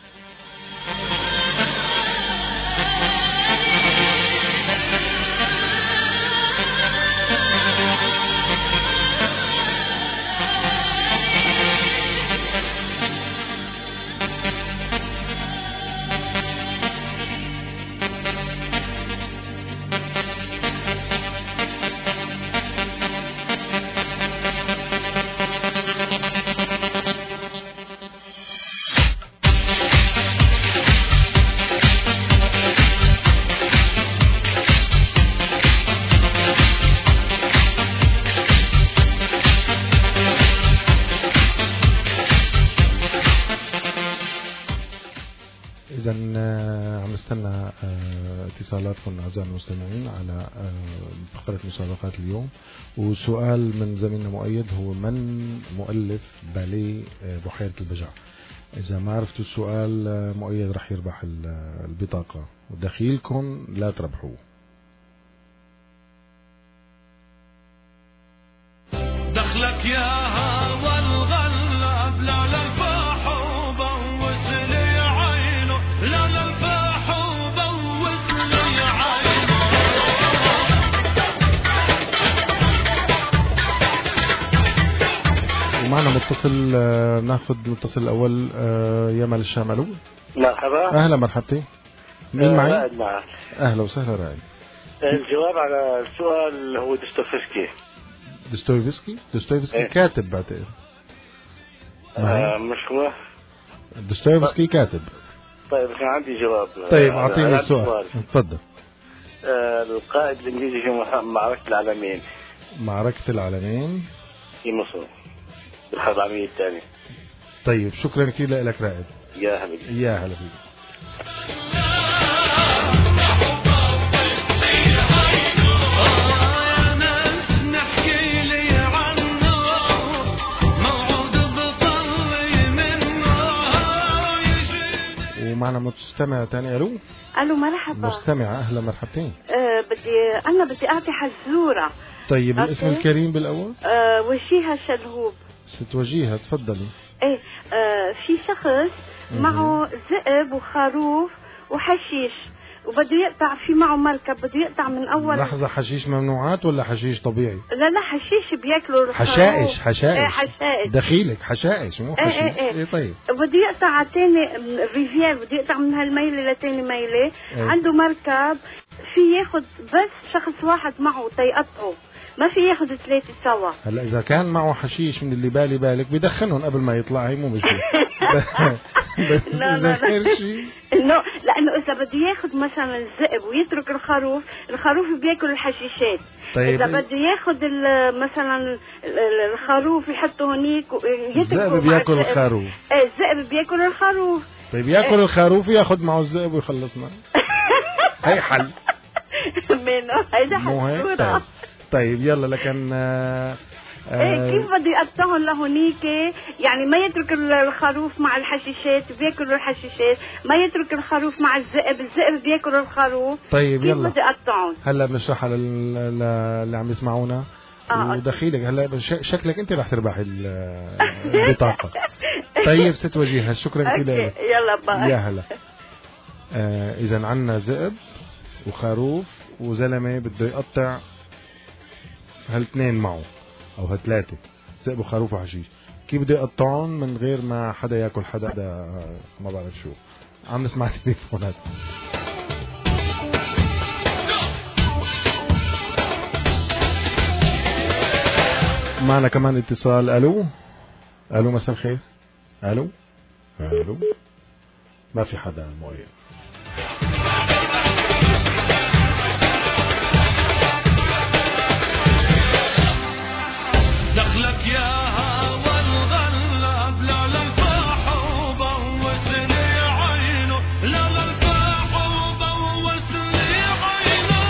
اتصالاتكم أعزائي المستمعين على فقرة مسابقات اليوم. وسؤال من زميلنا مؤيد هو من مؤلف باليه بحيرة البجع؟ إذا ما عرفتوا السؤال مؤيد رح يربح البطاقة، ودخيلكم لا تربحوه. دخلك يا هوا الغلاب لا للفاح وبوس لي عينه، لا للفاح وبوس لي عينه. ومعنا متصل، ناخذ المتصل الأول. يمل الشام. ألو مرحبا. أهلا مرحبتين. مين معي؟ رائد معك. أهلا وسهلا رائد. الجواب على السؤال هو دوستويفسكي. دوستويفسكي دوستويفسكي إيه؟ كاتب بعتقد. آه مش هو دوستويفسكي كاتب. طيب كان عندي جواب. طيب أعطيني السؤال. تفضل. آه القائد الإنجليزي في معركة العالمين. معركة العالمين في مصر بالحرب العالمية الثانية. طيب شكرا كثير لك رائد. يا هلا يا هلا فيك. ومعنا مستمع ثاني. الو الو مرحبا. مستمعة. اهلا مرحبتين. أه بدي انا بدي اعطي حزورة. طيب الاسم الكريم بالاول؟ أه وجيهة شلهوب. ست وجيهة تفضلي. ايه أه في شخص معه ذئب وخروف وحشيش وبده يقطع في معه مركب بده يقطع من اول. لحظة، حشيش ممنوعات ولا حشيش طبيعي؟ لا لا حشيش بياكلوا الخروف. حشائش حشائش. ايه حشائش. دخيلك حشائش مو حشيش. ايه ايه, إيه طيب. بده يقطع على تاني ريفير، بده يقطع من هالميلة لتاني ميلة. ايه. عنده مركب في ياخد بس شخص واحد معه تيقطعه، ما في ياخد ثلاثة سوا. هلا إذا كان معه حشيش من اللي بالي بالك بيدخنهم قبل ما يطلع، هي مو مشكلة. لا لا لا انه لانه اذا بده ياخذ مثلا الذئب ويترك الخروف، الخروف بياكل الحشيشات. طيب اذا بده ياخذ مثلا الخروف يحطه هنيك الذئب بياكل الخروف. ايه الذئب بياكل الخروف. طيب ياكل ايه؟ الخروف ياخذ معه الذئب ويخلصنا. هي حل منه هيدا حل. طيب. طيب يلا لكن آه ايه كيف بده يقطعهم لهونيك؟ يعني ما يترك الخروف مع الحشيشات، بياكلوا الحشيشات، ما يترك الخروف مع الذئب، الذئب بياكل الخروف. طيب كيف يلا بده يقطعهم؟ هلا بنشرحها اللي عم يسمعونا. آه ودخيلك هلا شكلك انت رح تربحي البطاقه. طيب ست وجيهة شكرا كثير لك. يلا باي. يا هلا. آه اذا عنا ذئب وخروف وزلمه بده يقطع هالاثنين معه او هالثلاثه، ذئب وخروف وحشيش. كيف بده يقطعون من غير ما حدا ياكل حدا؟ ده ما بعرف شو. عم نسمع تليفونات. معنا كمان اتصال. الو الو مساء الخير. الو الو ما في حدا معين. دخلك يا هوا الغلاب لا للفاح وبوس لي عينه، لا للفاح وبوس لي عينه.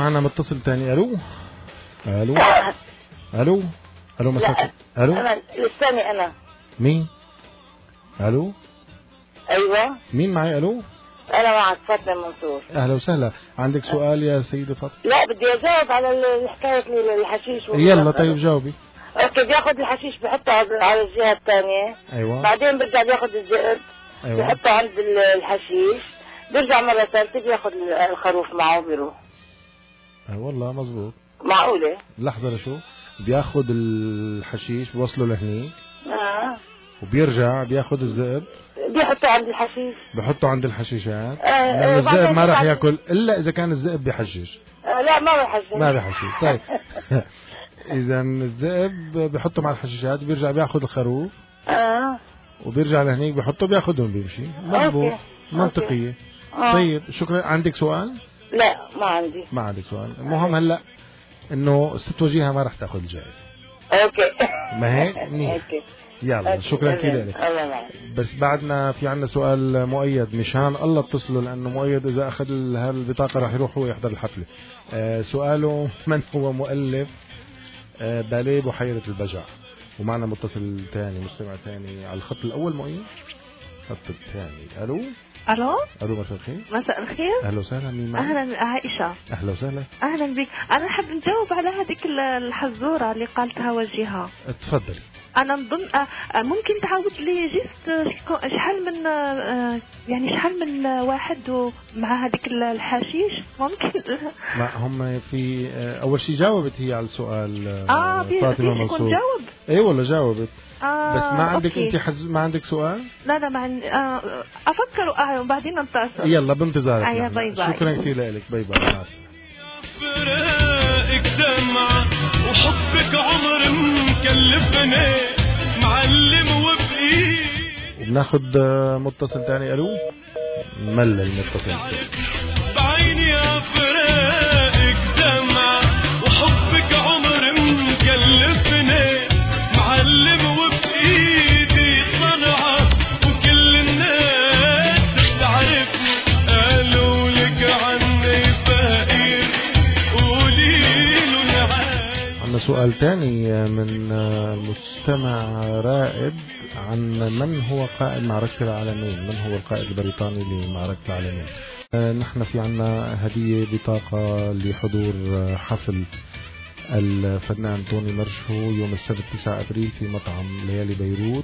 معنا متصل ثاني. الو الو الو الو مساء. الو انا لساني انا. مين؟ الو ايوه مين معي؟ الو انا معك فاطمه منصور. اهلا وسهلا. عندك سؤال يا سيدة فاطمه؟ لا بدي اجاوب على الحكايه الحشيش. يلا طيب جاوبي. اوكي بياخذ الحشيش بحطه على الجهه الثانيه. ايوه بعدين بيرجع بياخذ الزئب. أيوة. بيحطه عند الحشيش بيرجع مره ثالثه بياخذ الخروف معه بيروح. اي والله مزبوط. معقوله؟ لحظه لشو بياخذ الحشيش بوصله لهنيك اه وبيرجع بياخذ الذئب بيحطه عند الحشيش بيحطه عند الحشيشات. آه لأن الذئب ما راح ياكل الا اذا كان الذئب بيحشش. آه لا ما بيحشش ما بيحشش. طيب اذا الذئب بيحطه مع الحشيشات بيرجع بياخذ الخروف اه وبيرجع لهنيك بيحطه بياخذهم بيمشي. مضبوط منطقيه. آه. طيب شكرا. عندك سؤال؟ لا ما عندي. ما عندك سؤال. المهم هلا انه الست وجيهة ما راح تاخذ الجائزه. اوكي ما هيك؟ منيح. يلا شكرا كثير لك. بس بعدنا في عنا سؤال مؤيد مشان الله اتصلوا لانه مؤيد اذا اخذ هالبطاقه راح يروح هو يحضر الحفله. آه سؤاله من هو مؤلف آه باليه بحيره البجع؟ ومعنا متصل ثاني مستمع ثاني على الخط الاول. مؤيد الخط الثاني. الو الو الو مساء الخير. مساء الخير. اهلا وسهلا. مين معك؟ اهلا عائشه. اهلا وسهلا. اهلا بك. انا حاب نجاوب على هذيك الحزوره اللي قالتها وجيهة. تفضلي. انا نظن ممكن تعاود لي جست شحال من يعني شحال من واحد مع هذيك الحشيش ممكن. ما هم في اول شيء جاوبت هي على السؤال. اه فاطمه منصور. جاوب. اي والله جاوبت. آه بس ما عندك أوكي. انت حز... ما عندك سؤال؟ لا لا ما عندي. آه افكر آه وبعدين نتصل. يلا بانتظارك. آه باي باي. شكرا كثير لك. باي باي. فراقك دمعة وحبك عمر مكلفني معلم وبإيد. وبناخد متصل ثاني. الو مل المتصل. بعيني يا فراقك دمعة وحبك عمر مكلفني معلم وبإيدي صنعة وكل الناس تعرفني قالوا لك عني فقير عندنا سؤال ثاني من مستمع رائد عن من هو قائد معركة العالمين. من هو القائد البريطاني لمعركة العالمين؟ نحن في عنا هدية بطاقة لحضور حفل الفنان توني مرشو يوم السبت تسعة أبريل في مطعم ليالي بيروت.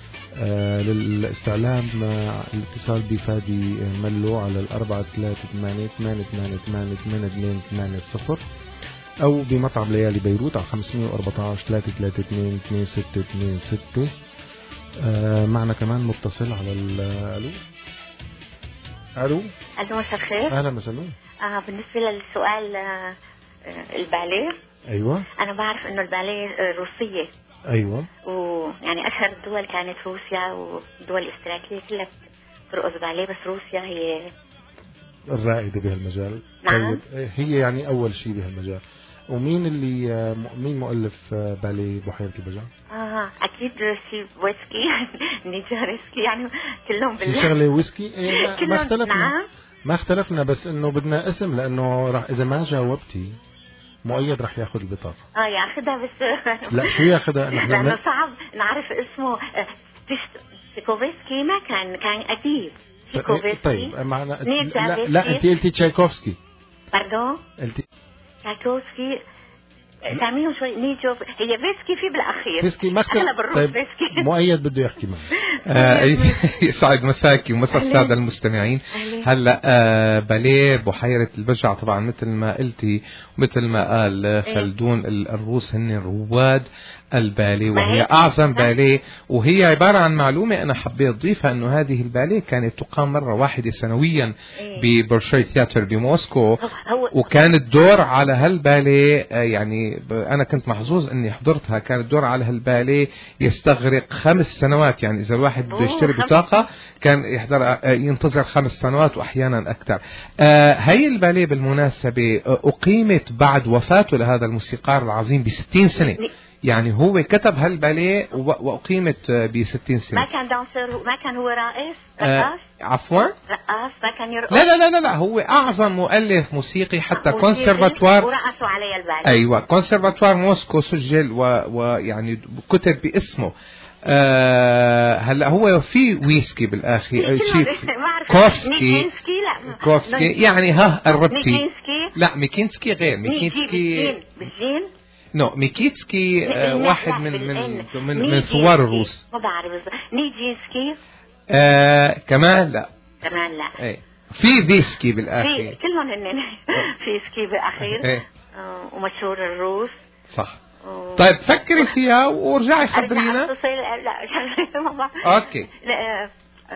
للاستعلام الاتصال بفادي ملو على الأربعة ثلاثة ثمانية ثمانية ثمانية ثمانية ثمانية اثنين ثمانية صفر أو بمطعم ليالي بيروت على خمسمية وأربعة عشر ثلاثة ثلاثة اثنين اثنين ستة اثنين ستة. آه معنا كمان متصل على الو. الو الو مساء الخير. اهلا مساء النور. اه بالنسبه للسؤال آه الباليه. ايوه انا بعرف انه الباليه روسيه. ايوه. ويعني اشهر الدول كانت روسيا والدول الاشتراكيه كلها ترقص باليه بس روسيا هي الرائده بهالمجال. نعم. طيب هي يعني اول شيء بهالمجال. ومين اللي مين مؤلف باليه بحيرة البجع؟ اه اكيد سيفويسكي نيجارسكي يعني كلهم بالله. في شغله ويسكي إيه ما, ما اختلفنا. نعم. ما اختلفنا بس انه بدنا اسم لانه راح اذا ما جاوبتي مؤيد راح ياخذ البطاقه. اه ياخذها بس لا شو ياخذها نحن لانه صعب نعرف اسمه. سيكوفسكي ما كان كان اديب. سيكوفسكي. طيب معنا لا, لا انت قلتي تشايكوفسكي. باردون قلتي تشايكوفسكي. تعملهم شوي نيجو هي فيسكي في بالاخير فيسكي ما اختلف. طيب مؤيد بده يحكي معي. يسعد مساكي ومسا الساده المستمعين. هلا آه باليه بحيره البجع طبعا مثل ما قلتي مثل ما قال خلدون الروس هن رواد الباليه وهي اعظم باليه. وهي عباره عن معلومه انا حبيت اضيفها انه هذه الباليه كانت تقام مره واحده سنويا ببورشاي ثياتر بموسكو. وكان الدور على هالباليه يعني انا كنت محظوظ اني حضرتها. كان الدور على هالباليه يستغرق خمس سنوات. يعني اذا الواحد بده يشتري بطاقه كان يحضر ينتظر خمس سنوات واحيانا اكثر. آه هي الباليه بالمناسبه اقيمت بعد وفاته لهذا الموسيقار العظيم بستين سنه. يعني هو كتب هالباليه وأقيمت بستين سنة. ما كان دانسر، ما كان هو رائس رقاص. آه عفوا. رقاص ما كان يرقص. لا لا لا لا هو أعظم مؤلف موسيقي حتى كونسرفاتوار. ورقصوا عليه الباليه. أيوة كونسرفاتوار موسكو سجل ويعني كتب باسمه. آه هلا هو في ويسكي بالاخير كوفسكي كوفسكي يعني ها قربتي. لا ميكينسكي غير ميكينسكي بالجين. نو ميكيتسكي آه واحد من من من, من ثوار الروس. ما بعرف نيجينسكي. آه كمان لا. كمان لا. ايه في فيسكي بالاخير. في كلهم هن فيسكي بالاخير. ايه. آه ومشهور الروس. صح. طيب فكري فيها ورجعي خبرينا. لا ما اوكي. لا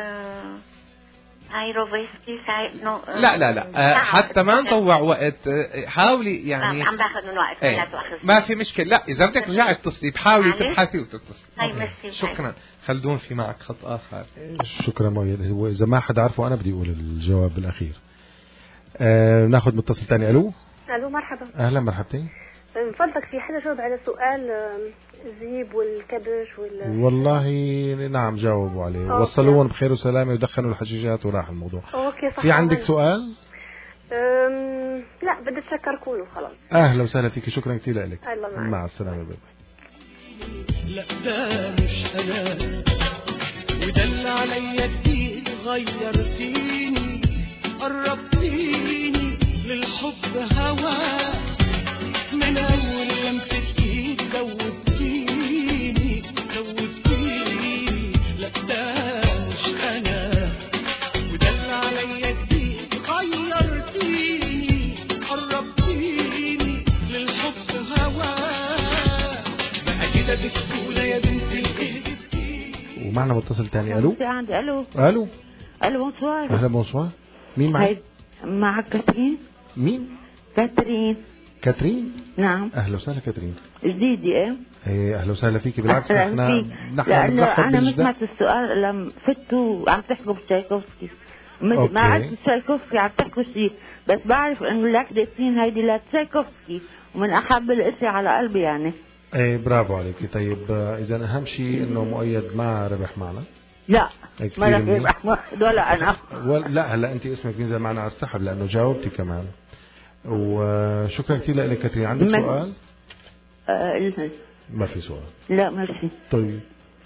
ايروفيسكي نو لا لا لا حتى ما نطوع وقت. حاولي يعني عم باخذ من وقت. ايه. ما في مشكله. لا اذا بدك رجعي اتصلي بحاولي تبحثي وتتصلي. شكرا. خلدون في معك خط اخر. شكرا مؤيد. هو اذا ما حدا عارفه انا بدي اقول الجواب بالاخير. آه ناخذ متصل ثاني. الو الو مرحبا. اهلا مرحبتين. من فضلك في حدا جاوب على سؤال الزيب والكبش وال والله نعم جاوبوا عليه. وصلوهم بخير وسلامة ودخنوا الحشيشات وراح الموضوع. أوكي صح. في عندك سؤال؟ أم... لا بدي اتشكركم وخلاص. اهلا وسهلا فيك. شكرا كثير لك. مع السلامة. باي لا ده مش انا ودل عليا كتير غيرتيني قربتيني للحب هوا من أول لمسة إيد دوبتيني دوبتيني. لا ده مش أنا ودل عليا كتير غيرتيني قربتيني للحب هوا بقى كده بسهولة يا بنت الإيد. ومعنا متصل تاني. ألو عندي. ألو ألو ألو بونسوار. أهلا بونسوار. مين معك؟ معك كاترين. مين؟ كاترين. كاترين. نعم. اهلا وسهلا كاترين. جديدة ايه؟ ايه اهلا وسهلا فيكي. بالعكس احنا نحن انا ما سمعت السؤال لما فتوا عم تحكوا بتشايكوفسكي. ما عرفت تشايكوفسكي عم تحكوا شيء بس بعرف انه لاكديتين هيدي لتشايكوفسكي ومن احب الاشياء على قلبي يعني. ايه برافو عليكي. طيب اذا اهم شيء انه مؤيد ما ربح معنا. لا ما ربح ولا انا. لا هلا انت اسمك بينزل معنا على السحب لانه جاوبتي كمان. وشكرا كثير لك كاترين. عندك من... سؤال؟ آه ما في سؤال. لا ماشي. طيب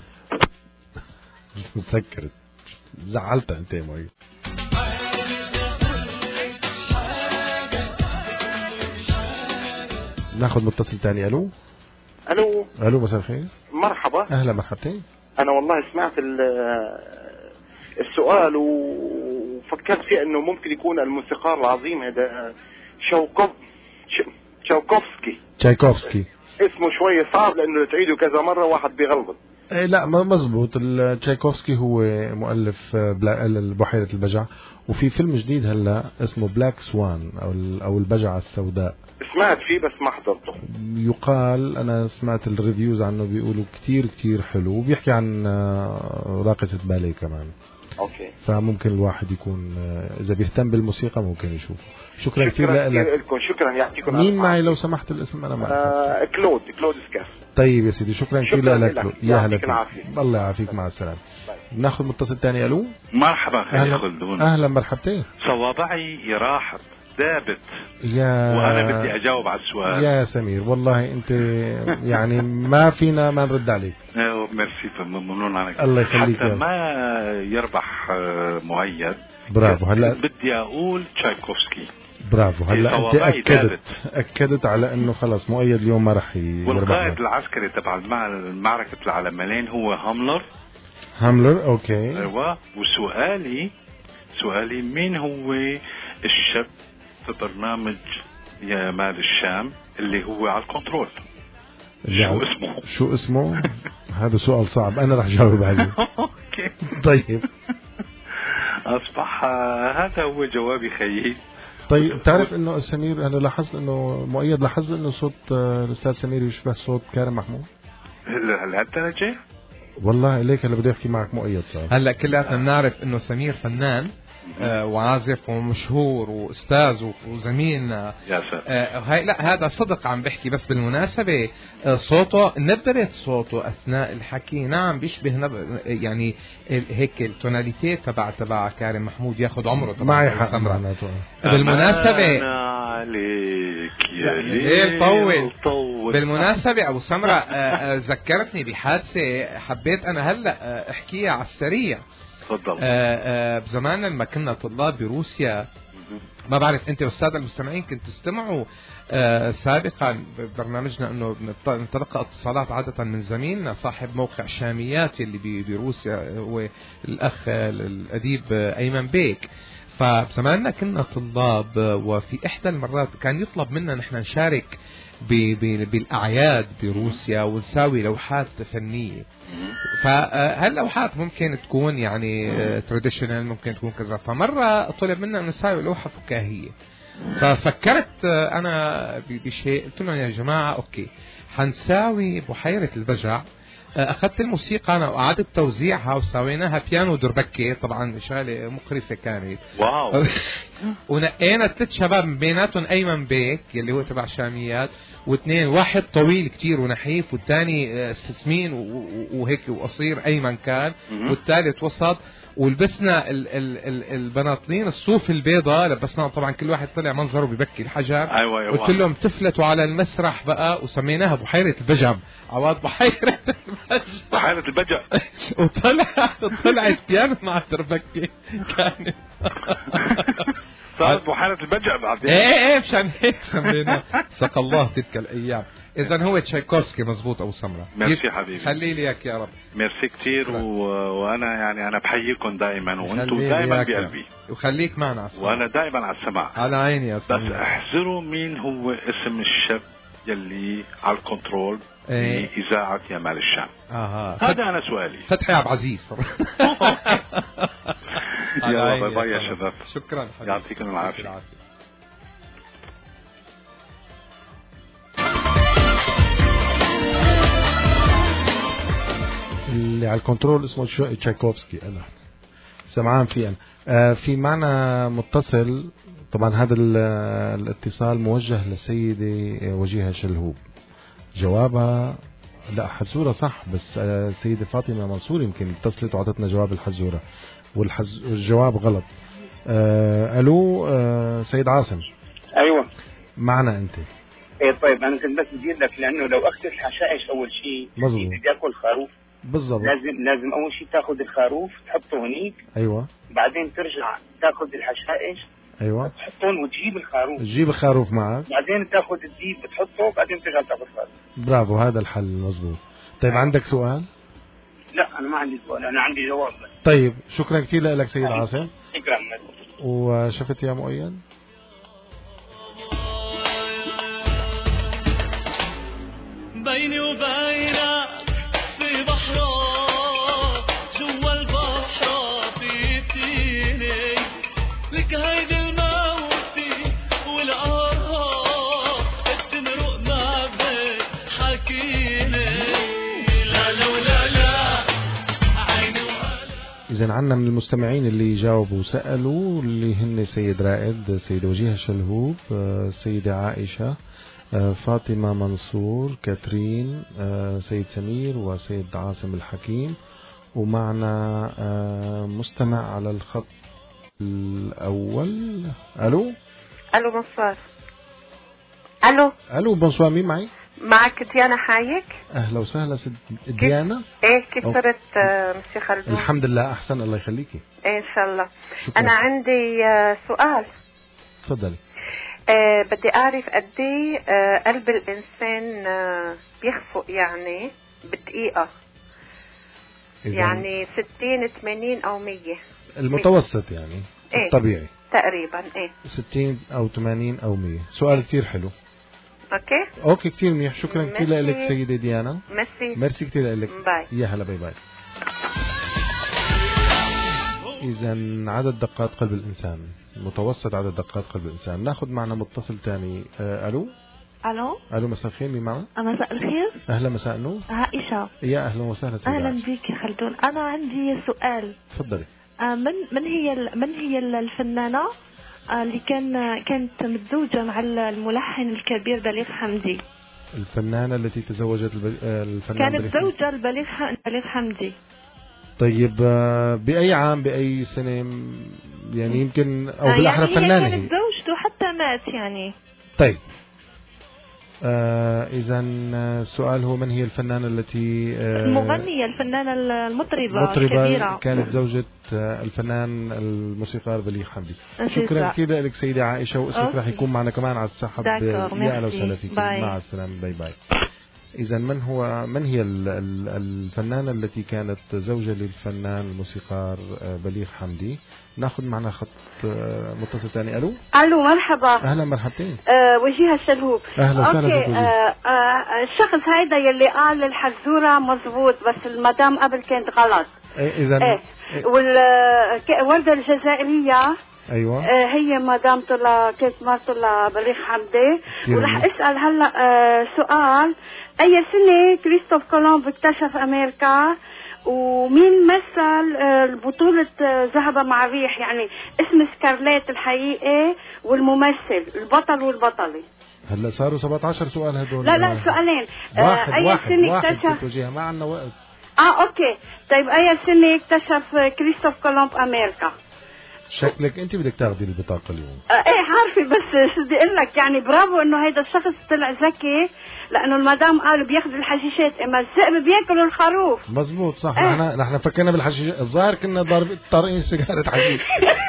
مسكرت زعلتها انت يا مؤيد. ناخذ متصل ثاني. الو الو الو مساء الخير. مرحبا. اهلا مرحبتين. انا والله سمعت السؤال وفكرت فيه انه ممكن يكون الموسيقار العظيم هذا شوكوف تشايكوفسكي. تشايكوفسكي اسمه شوية صعب لأنه تعيده كذا مرة واحد بيغلط. إيه لا ما مزبوط. تشايكوفسكي هو مؤلف بحيرة البجع وفي فيلم جديد هلا اسمه بلاك سوان أو أو البجعة السوداء. سمعت فيه بس ما حضرته. يقال أنا سمعت الريفيوز عنه بيقولوا كتير كتير حلو وبيحكي عن راقصة باليه كمان. اوكي. فممكن الواحد يكون اذا بيهتم بالموسيقى ممكن يشوفه. شكرا كثير لك. شكرا يعطيكم مين معي لو سمحت الاسم انا ما آه كلود كلود سكاف. طيب يا سيدي شكرا كثير لك. يا هلا الله يعافيك. مع السلامه. ناخذ متصل ثاني. الو مرحبا خلي خلدون. اهلا مرحبتين. صوابعي يراحت ثابت يا وانا بدي اجاوب على السؤال. يا سمير والله انت يعني ما فينا ما نرد عليك. ميرسي ممنون عليك. الله يخليك. حتى ما يربح مؤيد برافو. هلا بدي اقول تشايكوفسكي. برافو. هلا انت اكدت اكدت على انه خلص مؤيد اليوم ما راح يربح. والقائد العسكري تبع معركه العلمانيين هو هاملر. هاملر اوكي. ايوه. وسؤالي سؤالي مين هو الشاب في برنامج يا مال الشام اللي هو على الكنترول؟ شو اسمه؟ شو اسمه؟ هذا سؤال صعب انا راح جاوب عليه. اوكي طيب اصبح هذا هو جوابي خيي. طيب بتعرف انه سمير انا لاحظت انه مؤيد لاحظت انه صوت الاستاذ سمير يشبه صوت كارم محمود لهالدرجه؟ والله ليك هلا بدي احكي معك مؤيد صار. هلا كلياتنا بنعرف انه سمير فنان آه وعازف ومشهور واستاذ وزميلنا. يا سلام. آه هاي لا هذا صدق عم بحكي. بس بالمناسبة آه صوته نبرة صوته اثناء الحكي نعم بيشبه نب... يعني هيك التوناليتي تبع تبع كريم محمود ياخذ عمره طبعا. معي حق بالمناسبة عليك يا ليل طول. طول بالمناسبة ابو سمرة آه ذكرتني بحادثة حبيت انا هلا احكيها على السريع. تفضل. بزماننا لما كنا طلاب بروسيا ما بعرف انت والساده المستمعين كنتوا تستمعوا آه سابقا ببرنامجنا انه نتلقى اتصالات عاده من زميلنا صاحب موقع شاميات اللي بروسيا هو الاخ الاديب ايمن بيك. فبزماننا كنا طلاب وفي احدى المرات كان يطلب منا نحن نشارك بالاعياد بروسيا ونساوي لوحات فنيه. فهاللوحات ممكن تكون يعني تراديشنال ممكن تكون كذا. فمره طلب منا نساوي لوحه فكاهيه. ففكرت انا بشيء قلت لهم يا جماعه اوكي حنساوي بحيره البجع. اخذت الموسيقى انا وقعدت توزيعها وسويناها بيانو دربكه طبعا شغله مقرفه كانت. واو. ونقينا ثلاث شباب من بيناتهم ايمن بيك يلي هو تبع شاميات واثنين واحد طويل كتير ونحيف والثاني سمين وهيك وقصير ايمن كان والثالث وسط. ولبسنا ال ال ال البناطلين الصوف البيضاء لبسناهم طبعا كل واحد طلع منظره ببكي الحجر. أيوة أيوة. قلت لهم تفلتوا على المسرح بقى وسميناها بحيرة البجم عواد بحيرة البجم. بحيرة البجم. وطلعت طلعت بيانو مع دربكة كانت صارت بحيرة البجع بعدين. ايه ايه مشان هيك سمينا سق الله تلك الايام. اذا هو تشايكوفسكي مزبوط ابو سمرة. ميرسي حبيبي. خلي لي اياك يا رب. ميرسي كتير و... وانا يعني انا بحييكم دائما وانتم دائما بقلبي. وخليك معنا على السماع. وانا دائما على السماع. على عيني يا سمير. بس احذروا مين هو اسم الشاب يلي على الكنترول ايه؟ في اذاعه يمال الشام. اها هذا فت... انا سؤالي. فتحي عبد العزيز. يلا باي باي يا شباب. شكرا حبيبي. يعطيكم العافيه. اللي على الكنترول اسمه تشايكوفسكي. انا سمعان فيه. آه في معنا متصل طبعا. هذا الاتصال موجه لسيدة وجيهة شلهوب. جوابها لا حزورة صح بس آه سيدة فاطمة منصور يمكن اتصلت وعطتنا جواب الحزورة والجواب غلط. آه الو آه سيد عاصم. ايوه معنا انت. ايه طيب انا كنت بس بدي لك لانه لو اخذت الحشائش اول شيء مظبوط بدي اكل خروف بالضبط. لازم لازم اول شيء تاخذ الخروف تحطه هنيك. ايوه. بعدين ترجع تاخذ الحشائش. ايوه. تحطهم وتجيب الخروف. تجيب الخروف معك. بعدين تاخذ الديب بتحطه بعدين ترجع تاخذ الخروف. برافو هذا الحل مظبوط. طيب عندك سؤال؟ لا انا ما عندي سؤال انا عندي جواب بس. طيب شكرا كثير لك سيد عاصم. شكرا. وشفت يا مؤيد؟ بيني وبينك في بحرة جوا البحرة في تيني لك هيدي الموتي والقهرها التمرق ما بتحكيني لا لا ولا لا عيني ولا. إذا عنا من المستمعين اللي جاوبوا وسألوا اللي هن سيد رائد سيد وجيهة شلهوب سيدة عائشة فاطمة منصور كاترين سيد سمير وسيد عاصم الحكيم. ومعنا مستمع على الخط الأول. ألو ألو بونسوار. ألو ألو بونسوار مين معي؟ معك ديانا حايك. أهلا وسهلا ست ديانا. إيه كيف صرت مسيو خلدون؟ الحمد لله أحسن الله يخليكي. إيه إن شاء الله. شكرا. أنا عندي سؤال. تفضلي. أه بدي أعرف قدي أه قلب الإنسان أه بيخفق يعني بدقيقة يعني ستين ثمانين أو مية المتوسط يعني إيه؟ الطبيعي تقريبا إيه ستين أو ثمانين أو مية. سؤال كتير حلو. أوكي أوكي كتير منيح. شكرا كتير لك سيدة ديانا. ميرسي ميرسي كتير لك. باي. يا هلا باي باي. إذا عدد دقات قلب الإنسان متوسط عدد دقات قلب الإنسان. ناخذ معنا متصل تاني. آه ألو ألو ألو مساء الخير مين معنا؟ مساء الخير. أهلا مساء النور. عائشة. يا أهلا وسهلا سيدة أهلا عائشة. بك خلدون. أنا عندي سؤال. تفضلي. من من هي من هي الفنانة اللي كان كانت متزوجة مع الملحن الكبير بليغ حمدي؟ الفنانة التي تزوجت الفنان كانت زوجة البليغ بليغ حمدي. طيب بأي عام بأي سنة يعني يمكن أو بالأحرى يعني فنانة هي كانت زوجته حتى مات يعني. طيب آه إذا السؤال هو من هي الفنانة التي آه المغنية الفنانة المطربة, المطربة الكبيرة كانت زوجة آه الفنان الموسيقار بليغ حمدي. شكرا كثير لك سيدة عائشة، واسمك راح يكون معنا كمان على السحب. يا أهلا وسهلا فيك. مع السلامة. باي باي. إذا من هو من هي الفنانة التي كانت زوجة للفنان الموسيقار بليغ حمدي؟ ناخذ معنا خط متصل ثاني. الو الو مرحبا. اهلا مرحبتين. أه وجيهة الشلهوب. اهلا وسهلا. اوكي أه أه الشخص هيدا يلي قال الحزوره مزبوط، بس المدام قبل كانت غلط. اذا ايه والوردة الجزائرية ايوه آه هي مدام طلع كانت مرته لبليغ حمدي. ورح اسال هلا آه سؤال، اي سنه كريستوف كولومب اكتشف امريكا، ومين مثل آه بطولة آه ذهب مع الريح؟ يعني اسم سكارليت الحقيقي والممثل البطل والبطلة. هلا صاروا سبعة عشر سؤال هدول. لا لا سؤالين. واحد آه اي واحد سنه واحد اكتشف؟ ما عندنا وقت. اه اوكي طيب اي سنه اكتشف كريستوف كولومب امريكا؟ شكلك انت بدك تاخذي البطاقه اليوم. آه ايه عارفه، بس شو بدي اقول لك يعني برافو انه هيدا الشخص طلع ذكي، لانه المدام قالوا بياخذوا الحشيشات، اما الذئب بياكلوا الخروف. مزبوط صح. نحن اه. نحن فكرنا بالحشيشات، الظاهر كنا ضارب طارقين سيجاره حشيش.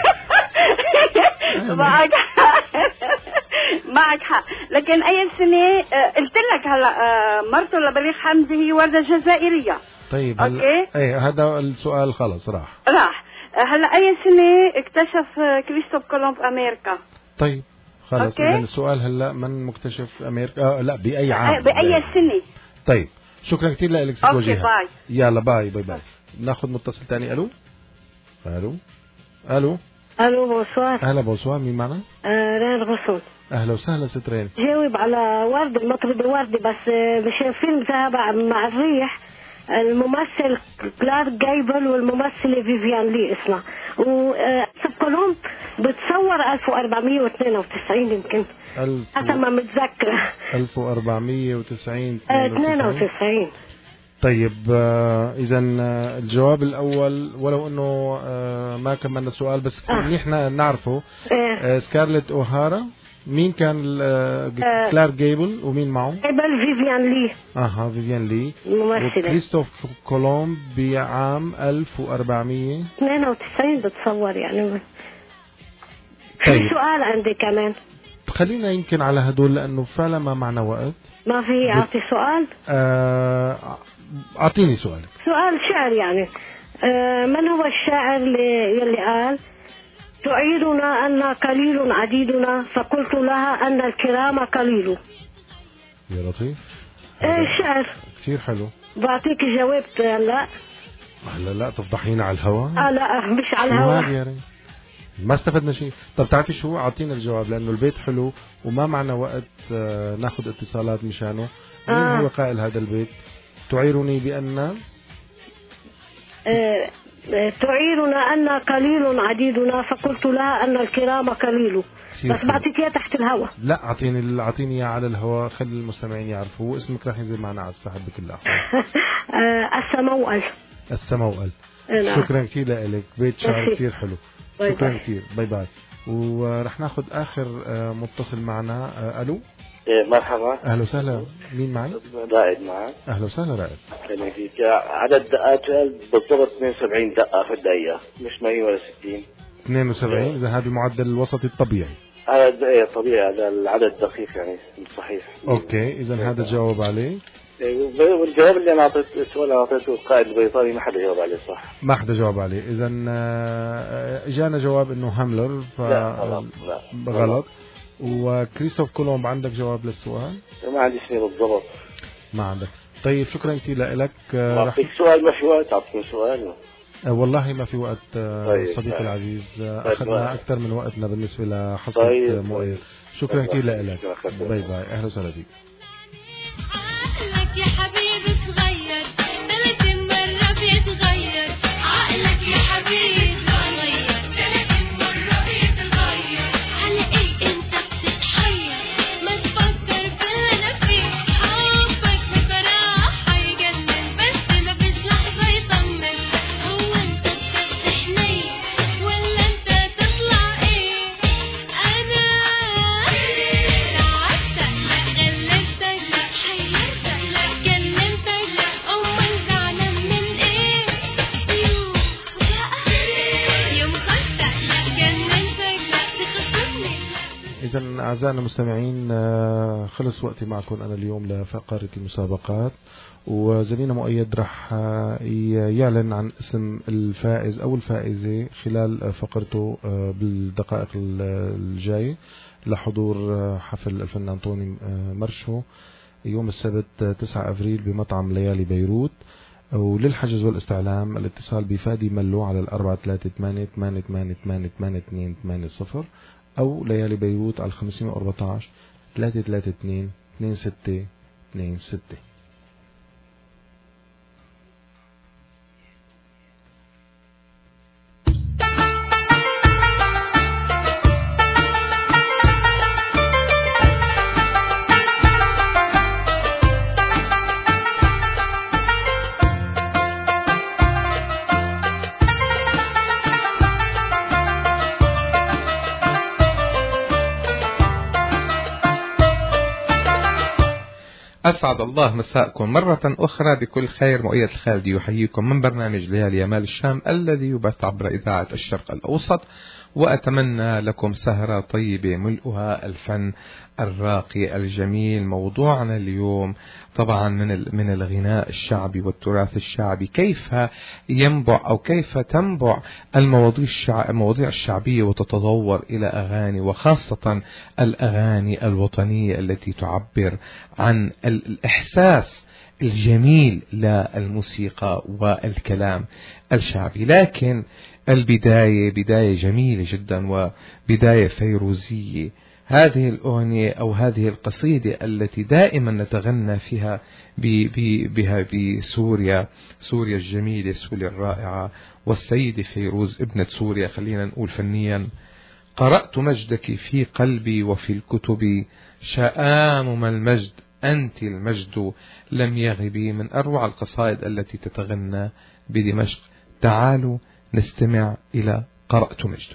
معك حق معك حق. لكن اي سنه آه قلت لك هلا آه مرته لبليغ حمدي هي وردة جزائرية. طيب هلا ايه هذا السؤال خلص راح راح. هلا اي سنه اكتشف كريستوف كولومب امريكا؟ طيب خلص اذا السؤال هلا من مكتشف امريكا؟ آه لا باي عام؟ باي سنه. طيب شكرا كثير لك ست وجيهة. باي. يلا باي باي باي. ناخذ متصل ثاني. الو الو الو الو بونسوار. اهلا بونسوار. مين معنا؟ آه رين غصون. اهلا وسهلا ست رين. جاوب على ورد المطربة وردة، بس مشان فيلم ذهب مع الريح الممثل كلارك جايبل والممثلة فيفيان لي اسمها، وكريستوف كولومب بتصور ألف وأربعمية واثنين وتسعين يمكن حسب ما متذكرة. ألف وأربعمية وتسعين اثنين وتسعين. طيب آه اذا الجواب الاول ولو انه آه ما كملنا السؤال بس منيح آه. نعرفه. آه سكارليت اوهارا. مين كان آه كلارك جايبل ومين معه؟ جايبل فيفيان لي. اها فيفيان لي ممثلة. كريستوف كولومب بعام ألف وأربعمية اثنين وتسعين بتصور يعني. طيب. في سؤال عندي كمان. خلينا يمكن على هدول لانه فعلا ما معنا وقت. ما في. اعطي سؤال. آه اعطيني سؤالك. سؤال شعر يعني. آه من هو الشاعر اللي يلي قال تعيدنا أن قليل عديدنا فقلت لها أن الكرام قليل؟ يا لطيف. ايه الشعر كثير حلو. بعطيك جاوبت هلا. هلا لا تفضحينا على الهواء. اه لا مش على الهواء. ما استفدنا شيء. طب تعرفي شو، اعطينا الجواب لانه البيت حلو وما معنا وقت آه ناخذ اتصالات مشانه. مين آه. هو قائل هذا البيت؟ تعيرني بأن آه تعيرنا أن قليل عديدنا فقلت لها أن الكرام قليل. بس بعطيك اياه تحت الهواء. لا اعطيني اعطيني اياه على الهواء، خلي المستمعين يعرفوا. اسمك راح ينزل معنا على السحب بكل احوال. السموأل. السموأل. شكرا كثير لك. بيت شعر كثير حلو. شكرا كثير. باي باي. ورح ناخذ اخر متصل معنا. الو مرحبا. اهلا وسهلا. مين معي؟ رائد معك. اهلا وسهلا رائد. اهلا فيك. عدد دقات بالضبط اثنين وسبعين دقه في الدقيقه، مش مية ولا ستين. اثنين وسبعين اذا هذا المعدل الوسطي الطبيعي. هذا الدقيقه طبيعي، هذا العدد الدقيق يعني صحيح. اوكي اذا هذا الجواب عليه. والجواب اللي انا اعطيته السؤال اللي اعطيته القائد البريطاني ما حدا جاوب عليه صح. ما حدا جاوب عليه. اذا اجانا جواب انه هاملر ف لا غلط. لا غلط. وكريستوف كولومب عندك جواب للسؤال؟ ما عندي شيء بالضبط. ما عندك. طيب شكرا كثير لك. اعطيك سؤال ما في وقت. اعطيني سؤال. أه والله ما في وقت. طيب صديقي طيب. العزيز اخذنا اكثر من وقتنا بالنسبه لحصه طيب. مؤيد. شكرا كثير لك. باي باي. اهلا وسهلا فيك. عقلك يا حبيبي صغير ثلاث مرة بيتغير. عقلك يا حبيبي إذا أعزائنا المستمعين خلص وقتي معكم أنا اليوم لفقرة المسابقات، وزميلنا مؤيد رح يعلن عن اسم الفائز أو الفائزة خلال فقرته بالدقائق الجاية لحضور حفل الفنان طوني مرشو يوم السبت تسعة أفريل بمطعم ليالي بيروت. وللحجز والاستعلام الاتصال بفادي ملو على الأربعة ثلاثة ثمانية ثمانية ثمانية ثمانية ثمانية اثنين ثمانية صفر أو ليالي بيروت على خمسمائة وأربعة عشر ثلاثة ثلاثة اثنين اثنين ستة اثنين ستة. أسعد الله مساءكم مرة أخرى بكل خير. مؤيد الخالدي يحييكم من برنامج ليالي مال الشام الذي يبث عبر إذاعة الشرق الأوسط، وأتمنى لكم سهرة طيبة ملؤها الفن الراقي الجميل. موضوعنا اليوم طبعا من من الغناء الشعبي والتراث الشعبي، كيف ينبع أو كيف تنبع المواضيع المواضيع الشعبية وتتطور إلى أغاني، وخاصة الأغاني الوطنية التي تعبر عن الإحساس الجميل للموسيقى والكلام الشعبي. لكن البداية بداية جميلة جدا وبداية فيروزية. هذه الأغنية أو هذه القصيدة التي دائما نتغنى فيها بها بسوريا، سوريا الجميلة، سوريا الرائعة، والسيدة فيروز ابنة سوريا. خلينا نقول فنيا: قرأت مجدك في قلبي وفي الكتب، شآم ما المجد أنت المجد لم يغبي. من أروع القصائد التي تتغنى بدمشق. تعالوا نستمع إلى قرأت مجدك.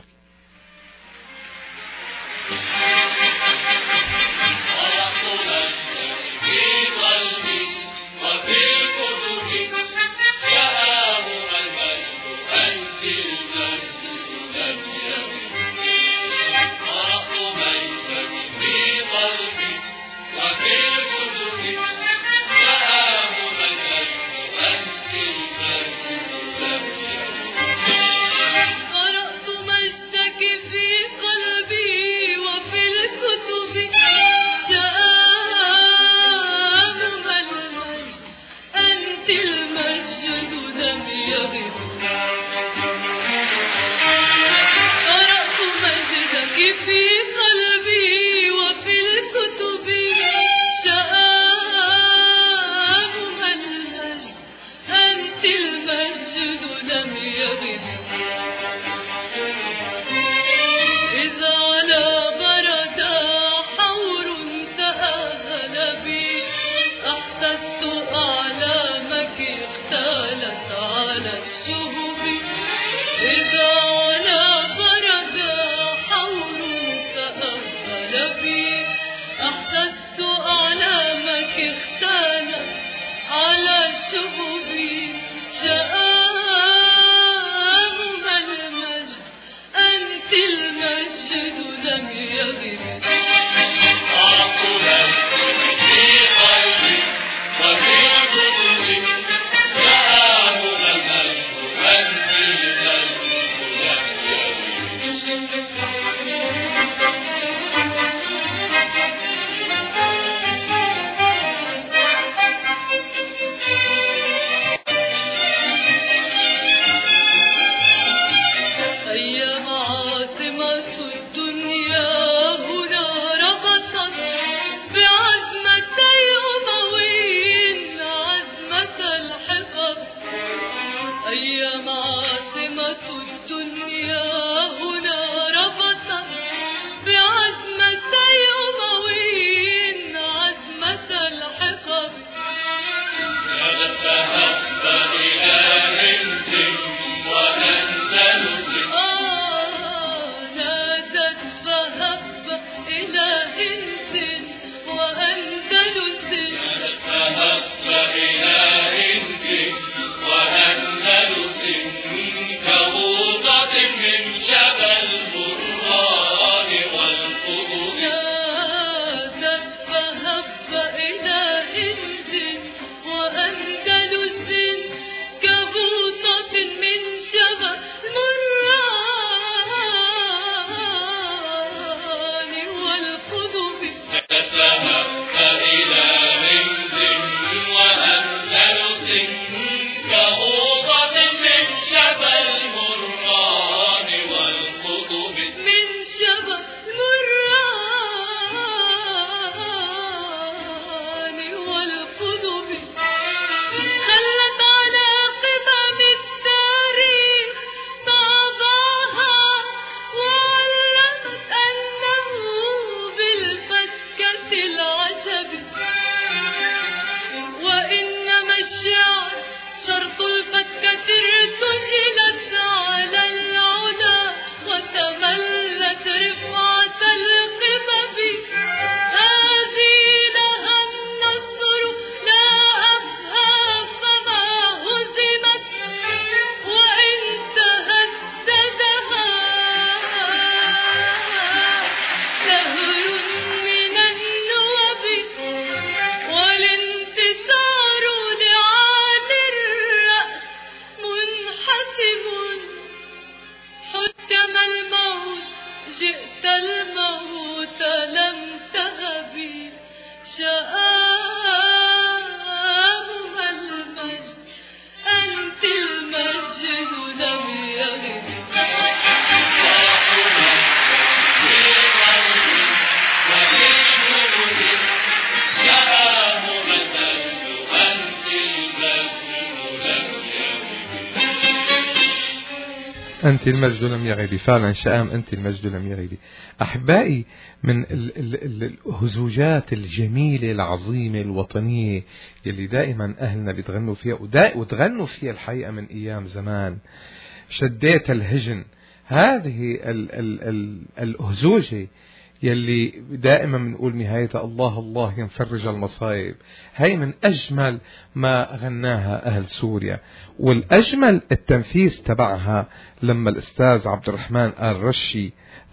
أنت المجد لم يغيبي. فعلا شام أنت المجد لم يغيبي. أحبائي، من الهزوجات الجميلة العظيمة الوطنية اللي دائما أهلنا بيتغنوا فيها وتغنوا فيها الحقيقة من أيام زمان، شديت الهجن. هذه ال ال ال الهزوجة يلي دائما بنقول نهايتها الله الله ينفرج المصايب. هي من أجمل ما غناها أهل سوريا، والأجمل التنفيذ تبعها لما الأستاذ عبد الرحمن آل رشي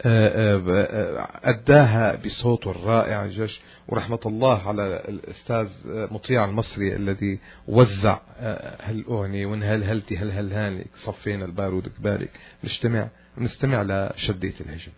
أداها بصوته الرائع جش. ورحمة الله على الأستاذ مطيع المصري الذي وزع هالأغنية. ونهل هلتي هل هلهانك صفينا البارود كبالك. نستمع نستمع لشديت الهجن.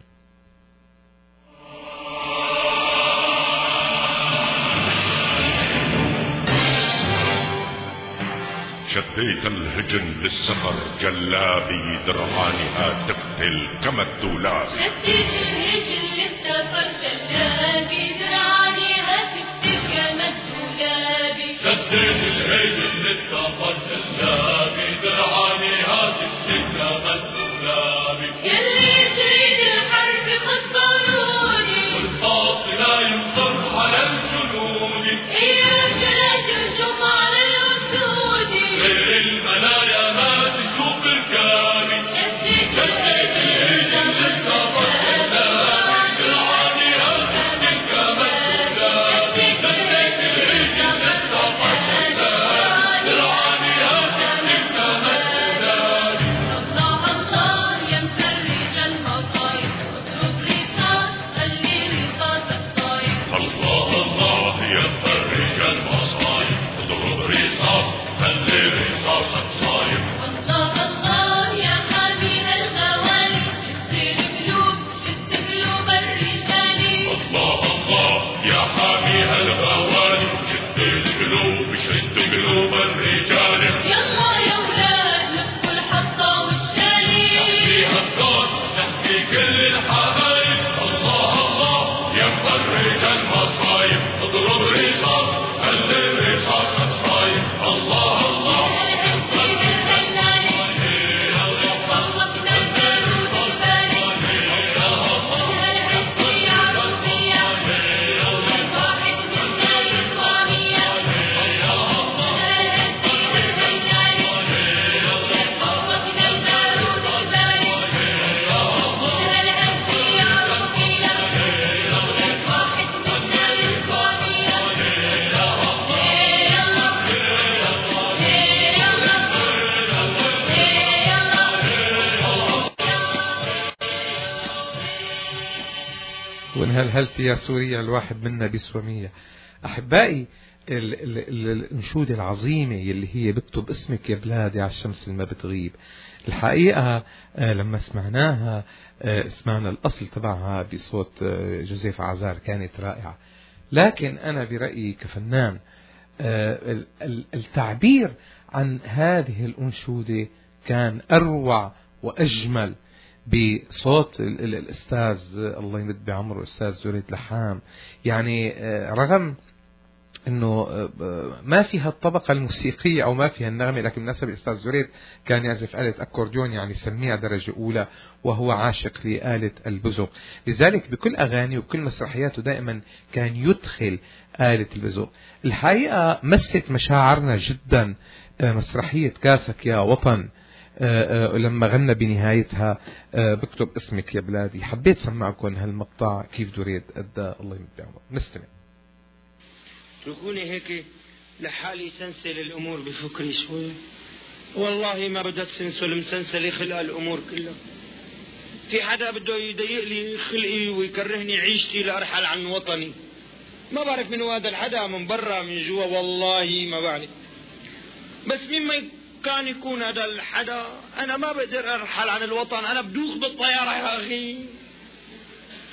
شديت الهجن للسمر جلابي درعانها تفتل كما الدولاب. شديت الهجن للسفر جلابي درعانها تفتل كما الدولاب. شديت الهجن للسفر جلابي درعانها تفتل كما الدولاب. يلي تريد الحرب خذ بارودي والصوت لا ينصر على الجنود. إياك لا تهجم على الأسود. غير المنايا ما تشوف الكامل. شديت الهجن للسفر جلابي درعانها تفتل كما الدولاب. شديت الهجن للسفر جلابي درعانها تفتل كما الدولاب. الله الله يا مفرج المصايب اضرب رصاص خلي رصاصك طاير. الله الله يا مفرج المصايب اضرب رصاص خلي رصاصك صاير. الله الله يا حامي الغوالي شد القلوب شد قلوب الرجال. الله الله يا حامي الغوالي شد القلوب شد قلوب الرجال. يلا يا ولاد لفوا الحطة والشالي. نحكي هالدور نحكي كل الحبايب. الله الله يا مفرج المصايب اضرب رصاص خلي رصاصك صاير. الله الله ونهلهلت يا سوريا الواحد منا بسومية. أحبائي، ال ال ال الأنشودة العظيمة اللي هي بكتب اسمك يا بلادي على الشمس اللي ما بتغيب. الحقيقة آه لما سمعناها آه سمعنا الأصل تبعها بصوت آه جوزيف عزار كانت رائعة. لكن أنا برأيي كفنان آه التعبير عن هذه الأنشودة كان أروع وأجمل بصوت الأستاذ الله يمد بعمره الأستاذ زوريد لحام. يعني رغم أنه ما فيها الطبقة الموسيقية أو ما فيها النغمة، لكن بالنسبة الأستاذ زوريد كان يعزف آلة أكورديون يعني سميع درجة أولى، وهو عاشق لآلة البزق. لذلك بكل أغاني وبكل مسرحياته دائما كان يدخل آلة البزق. الحقيقة مست مشاعرنا جدا مسرحية كاسك يا وطن آآ آآ لما غنى بنهايتها بكتب اسمك يا بلادي. حبيت سمعكم هالمقطع كيف دريد أدى الله يمد بعمره. نستمع. تركوني هيك لحالي سنسل الأمور بفكري شوي. والله ما بدك سنسل مسنسل خلق الأمور كلها. في حدا بده يضيق لي خلقي ويكرهني عيشتي لأرحل عن وطني. ما بعرف من هذا الحدا، من برا من جوا والله ما بعرف. بس مما كان يكون هذا الحدا، أنا ما بقدر أرحل عن الوطن. أنا بدوخ بالطيارة يا أخي.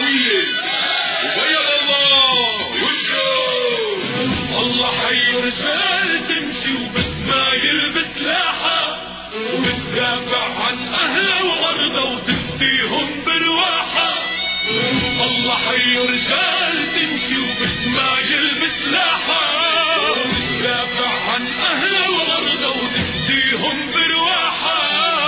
طيب وبيض الله وشه. الله حي رجال تمشي وبتمايل بتلاحة وبتدافع عن أهلها وأرضها وتفتيهم برواحة. الله حي رجال تمشي وبتمايل بتلاحة وبتدافع عن أهلها وأرضها وتفتيهم برواحة.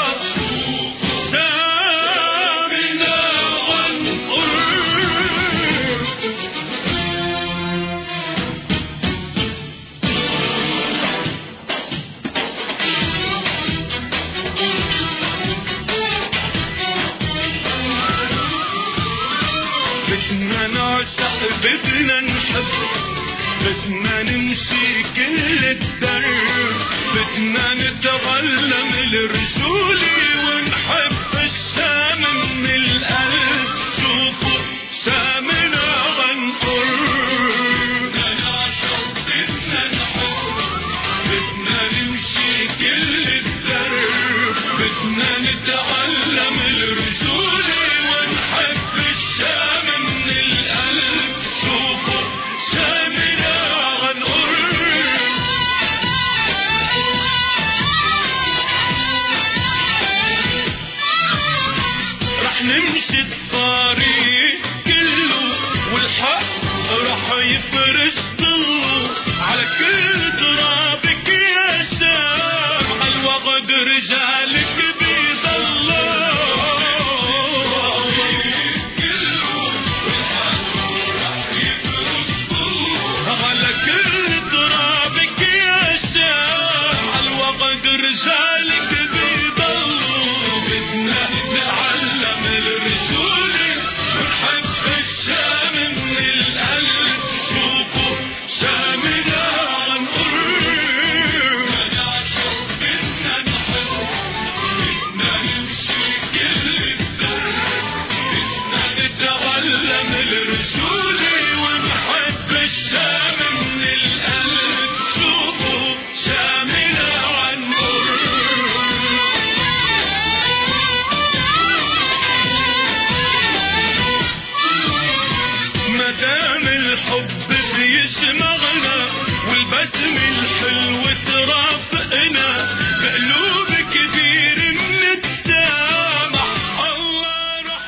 بدنا نحب بدنا نمشي كل الدرب بدنا نتعلم الرجولة ونحب الشام من القلب. شوفوا شامنا غنقرب بدنا نشوف بدنا نحب بدنا نمشي كل الدرب بدنا نتعلم الرجولة ونحب الشام من القلب. شوفوا شامنا غنقرب رح نمشي الطريق كله والحق رح يفرش ضله على كل ترابك يا شام. عالوغد رجالك بيضلوا على كل ترابك يا شام. عالوغد رجالك بيضلوا بدنا نتعلم الرجولة ونحب الشام من القلب. شوفوا شامنا غنقرب بدنا نشوف بدنا نحب بدنا نمشي كل الدرب بدنا نتعلم الرجولة ونحب الشام من القلب. شوفوا شامنا غنقرب مدام الحب بيجمعنا والبسم الحلو ترافقنا بقلوب كبير منتسامح. الله رح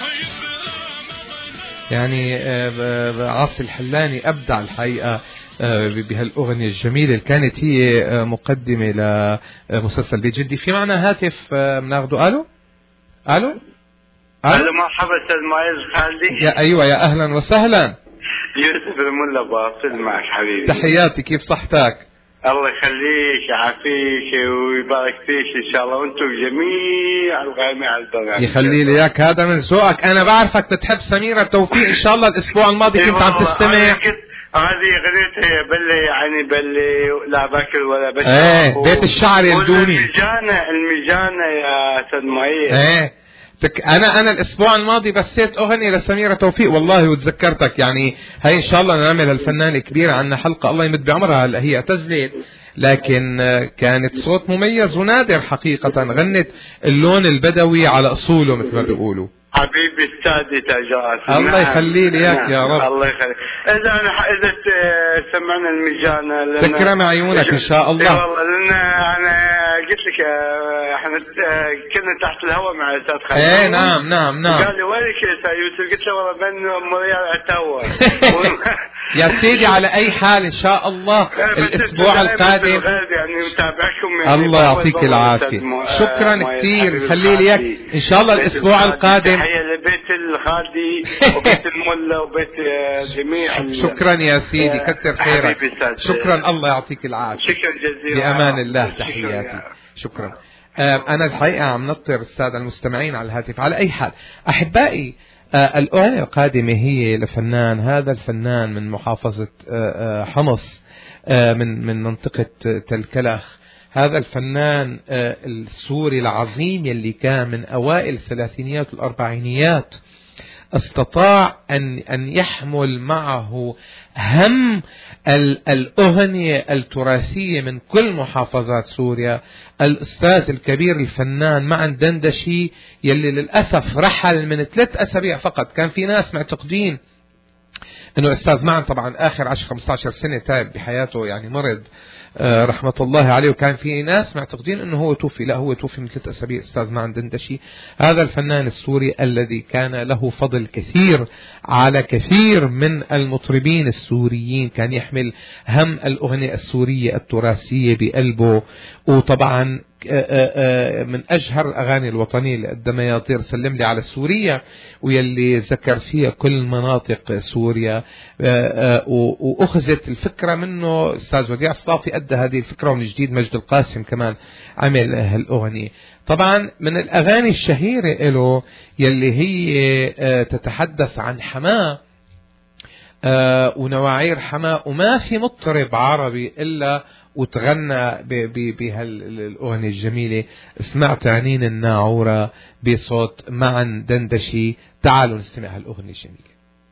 يبقى يعني عاصي الحلاني أبدع الحقيقة بهالأغنية الجميلة اللي كانت هي مقدمة لمسلسل بيت جدي. في معنا هاتف بناخده. ألو ألو ألو مرحبا أستاذ معز خالدي. يا أيوة يا أهلا وسهلا. يوسف الملا باصل معك حبيبي. تحياتي، كيف صحتك؟ الله يخليك يعافيك ويبارك فيك إن شاء الله وأنتم جميع القائمين على البرنامج. يخلي لي إياك، هذا من ذوقك. أنا بعرفك بتحب سميرة توفيق. إن شاء الله الأسبوع الماضي كنت عم تستمع. هذه غنيتها بلي يعني بلي لا باكل ولا بشرب. ايه بيت الشعر يلدوني. المجانة المجانة يا أستاذ معين. ايه انا انا الاسبوع الماضي بسيت اغنية لسميرة توفيق والله وتذكرتك. يعني هاي ان شاء الله نعمل الفنانة كبيرة عنا حلقة الله يمد بعمرها. هلا هي اعتزلت لكن كانت صوت مميز ونادر حقيقة. غنت اللون البدوي على اصوله مثل ما بيقولوا. حبيبي استاذي تاجات. الله يخلي لي اياك يا رب. الله يخليك. اذا انا اذا سمعنا المجانة تكرم عيونك ان شاء الله. اي والله لان انا قلت لك احنا كنا تحت الهواء مع الاستاذ خالد. ايه نعم نعم نعم. قال لي وينك يا استاذ يوسف؟ قلت له والله بين مريال عتاوة. يا سيدي على اي حال ان شاء الله الاسبوع القادم يعني متابعكم. يعني الله يعطيك العافية. شكرا كثير، خلي لي اياك ان شاء الله الاسبوع القادم. تحية لبيت الخالدي وبيت الملا وبيت جميع. شكرا يا سيدي، كثر خيرك. شكرا، الله يعطيك العافية. شكرا جزيلا. بأمان الله، تحياتي. شكرا. أنا الحقيقة عم نطر السادة المستمعين على الهاتف. على أي حال أحبائي، الأغنية القادمة هي لفنان، هذا الفنان من محافظة حمص من من منطقة تلكلخ. هذا الفنان السوري العظيم يلي كان من أوائل الثلاثينيات والأربعينيات استطاع أن أن يحمل معه هم الأغنية التراثية من كل محافظات سوريا. الأستاذ الكبير الفنان معن دندشي يلي للأسف رحل من ثلاث أسابيع فقط. كان في ناس معتقدين أنه أستاذ معن طبعا آخر عشر خمسة عشر سنة تعب بحياته، يعني مرض آه رحمة الله عليه، وكان في ناس معتقدين أنه هو توفي. لا، هو توفي من ثلاث أسابيع. أستاذ معن دندشي هذا الفنان السوري الذي كان له فضل كثير على كثير من المطربين السوريين، كان يحمل هم الأغنية السورية التراثية بقلبه. وطبعا من أشهر الأغاني الوطنية اللي قدمها يا طير سلم لي على سوريا، ويلي ذكر فيها كل مناطق سوريا، وأخذت الفكرة منه أستاذ وديع الصافي، أدى هذه الفكرة، ومن جديد مجد القاسم كمان عمل هالأغنية. طبعا من الأغاني الشهيرة له يلي هي تتحدث عن حماه ونواعير حماه، وما في مطرب عربي إلا وتغنى بهالأغنية الجميلة. سمعت عنين الناعورة بصوت معن دندشي. تعالوا نستمع هالأغنية الجميلة.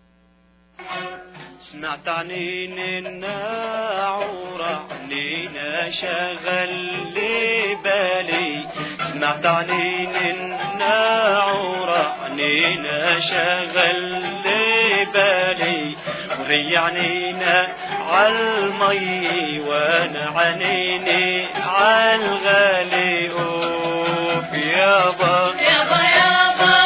سمعت عنين الناعورة عنينا شغل لي بالي، سمعت عنين الناعورة عنينا شغل لي بالي، وهي عنينا عالمي وانا عنيني عالغالي. اوف يابا يابا يابا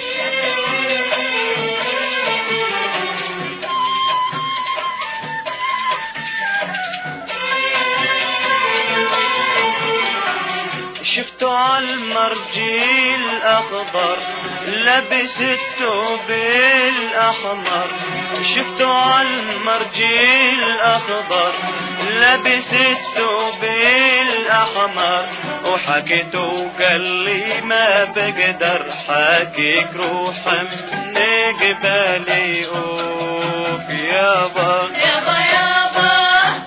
شفتوا عالمرجي الأخضر لبس الثوب الأحمر، شفتوا عالمرجي الأخضر لبس الثوب الأحمر، وحكيته وقال لي ما بقدر حاكيك روح من قبالي. اوف يابا يابا يابا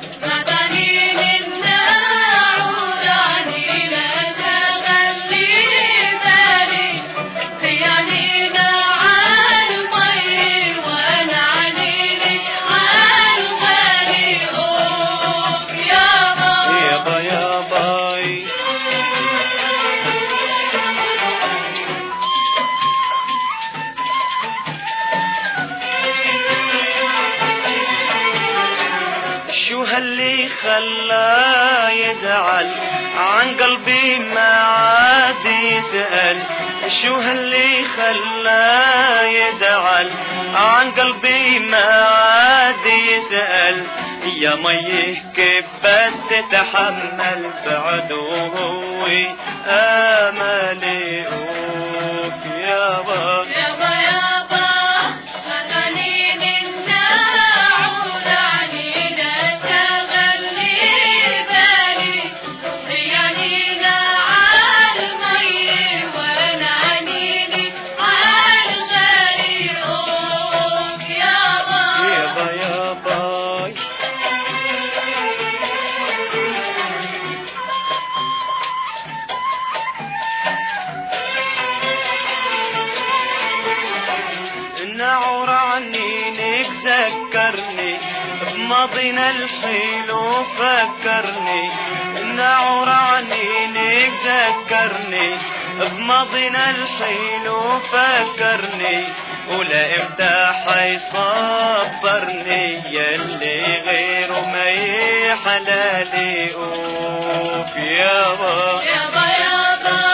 اللي خلاه يزعل عن قلبي ما عاد يسأل، شو هاللي خلاه يزعل عن قلبي ما عاد يسأل، يا ميه كيف بس تتحمل بعده هو آمالي. اوف يابا يابا يابا ماضينا الحلو فكرني، النعور عنينك ذكرني بماضينا الحلو فكرني، ولا امتى حيصبرني يلي غيره ما يحلالي. اوف يابا يابا يابا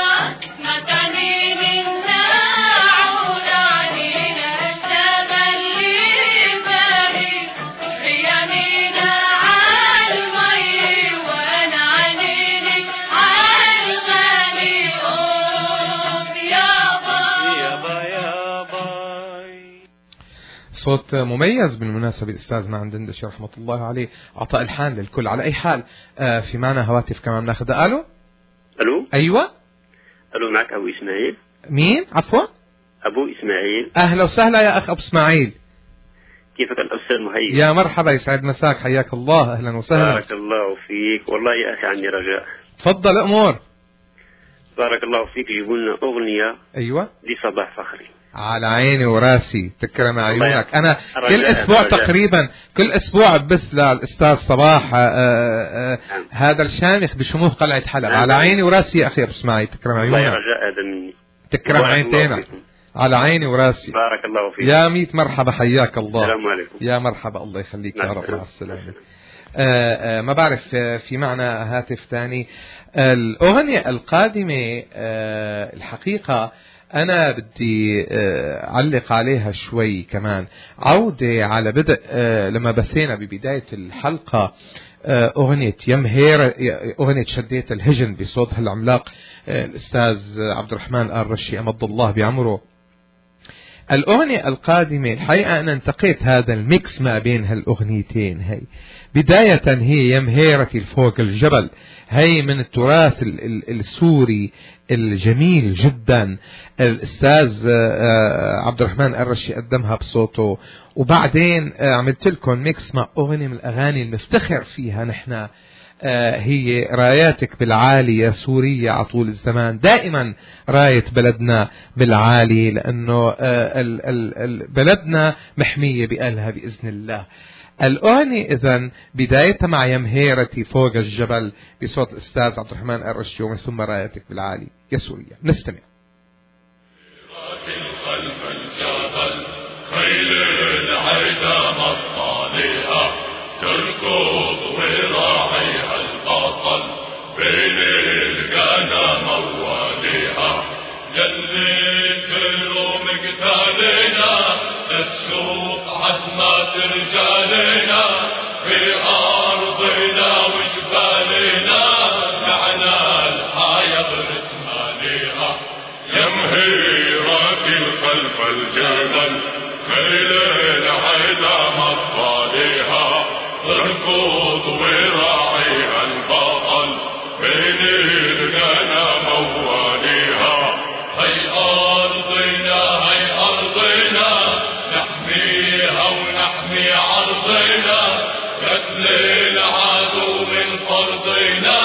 صوت مميز بالمناسبة الأستاذ معن دندشي رحمة الله عليه، عطاء الحان للكل. على أي حال آه في معنا هواتف كمان ناخذها. ألو ألو أيوة ألو معك أبو إسماعيل. مين عفوا؟ أبو إسماعيل. أهلا وسهلا يا أخ أبو إسماعيل، كيفك الأستاذ مهيب؟ يا مرحبا يسعد مساك، حياك الله، أهلا وسهلا. بارك الله فيك. والله يا أخي عندي رجاء. تفضل أمور. بارك الله فيك، جيبوا لنا أغنية أيوة لصباح فخري. على عيني وراسي، تكرم عيونك. أنا كل أسبوع تقريبا كل أسبوع بث للأستاذ صباح آآ آآ هذا الشامخ بشموخ قلعة حلب. على عيني وراسي يا أخي أبو اسماعيل، تكرم عيونك. الله رجاء هذا مني. تكرم عينتينا. على عيني وراسي. بارك الله فيك. يا ميت مرحبا، حياك الله. السلام عليكم. يا مرحبا، الله يخليك يا رب. مع السلامة. آآ آآ ما بعرف في معنا هاتف ثاني. الأغنية القادمة الحقيقة أنا بدي أعلق عليها شوي كمان، عودة على بدء لما بثينا ببداية الحلقة أغنية يمهير، أغنية شديت الهجن بصوتها العملاق الأستاذ عبد الرحمن آل رشي أمد الله بعمره. الأغنية القادمة الحقيقة أنا انتقيت هذا الميكس ما بين هالأغنيتين. هي بداية هي يمهيرتي فوق الجبل، هي من التراث السوري الجميل جدا، الأستاذ عبد الرحمن آل رشي قدمها بصوته. وبعدين عملت لكم ميكس مع أغنية من الأغاني المفتخر فيها نحن، هي راياتك بالعالي يا سوريا عطول الزمان. دائما راية بلدنا بالعالي، لأنه بلدنا محمية بأهلها بإذن الله. الأغنية إذن بدايتها مع يمهيرتي فوق الجبل بصوت الأستاذ عبد الرحمن آل رشي، ومن ثم رايتك بالعالي يا سوريا. نستمع. خلف الجبل خيل العدا مطالئة تركض وراعيها البطل بين القنا مواليها، يلي تروم قتالنا تشوف عزمات رجالنا في أرضنا وجبالنا، معنا الحياة برسماليها. يمهيرة خلف الجبل خيل العدا مطاليها تركض وراعيها البطل بين القنا مواليها. هي أرضنا هي أرضنا نحميها ونحمي عرضنا، قتل العدو من فرضنا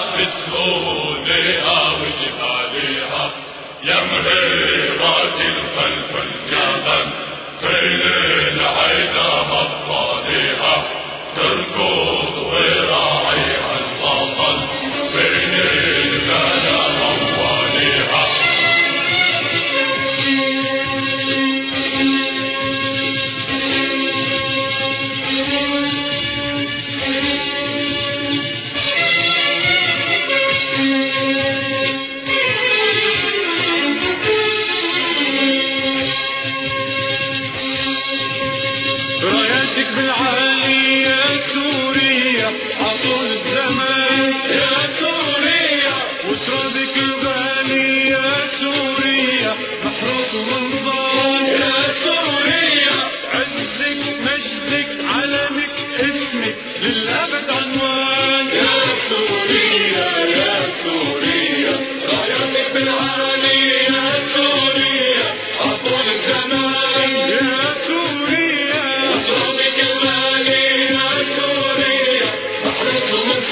بسهولها وجهالها. يمهيرات خلف الجبل خيل العدا مطاليها تركض وراعيها البطل بين القنا مواليها. راياتك بالعالي يا سوريا عطول الزمان يا سوريا، وترابك الغالي يا سوريا محروس ومنظار يا سوريا. عزك مجدك علمك اسمك للأبد عنوان يا سوريا يا سوريا. راياتك بالعالي يا سوريا عطول الزمان يا سوريا، وترابك الغالي يا سوريا محروس ومنظار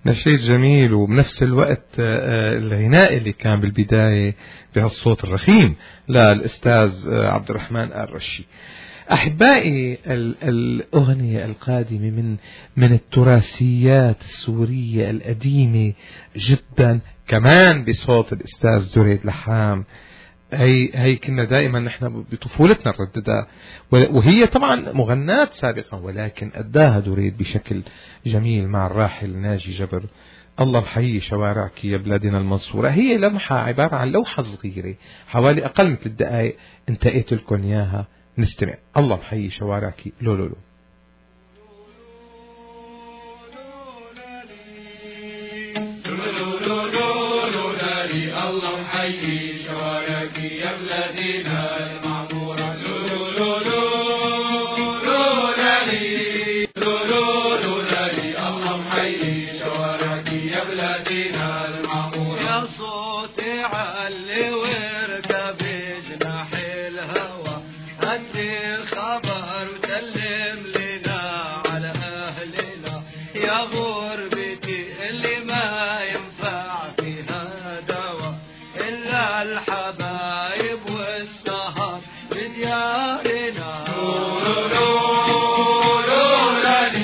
نشيد جميل، وبنفس الوقت الغناء اللي كان بالبداية بهالصوت الرخيم للأستاذ عبد الرحمن الرشي. أحبائي، الأغنية القادمة من من التراثيات السورية القديمة جدا، كمان بصوت الأستاذ دريد لحام. هي هي كنا دائما نحن بطفولتنا نرددها، وهي طبعا مغناة سابقا، ولكن أداها دريد بشكل جميل مع الراحل ناجي جبر. الله بحيي شوارعك يا بلادنا المنصورة. هي لمحة عبارة عن لوحة صغيرة حوالي أقل من ثلاث دقائق، انتقيت لكم إياها. نستمع. الله بحيي شوارعك لو لو لو. الله محيي شوارعك يا بلادنا المعمورة. لو لو لو لو لالي لو لو لو لالي. الله محيي شوارعك يا بلادنا المعمورة. يا صوتي علي واركب جناح الهوى، هدي الخبر وسلم لنا على أهلنا. يا غربتي اللي ما ينفع فيها دوا إلا الحبايب والسهر بديارنا. لو لو لو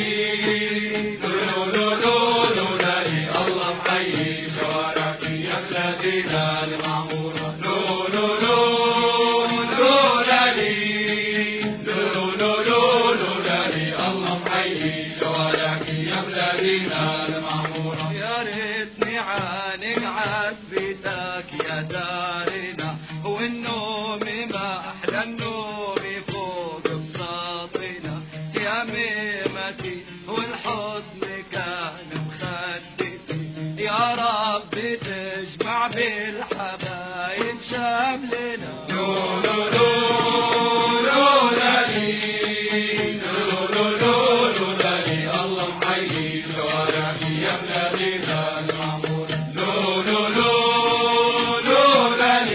لالي لو لو لو لو لالي. الله محيي شوارعك يا بلادنا المعمورة. لو لو لو لو لالي لو لو لو لو لالي. الله محيي شوارعك يا بلادنا المعمورة. يا ريتني عانق عذبتك يا دارنا، والنوم ما أحلى النوم فوق بساطنا. يا ميمتي والحضن كان مخدتي، يا رب تجمع بالحبايب شاملنا. لو لو لو لو لالي لو لو لو لو لالي. الله محيي شوارعك يا بلادنا المعمورة. لو لو لو لو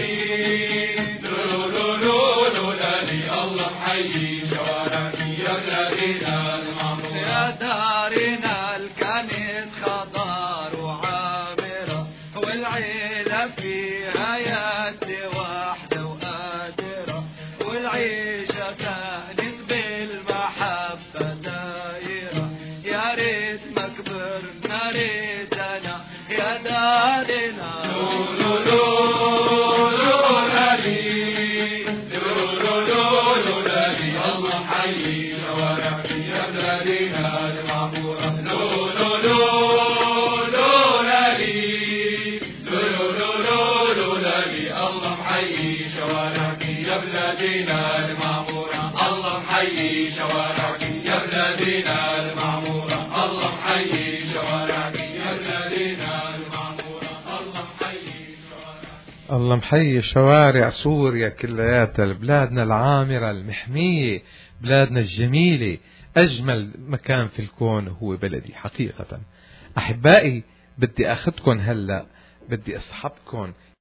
لالي لو لو لو لو لالي. الله محيي شوارعك يا بلادنا المعمورة. يا دارنا الكنت خضار وعامرة، والعيلة فيها يد واحدة وقادرة، والعيشة كانت بالمحبة دايرة. يا ريت ما كبرنا ريتنا يا دارنا. لو لو لو لو لالي لو لو لو لو لالي. الله محيي شوارعك يا بلادنا المعمورة. لو لو لو لو لالي لو لو لو لو لالي. الله محيي شوارعك يا بلادنا المعمورة. الله محيي شوارعك يا بلادنا المعمورة. الله محيي شوارعك يا بلادنا المعمورة. الله محيي شوارعك. الله محيي شوارع سوريا كلياتها، بلادنا العامرة المحمية، بلادنا الجميلة. أجمل مكان في الكون هو بلدي حقيقة. أحبائي، بدي أخذكم هلأ، بدي أصحبكم